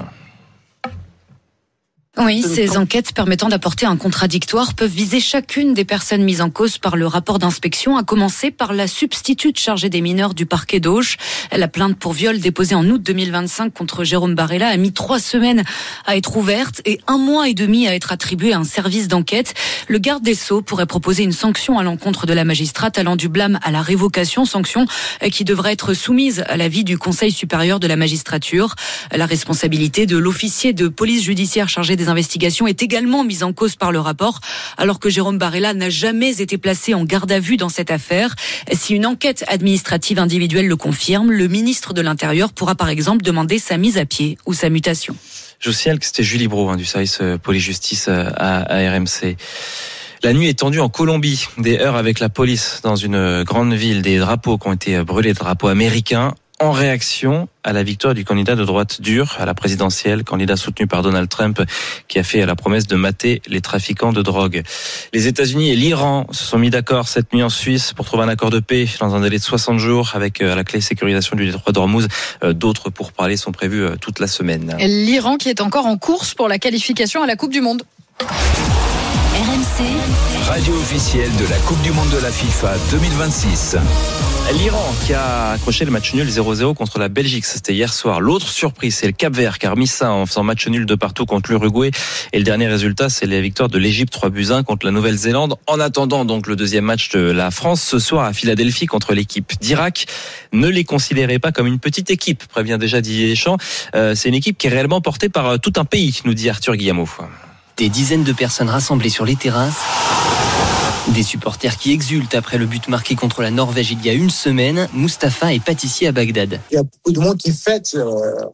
Oui, ces enquêtes permettant d'apporter un contradictoire peuvent viser chacune des personnes mises en cause par le rapport d'inspection, à commencer par la substitute chargée des mineurs du parquet d'Auch. La plainte pour viol déposée en août deux mille vingt-cinq contre Jérôme Barella a mis trois semaines à être ouverte et un mois et demi à être attribuée à un service d'enquête. Le garde des Sceaux pourrait proposer une sanction à l'encontre de la magistrate allant du blâme à la révocation, sanction qui devrait être soumise à l'avis du Conseil supérieur de la magistrature. La responsabilité de l'officier de police judiciaire chargé des investigations est également mise en cause par le rapport, alors que Jérôme Barella n'a jamais été placé en garde à vue dans cette affaire. Si une enquête administrative individuelle le confirme, le ministre de l'Intérieur pourra par exemple demander sa mise à pied ou sa mutation. Je vous signale que c'était Julie Brault hein, du service police-justice à, à R M C. La nuit est tendue en Colombie. Des heurts avec la police dans une grande ville, des drapeaux qui ont été brûlés, des drapeaux américains, en réaction à la victoire du candidat de droite dure à la présidentielle, candidat soutenu par Donald Trump, qui a fait la promesse de mater les trafiquants de drogue. Les États-Unis et l'Iran se sont mis d'accord cette nuit en Suisse pour trouver un accord de paix dans un délai de soixante jours avec à la clé sécurisation du détroit d'Ormuz. D'autres pourparlers sont prévus toute la semaine. Et l'Iran qui est encore en course pour la qualification à la Coupe du Monde. R M C, radio officielle de la Coupe du Monde de la FIFA deux mille vingt-six. L'Iran qui a accroché le match nul zéro zéro contre la Belgique, c'était hier soir. L'autre surprise, c'est le Cap-Vert qui a remis ça en faisant match nul de partout contre l'Uruguay. Et le dernier résultat, c'est la victoire de l'Égypte trois buts à un contre la Nouvelle-Zélande. En attendant donc le deuxième match de la France ce soir à Philadelphie contre l'équipe d'Irak. Ne les considérez pas comme une petite équipe, prévient déjà Didier Deschamps. Euh, c'est une équipe qui est réellement portée par tout un pays, nous dit Arthur Guillemot. Des dizaines de personnes rassemblées sur les terrasses Des supporters qui exultent après le but marqué contre la Norvège il y a une semaine. Mustapha est pâtissier à Bagdad. Il y a beaucoup de monde qui fête euh,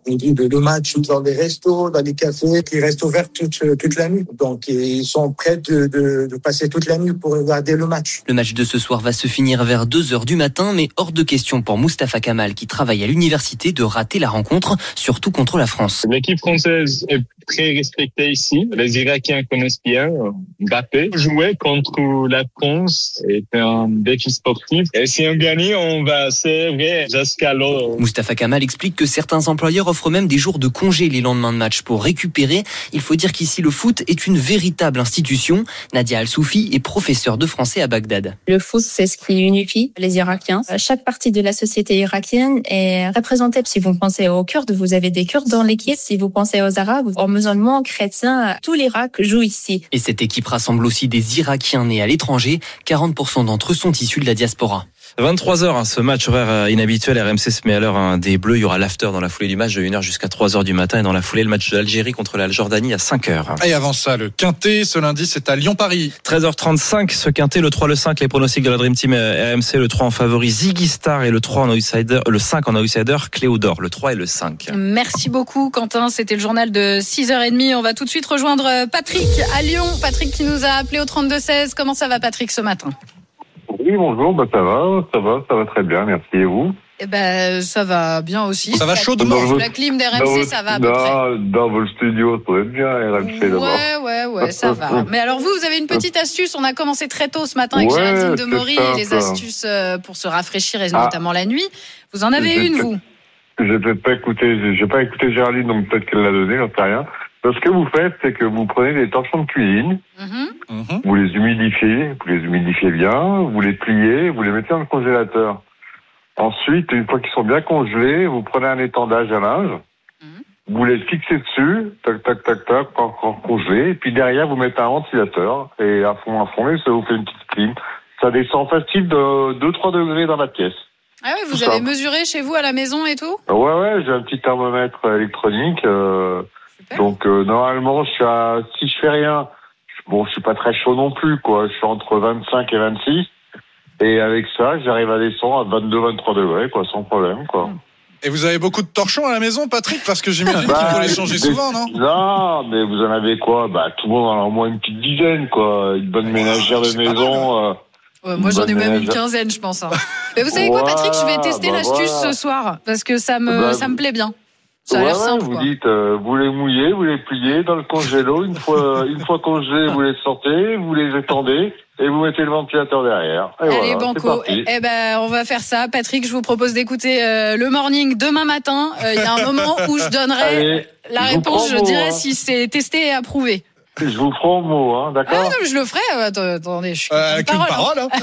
le match dans des restos, dans des cafés, qui restent ouverts toute, toute la nuit. Donc ils sont prêts de, de, de passer toute la nuit pour regarder le match. Le match de ce soir va se finir vers deux heures du matin, mais hors de question pour Mustapha Kamal, qui travaille à l'université, de rater la rencontre, surtout contre la France. L'équipe française est très respectée ici. Les Irakiens connaissent bien Mbappé. Jouer contre la France est un défi sportif. Et si on gagne, on va serrer jusqu'à l'eau. Mustapha Kamal explique que certains employeurs offrent même des jours de congé les lendemains de match pour récupérer. Il faut dire qu'ici, le foot est une véritable institution. Nadia Al-Soufi est professeure de français à Bagdad. Le foot, c'est ce qui unifie les Irakiens. Chaque partie de la société irakienne est représentée. Si vous pensez aux Kurdes, vous avez des Kurdes dans l'équipe. Si vous pensez aux Arabes, aux musulmans, chrétiens, tout l'Irak joue ici. Et cette équipe rassemble aussi des Irakiens nés à l'étranger. quarante pour cent d'entre eux sont issus de la diaspora. vingt-trois heures, hein, ce match horaire inhabituel. R M C se met à l'heure hein, des Bleus. Il y aura l'after dans la foulée du match de une heure jusqu'à trois heures du matin. Et dans la foulée, le match de l'Algérie contre la Jordanie à cinq heures. Et avant ça, le Quintet, ce lundi, c'est à Lyon-Paris. treize heures trente-cinq, ce Quintet, le trois, le cinq, les pronostics de la Dream Team R M C. Le trois en favori, Ziggy Star, et le trois en outsider, le cinq en outsider, Cléodore. Le trois et le cinq. Merci beaucoup, Quentin. C'était le journal de six heures trente. On va tout de suite rejoindre Patrick à Lyon. Patrick qui nous a appelé au trente-deux seize. Comment ça va, Patrick, ce matin? Oui, bonjour, bah ça va, ça va, ça va très bien, merci. Et vous? Eh ben, ça va bien aussi. Ça va chaudement. Sous la clim d'R M C, ça va à peu près. Dans vos studios, ça va être bien, R M C d'abord. Ouais, ouais, ouais, ça va. Mais alors vous, vous avez une petite astuce. On a commencé très tôt ce matin avec ouais, Géraldine Demory et les astuces pour se rafraîchir, et notamment ah. la nuit. Vous en avez une, vous? J'ai peut-être pas écouté, j'ai pas écouté Géraldine, donc peut-être qu'elle l'a donné, j'en sais rien. Ce que vous faites, c'est que vous prenez des torchons de cuisine, mm-hmm. vous les humidifiez, vous les humidifiez bien, vous les pliez, vous les mettez dans le congélateur. Ensuite, une fois qu'ils sont bien congelés, vous prenez un étendage à linge, mm-hmm. vous les fixez dessus, tac, tac, tac, tac, encore congelés, et puis derrière, vous mettez un ventilateur, et à fond, à fond, et ça vous fait une petite clim. Ça descend facile de deux à trois degrés dans la pièce. Ah oui, vous tout avez ça. Mesuré chez vous à la maison et tout? Ouais, ouais, j'ai un petit thermomètre électronique, euh, donc euh, normalement, je suis à, si je fais rien, bon, je suis pas très chaud non plus, quoi. Je suis entre vingt-cinq et vingt-six, et avec ça, j'arrive à descendre à vingt-deux à vingt-trois degrés, quoi, sans problème, quoi. Et vous avez beaucoup de torchons à la maison, Patrick? Parce que j'imagine bah, qu'il faut les changer des... souvent, non? Non, mais vous en avez quoi? Bah, tout le monde en a au moins une petite dizaine, quoi. Une bonne ménagère de maison. Mal, euh, ouais, moi, j'en ai même une quinzaine, je pense. Hein. Mais vous savez quoi, Patrick? Je vais tester bah, l'astuce voilà. ce soir, parce que ça me, bah, ça me plaît bien. Ça a ouais, l'air simple, vous quoi. dites, euh, vous les mouillez, vous les pliez dans le congélo. Une fois, une fois congelés, vous les sortez, vous les étendez et vous mettez le ventilateur derrière. Et Allez, voilà, banco. Eh, eh ben, on va faire ça. Patrick, je vous propose d'écouter euh, le morning demain matin. Il euh, y a un moment où je donnerai Allez, la je réponse. Je dirai hein. si c'est testé et approuvé. Je vous ferai au mot, hein, d'accord? Ah non, je le ferai. Attendez, je suis euh, avec une parole. Hein.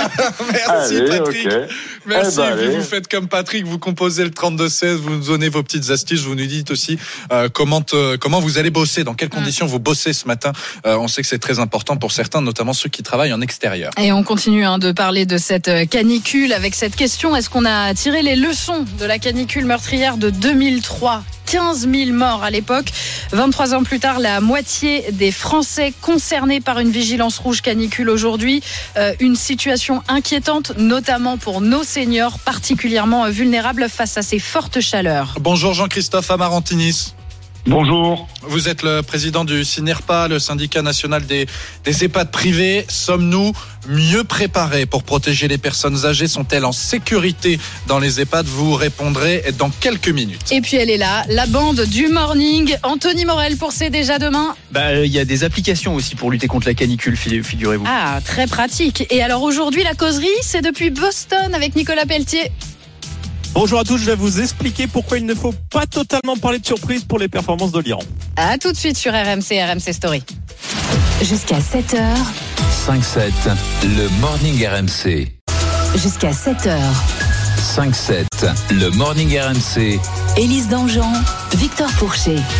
Merci, allez, Patrick. Okay. Merci. Eh ben, vous, vous faites comme Patrick, vous composez le trente-deux seize, vous nous donnez vos petites astuces, vous nous dites aussi euh, comment te, comment vous allez bosser, dans quelles conditions mmh. vous bossez ce matin. Euh, on sait que c'est très important pour certains, notamment ceux qui travaillent en extérieur. Et on continue hein, de parler de cette canicule avec cette question. Est-ce qu'on a tiré les leçons de la canicule meurtrière de deux mille trois? quinze mille morts à l'époque. vingt-trois ans plus tard, la moitié des Français concernés par une vigilance rouge canicule aujourd'hui. Euh, une situation inquiétante, notamment pour nos seniors, particulièrement vulnérables face à ces fortes chaleurs. Bonjour Jean-Christophe Amarantinis. Bonjour. Vous êtes le président du SINERPA, le syndicat national des, des EHPAD privés. Sommes-nous mieux préparés pour protéger les personnes âgées? Sont-elles en sécurité dans les EHPAD? Vous répondrez dans quelques minutes. Et puis elle est là, la bande du morning. Anthony Morel pour C'est déjà demain. Bah, il y a des applications aussi pour lutter contre la canicule, figurez-vous. Ah, très pratique. Et alors aujourd'hui, la causerie, c'est depuis Boston avec Nicolas Pelletier. Bonjour à tous, je vais vous expliquer pourquoi il ne faut pas totalement parler de surprise pour les performances de l'Iran. A tout de suite sur R M C, R M C Story. Jusqu'à sept heures. cinq sept, le morning R M C. Jusqu'à sept heures. cinq sept, le morning R M C. Élise Dangean, Victor Pourchet.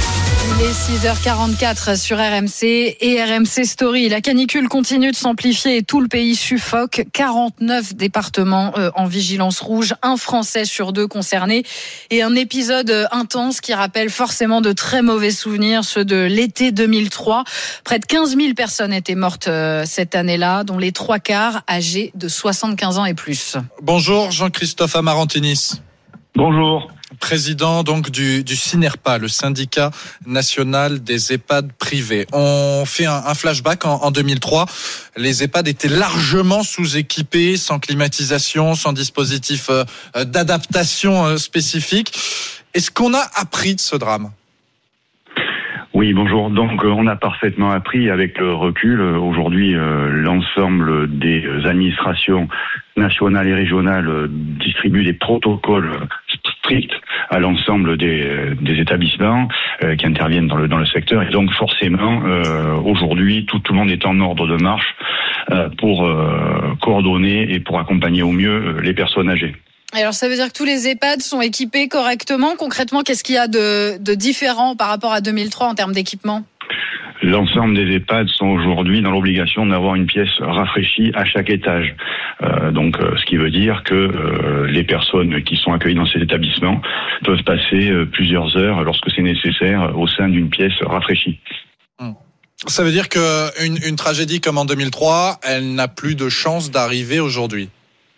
Il est six heures quarante-quatre sur R M C et R M C Story. La canicule continue de s'amplifier et tout le pays suffoque. quarante-neuf départements en vigilance rouge, un Français sur deux concerné et un épisode intense qui rappelle forcément de très mauvais souvenirs, ceux de l'été deux mille trois. Près de quinze mille personnes étaient mortes cette année-là, dont les trois quarts âgés de soixante-quinze ans et plus. Bonjour Jean-Christophe Amarantinis. Bonjour. Président donc du, du SYNERPA, le syndicat national des EHPAD privés. On fait un, un flashback en, en deux mille trois. Les EHPAD étaient largement sous-équipés, sans climatisation, sans dispositif euh, d'adaptation euh, spécifique. Est-ce qu'on a appris de ce drame ? Oui, bonjour. Donc, on a parfaitement appris avec le recul. Aujourd'hui, euh, l'ensemble des administrations nationales et régionales euh, distribuent des protocoles stricts à l'ensemble des, des établissements euh, qui interviennent dans le dans le secteur. Et donc, forcément, euh, aujourd'hui, tout, tout le monde est en ordre de marche euh, pour euh, coordonner et pour accompagner au mieux euh, les personnes âgées. Alors ça veut dire que tous les EHPAD sont équipés correctement. Concrètement, qu'est-ce qu'il y a de, de différent par rapport à deux mille trois en termes d'équipement ? L'ensemble des EHPAD sont aujourd'hui dans l'obligation d'avoir une pièce rafraîchie à chaque étage. Euh, donc, euh, ce qui veut dire que euh, les personnes qui sont accueillies dans ces établissements peuvent passer euh, plusieurs heures, lorsque c'est nécessaire, au sein d'une pièce rafraîchie. Ça veut dire qu'une une tragédie comme en deux mille trois, elle n'a plus de chance d'arriver aujourd'hui ?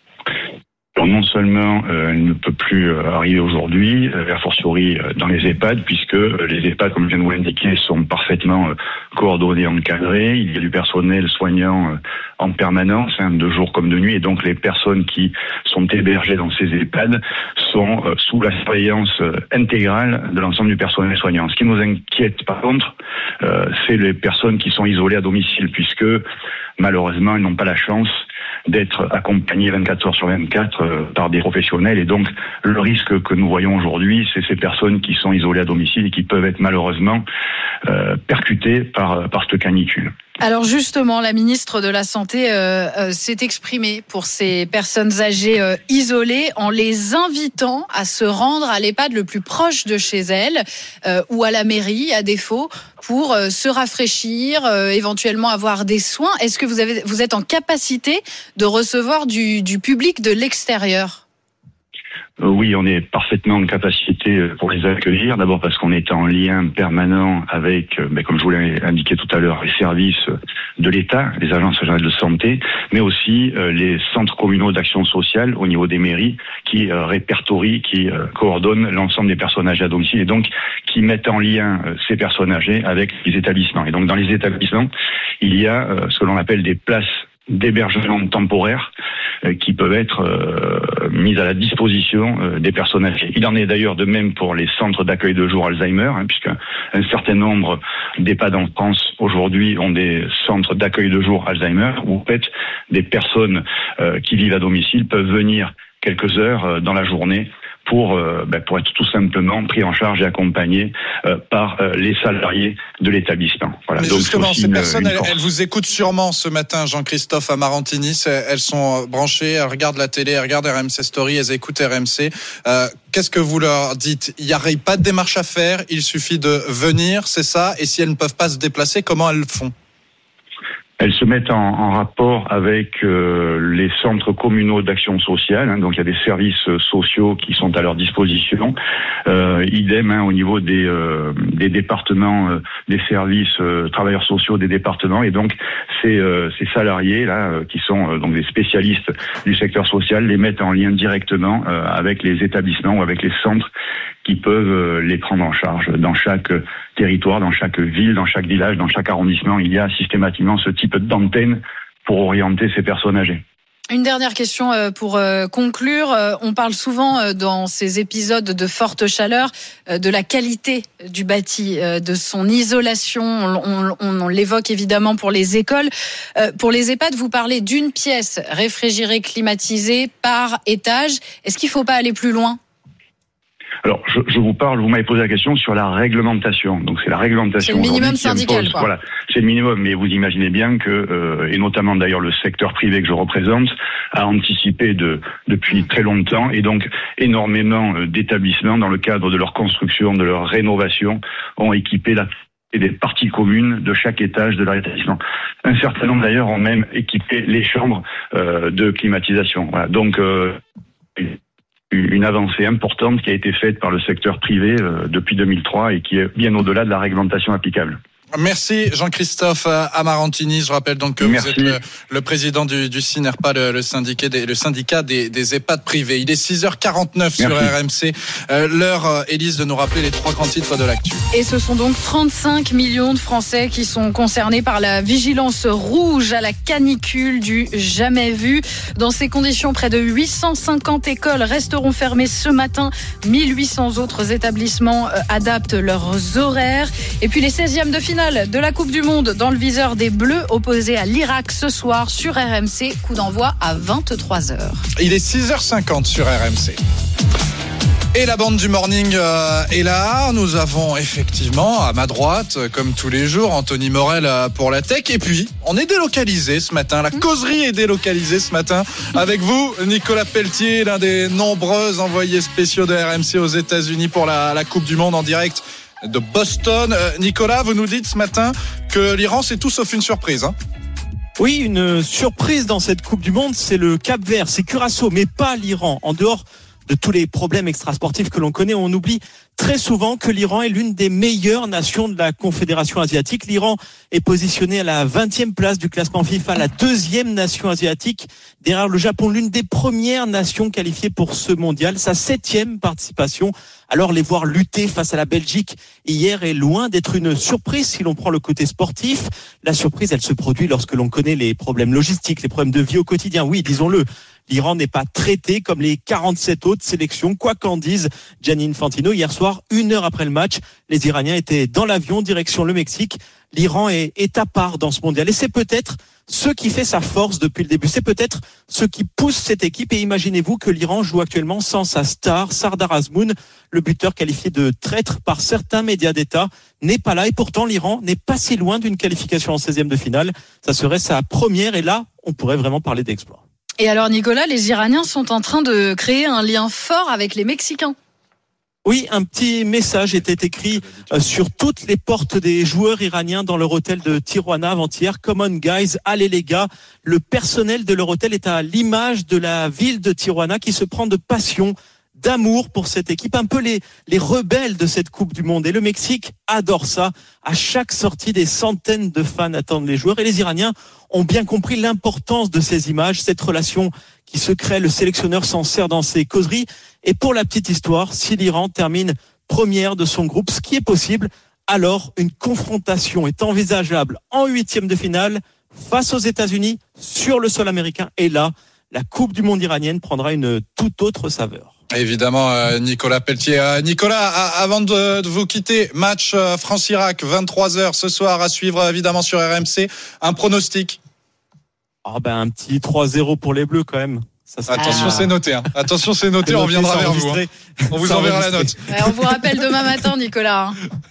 Alors non seulement euh, elle ne peut plus euh, arriver aujourd'hui, euh, a fortiori euh, dans les EHPAD, puisque euh, les EHPAD, comme je viens de vous l'indiquer, sont parfaitement euh, coordonnés, encadrés. Il y a du personnel soignant euh, en permanence, hein, de jour comme de nuit, et donc les personnes qui sont hébergées dans ces EHPAD sont euh, sous la surveillance euh, intégrale de l'ensemble du personnel soignant. Ce qui nous inquiète par contre, euh, c'est les personnes qui sont isolées à domicile, puisque malheureusement elles n'ont pas la chance d'être accompagnées vingt-quatre heures sur vingt-quatre euh, par des professionnels, et donc le risque que nous voyons aujourd'hui, c'est ces personnes qui sont isolées à domicile et qui peuvent être malheureusement euh, percutées par, par cette canicule. Alors justement, la ministre de la Santé euh, euh, s'est exprimée pour ces personnes âgées euh, isolées en les invitant à se rendre à l'EHPAD le plus proche de chez elles euh, ou à la mairie à défaut pour euh, se rafraîchir, euh, éventuellement avoir des soins. Est-ce que vous avez, vous êtes en capacité de recevoir du, du public de l'extérieur ? Oui, on est parfaitement en capacité pour les accueillir. D'abord parce qu'on est en lien permanent avec, ben, comme je vous l'ai indiqué tout à l'heure, les services de l'État, les agences régionales de santé, mais aussi euh, les centres communaux d'action sociale au niveau des mairies qui euh, répertorient, qui euh, coordonnent l'ensemble des personnes âgées à domicile et donc qui mettent en lien euh, ces personnes âgées avec les établissements. Et donc dans les établissements, il y a euh, ce que l'on appelle des places d'hébergement temporaire euh, qui peuvent être euh, mises à la disposition euh, des personnes âgées. Il en est d'ailleurs de même pour les centres d'accueil de jour Alzheimer, hein, puisque un certain nombre d'EHPAD en France aujourd'hui ont des centres d'accueil de jour Alzheimer où en fait des personnes euh, qui vivent à domicile peuvent venir quelques heures euh, dans la journée pour euh, ben, pour être tout simplement pris en charge et accompagné euh, par euh, les salariés de l'établissement. Voilà. Mais donc justement, ces une, personnes, une elles, elles vous écoutent sûrement ce matin, Jean-Christophe Amarantinis. Elles sont branchées, elles regardent la télé, elles regardent R M C Story, elles écoutent R M C. Euh, qu'est-ce que vous leur dites ? Il n'y a pas de démarche à faire, il suffit de venir, c'est ça. Et si elles ne peuvent pas se déplacer, comment elles le font ? Elles se mettent en, en rapport avec euh, les centres communaux d'action sociale, hein, donc il y a des services sociaux qui sont à leur disposition. Euh, idem hein, au niveau des, euh, des départements, euh, des services euh, travailleurs sociaux des départements, et donc ces, euh, ces salariés là euh, qui sont euh, donc des spécialistes du secteur social les mettent en lien directement euh, avec les établissements ou avec les centres qui peuvent euh, les prendre en charge. Dans chaque territoire, dans chaque ville, dans chaque village, dans chaque arrondissement, il y a systématiquement ce type d'antenne pour orienter ces personnes âgées. Une dernière question pour conclure. On parle souvent dans ces épisodes de forte chaleur de la qualité du bâti, de son isolation. On, on, on l'évoque évidemment pour les écoles. Pour les EHPAD, vous parlez d'une pièce réfrigérée, climatisée par étage. Est-ce qu'il ne faut pas aller plus loin ? Alors, je, je vous parle, vous m'avez posé la question sur la réglementation. Donc, c'est la réglementation. C'est le minimum syndical, impose, quoi. Voilà, c'est le minimum. Mais vous imaginez bien que, euh, et notamment d'ailleurs le secteur privé que je représente, a anticipé de, depuis très longtemps. Et donc, énormément d'établissements, dans le cadre de leur construction, de leur rénovation, ont équipé la et des parties communes de chaque étage de leur établissement. Un certain nombre d'ailleurs ont même équipé les chambres euh, de climatisation. Voilà. Donc euh, une avancée importante qui a été faite par le secteur privé euh, depuis deux mille trois et qui est bien au-delà de la réglementation applicable. Merci Jean-Christophe Amarantini. Je rappelle donc que Merci. vous êtes le, le président du, du SYNERPA, le, le syndicat des, le syndicat des, des EHPAD privés. Il est six heures quarante-neuf Merci. Sur R M C. Euh, l'heure, euh, Élise, de nous rappeler les trois grands titres de l'actu. Et ce sont donc trente-cinq millions de Français qui sont concernés par la vigilance rouge à la canicule du jamais vu. Dans ces conditions, près de huit cent cinquante écoles resteront fermées ce matin. mille huit cents autres établissements euh, adaptent leurs horaires. Et puis les seizièmes de finale de la Coupe du Monde dans le viseur des Bleus opposés à l'Irak ce soir sur R M C. Coup d'envoi à vingt-trois heures. Il est six heures cinquante sur R M C. Et la bande du morning euh, est là. Nous avons effectivement à ma droite, comme tous les jours, Anthony Morel euh, pour la tech. Et puis, on est délocalisé ce matin. La causerie est délocalisée ce matin. Avec vous, Nicolas Pelletier, l'un des nombreux envoyés spéciaux de R M C aux États-Unis pour la, la Coupe du Monde en direct de Boston. Euh, Nicolas, vous nous dites ce matin que l'Iran, c'est tout sauf une surprise, hein ? Oui, une surprise dans cette Coupe du Monde, c'est le Cap-Vert, c'est Curaçao, mais pas l'Iran. En dehors de tous les problèmes extrasportifs que l'on connaît, on oublie très souvent que l'Iran est l'une des meilleures nations de la Confédération asiatique. L'Iran est positionné à la vingtième place du classement FIFA, la deuxième nation asiatique, derrière le Japon, l'une des premières nations qualifiées pour ce mondial, sa septième participation. Alors les voir lutter face à la Belgique hier est loin d'être une surprise si l'on prend le côté sportif. La surprise, elle se produit lorsque l'on connaît les problèmes logistiques, les problèmes de vie au quotidien. Oui, disons-le. L'Iran n'est pas traité comme les quarante-sept autres sélections, quoi qu'en dise Gianni Infantino. Hier soir, une heure après le match, les Iraniens étaient dans l'avion, direction le Mexique. L'Iran est, est à part dans ce mondial. Et c'est peut-être ce qui fait sa force depuis le début. C'est peut-être ce qui pousse cette équipe. Et imaginez-vous que l'Iran joue actuellement sans sa star, Sardar Azmoun, le buteur qualifié de traître par certains médias d'État, n'est pas là. Et pourtant, l'Iran n'est pas si loin d'une qualification en seizième de finale. Ça serait sa première. Et là, on pourrait vraiment parler d'exploit. Et alors Nicolas, les Iraniens sont en train de créer un lien fort avec les Mexicains. Oui, un petit message était écrit sur toutes les portes des joueurs iraniens dans leur hôtel de Tijuana avant-hier. Come on guys, allez les gars. Le personnel de leur hôtel est à l'image de la ville de Tijuana qui se prend de passion, d'amour pour cette équipe, un peu les, les rebelles de cette Coupe du Monde. Et le Mexique adore ça. À chaque sortie, des centaines de fans attendent les joueurs. Et les Iraniens ont bien compris l'importance de ces images, cette relation qui se crée. Le sélectionneur s'en sert dans ses causeries. Et pour la petite histoire, si l'Iran termine première de son groupe, ce qui est possible, alors une confrontation est envisageable en huitième de finale face aux États-Unis sur le sol américain. Et là, la Coupe du Monde iranienne prendra une toute autre saveur. Évidemment, euh, Nicolas Pelletier. Euh, Nicolas, à, avant de, de vous quitter, match euh, France-Irak, vingt-trois heures ce soir à suivre évidemment sur R M C. Un pronostic ? Ah ben un petit trois zéro pour les Bleus quand même. Ça Attention, ah. c'est noté. Hein. Attention, c'est noté. On reviendra vers vous. Hein. On vous enverra la note. Ouais, on vous rappelle demain matin, Nicolas.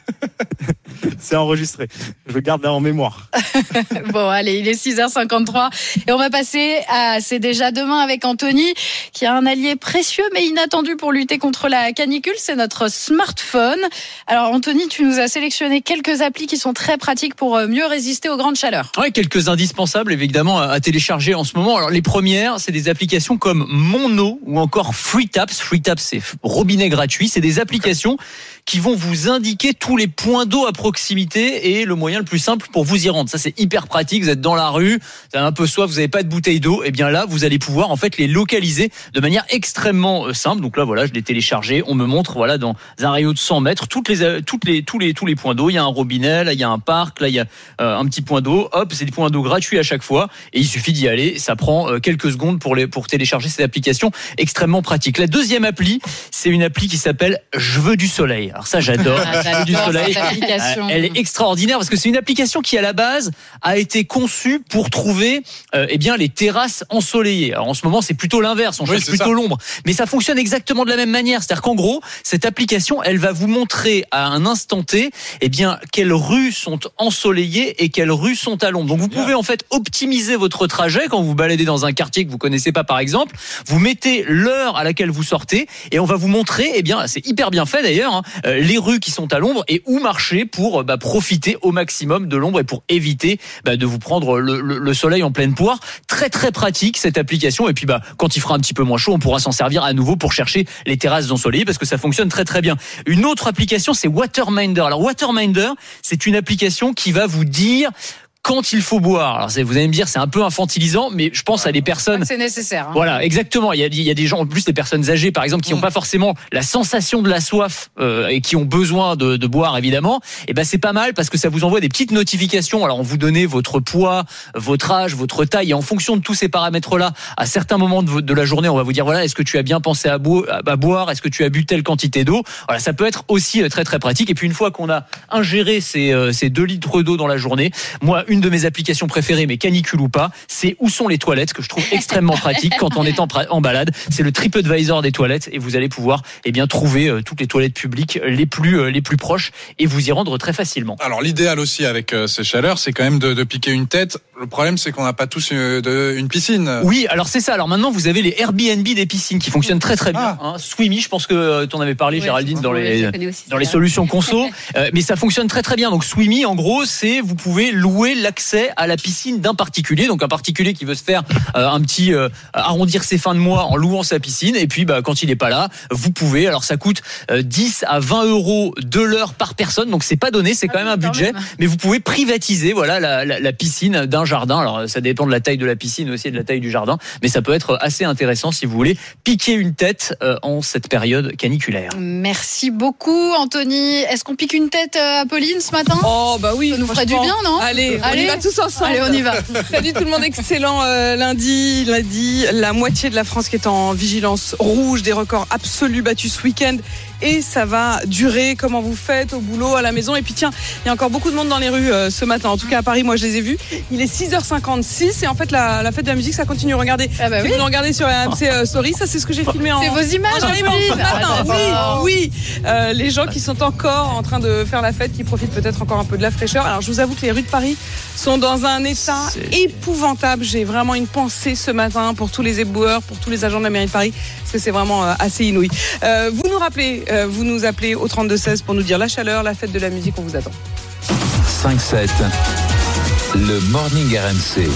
C'est enregistré. Je le garde là en mémoire. Bon, allez, il est six heures cinquante-trois et on va passer à C'est déjà demain avec Anthony, qui a un allié précieux mais inattendu pour lutter contre la canicule. C'est notre smartphone. Alors, Anthony, tu nous as sélectionné quelques applis qui sont très pratiques pour mieux résister aux grandes chaleurs. Oui, quelques indispensables évidemment à télécharger en ce moment. Alors, les premières, c'est des applications comme Mono ou encore FreeTaps. FreeTaps, c'est robinet gratuit. C'est des applications qui vont vous indiquer tous les points d'eau à proximité et le moyen le plus simple pour vous y rendre. Ça, c'est hyper pratique. Vous êtes dans la rue, vous avez un peu soif, vous n'avez pas de bouteille d'eau. Et bien là, vous allez pouvoir en fait les localiser de manière extrêmement simple. Donc là, voilà, je l'ai téléchargé. On me montre, voilà, dans un rayon de cent mètres, toutes les, toutes les, tous les, tous les points d'eau. Il y a un robinet, là, il y a un parc, là, il y a euh, un petit point d'eau. Hop, c'est des points d'eau gratuits à chaque fois. Et il suffit d'y aller. Ça prend euh, quelques secondes pour les, pour télécharger cette application extrêmement pratique. La deuxième appli, c'est une appli qui s'appelle Je veux du soleil. Alors ça, j'adore. Ah, j'adore du soleil. cette application. Elle est extraordinaire parce que c'est c'est une application qui à la base a été conçue pour trouver euh, eh bien les terrasses ensoleillées. Alors en ce moment c'est plutôt l'inverse, on Oui, cherche c'est plutôt ça. l'ombre, mais ça fonctionne exactement de la même manière. C'est-à-dire qu'en gros cette application elle va vous montrer à un instant T eh bien quelles rues sont ensoleillées et quelles rues sont à l'ombre. Donc vous pouvez en fait optimiser votre trajet quand vous vous baladez dans un quartier que vous connaissez pas par exemple. Vous mettez l'heure à laquelle vous sortez et on va vous montrer, eh bien c'est hyper bien fait d'ailleurs, hein, euh, les rues qui sont à l'ombre et où marcher pour bah, profiter au maximum de l'ombre et pour éviter bah, de vous prendre le, le, le soleil en pleine poire. Très très pratique cette application et puis bah quand il fera un petit peu moins chaud, on pourra s'en servir à nouveau pour chercher les terrasses ensoleillées parce que ça fonctionne très très bien. Une autre application c'est Waterminder. Alors Waterminder, c'est une application qui va vous dire quand il faut boire. Alors vous allez me dire c'est un peu infantilisant, mais je pense à des personnes. C'est nécessaire. Hein. Voilà, exactement. Il y a, il y a des gens, en plus des personnes âgées, par exemple, qui n'ont mmh. pas forcément la sensation de la soif euh, et qui ont besoin de, de boire, évidemment. Et ben c'est pas mal parce que ça vous envoie des petites notifications. Alors on vous donne votre poids, votre âge, votre taille, et en fonction de tous ces paramètres-là, à certains moments de, de la journée, on va vous dire voilà, est-ce que tu as bien pensé à, bo- à boire, est-ce que tu as bu telle quantité d'eau. Voilà, ça peut être aussi très très pratique. Et puis une fois qu'on a ingéré ces, euh, ces deux litres d'eau dans la journée, moi une de mes applications préférées, mais canicule ou pas, c'est où sont les toilettes, que je trouve extrêmement pratique quand on est en, en balade. C'est le TripAdvisor des toilettes et vous allez pouvoir eh bien trouver euh, toutes les toilettes publiques les plus euh, les plus proches et vous y rendre très facilement. Alors l'idéal aussi avec euh, ces chaleurs, c'est quand même de, de piquer une tête. Le problème, c'est qu'on n'a pas tous une, de, une piscine. Oui, alors c'est ça. Alors maintenant, vous avez les Airbnb des piscines qui fonctionnent très très bien. Ah. Hein. Swimmy, je pense que tu en avais parlé, oui, Géraldine, dans les dans les solutions conso. euh, mais ça fonctionne très très bien. Donc Swimmy, en gros, c'est vous pouvez louer l'accès à la piscine d'un particulier. Donc un particulier qui veut se faire euh, un petit euh, arrondir ses fins de mois en louant sa piscine. Et puis bah quand il est pas là, vous pouvez. Alors ça coûte euh, dix à vingt euros de l'heure par personne. Donc c'est pas donné, c'est quand même un budget. Mais vous pouvez privatiser voilà la, la, la piscine d'un jardin. Alors ça dépend de la taille de la piscine aussi et de la taille du jardin, mais ça peut être assez intéressant si vous voulez piquer une tête euh, en cette période caniculaire. Merci beaucoup Anthony. Est-ce qu'on pique une tête à Pauline ce matin ? Oh bah oui, ça nous ferait du bien, non ? Allez, Allez, on y va tous ensemble. Allez, on y va. Salut tout le monde, excellent euh, lundi, lundi, la moitié de la France qui est en vigilance rouge, des records absolus battus ce week-end. Et ça va durer. Comment vous faites au boulot, à la maison? Et puis tiens, il y a encore beaucoup de monde dans les rues euh, ce matin. En tout cas à Paris, moi je les ai vus. Il est six heures cinquante-six et en fait la, la fête de la musique ça continue. Regardez, ah bah si oui. vous nous regardez sur R M C euh, Story, ça c'est ce que j'ai filmé en. C'est vos images. En arrivant ce matin. Oui, oui. Euh, les gens qui sont encore en train de faire la fête, qui profitent peut-être encore un peu de la fraîcheur. Alors je vous avoue que les rues de Paris sont dans un état c'est... épouvantable. J'ai vraiment une pensée ce matin pour tous les éboueurs, pour tous les agents de la mairie de Paris, parce que c'est vraiment euh, assez inouï. Euh, vous nous rappelez, euh, vous nous appelez au trente-deux seize pour nous dire la chaleur, la fête de la musique, on vous attend. cinq sept, le Morning R M C.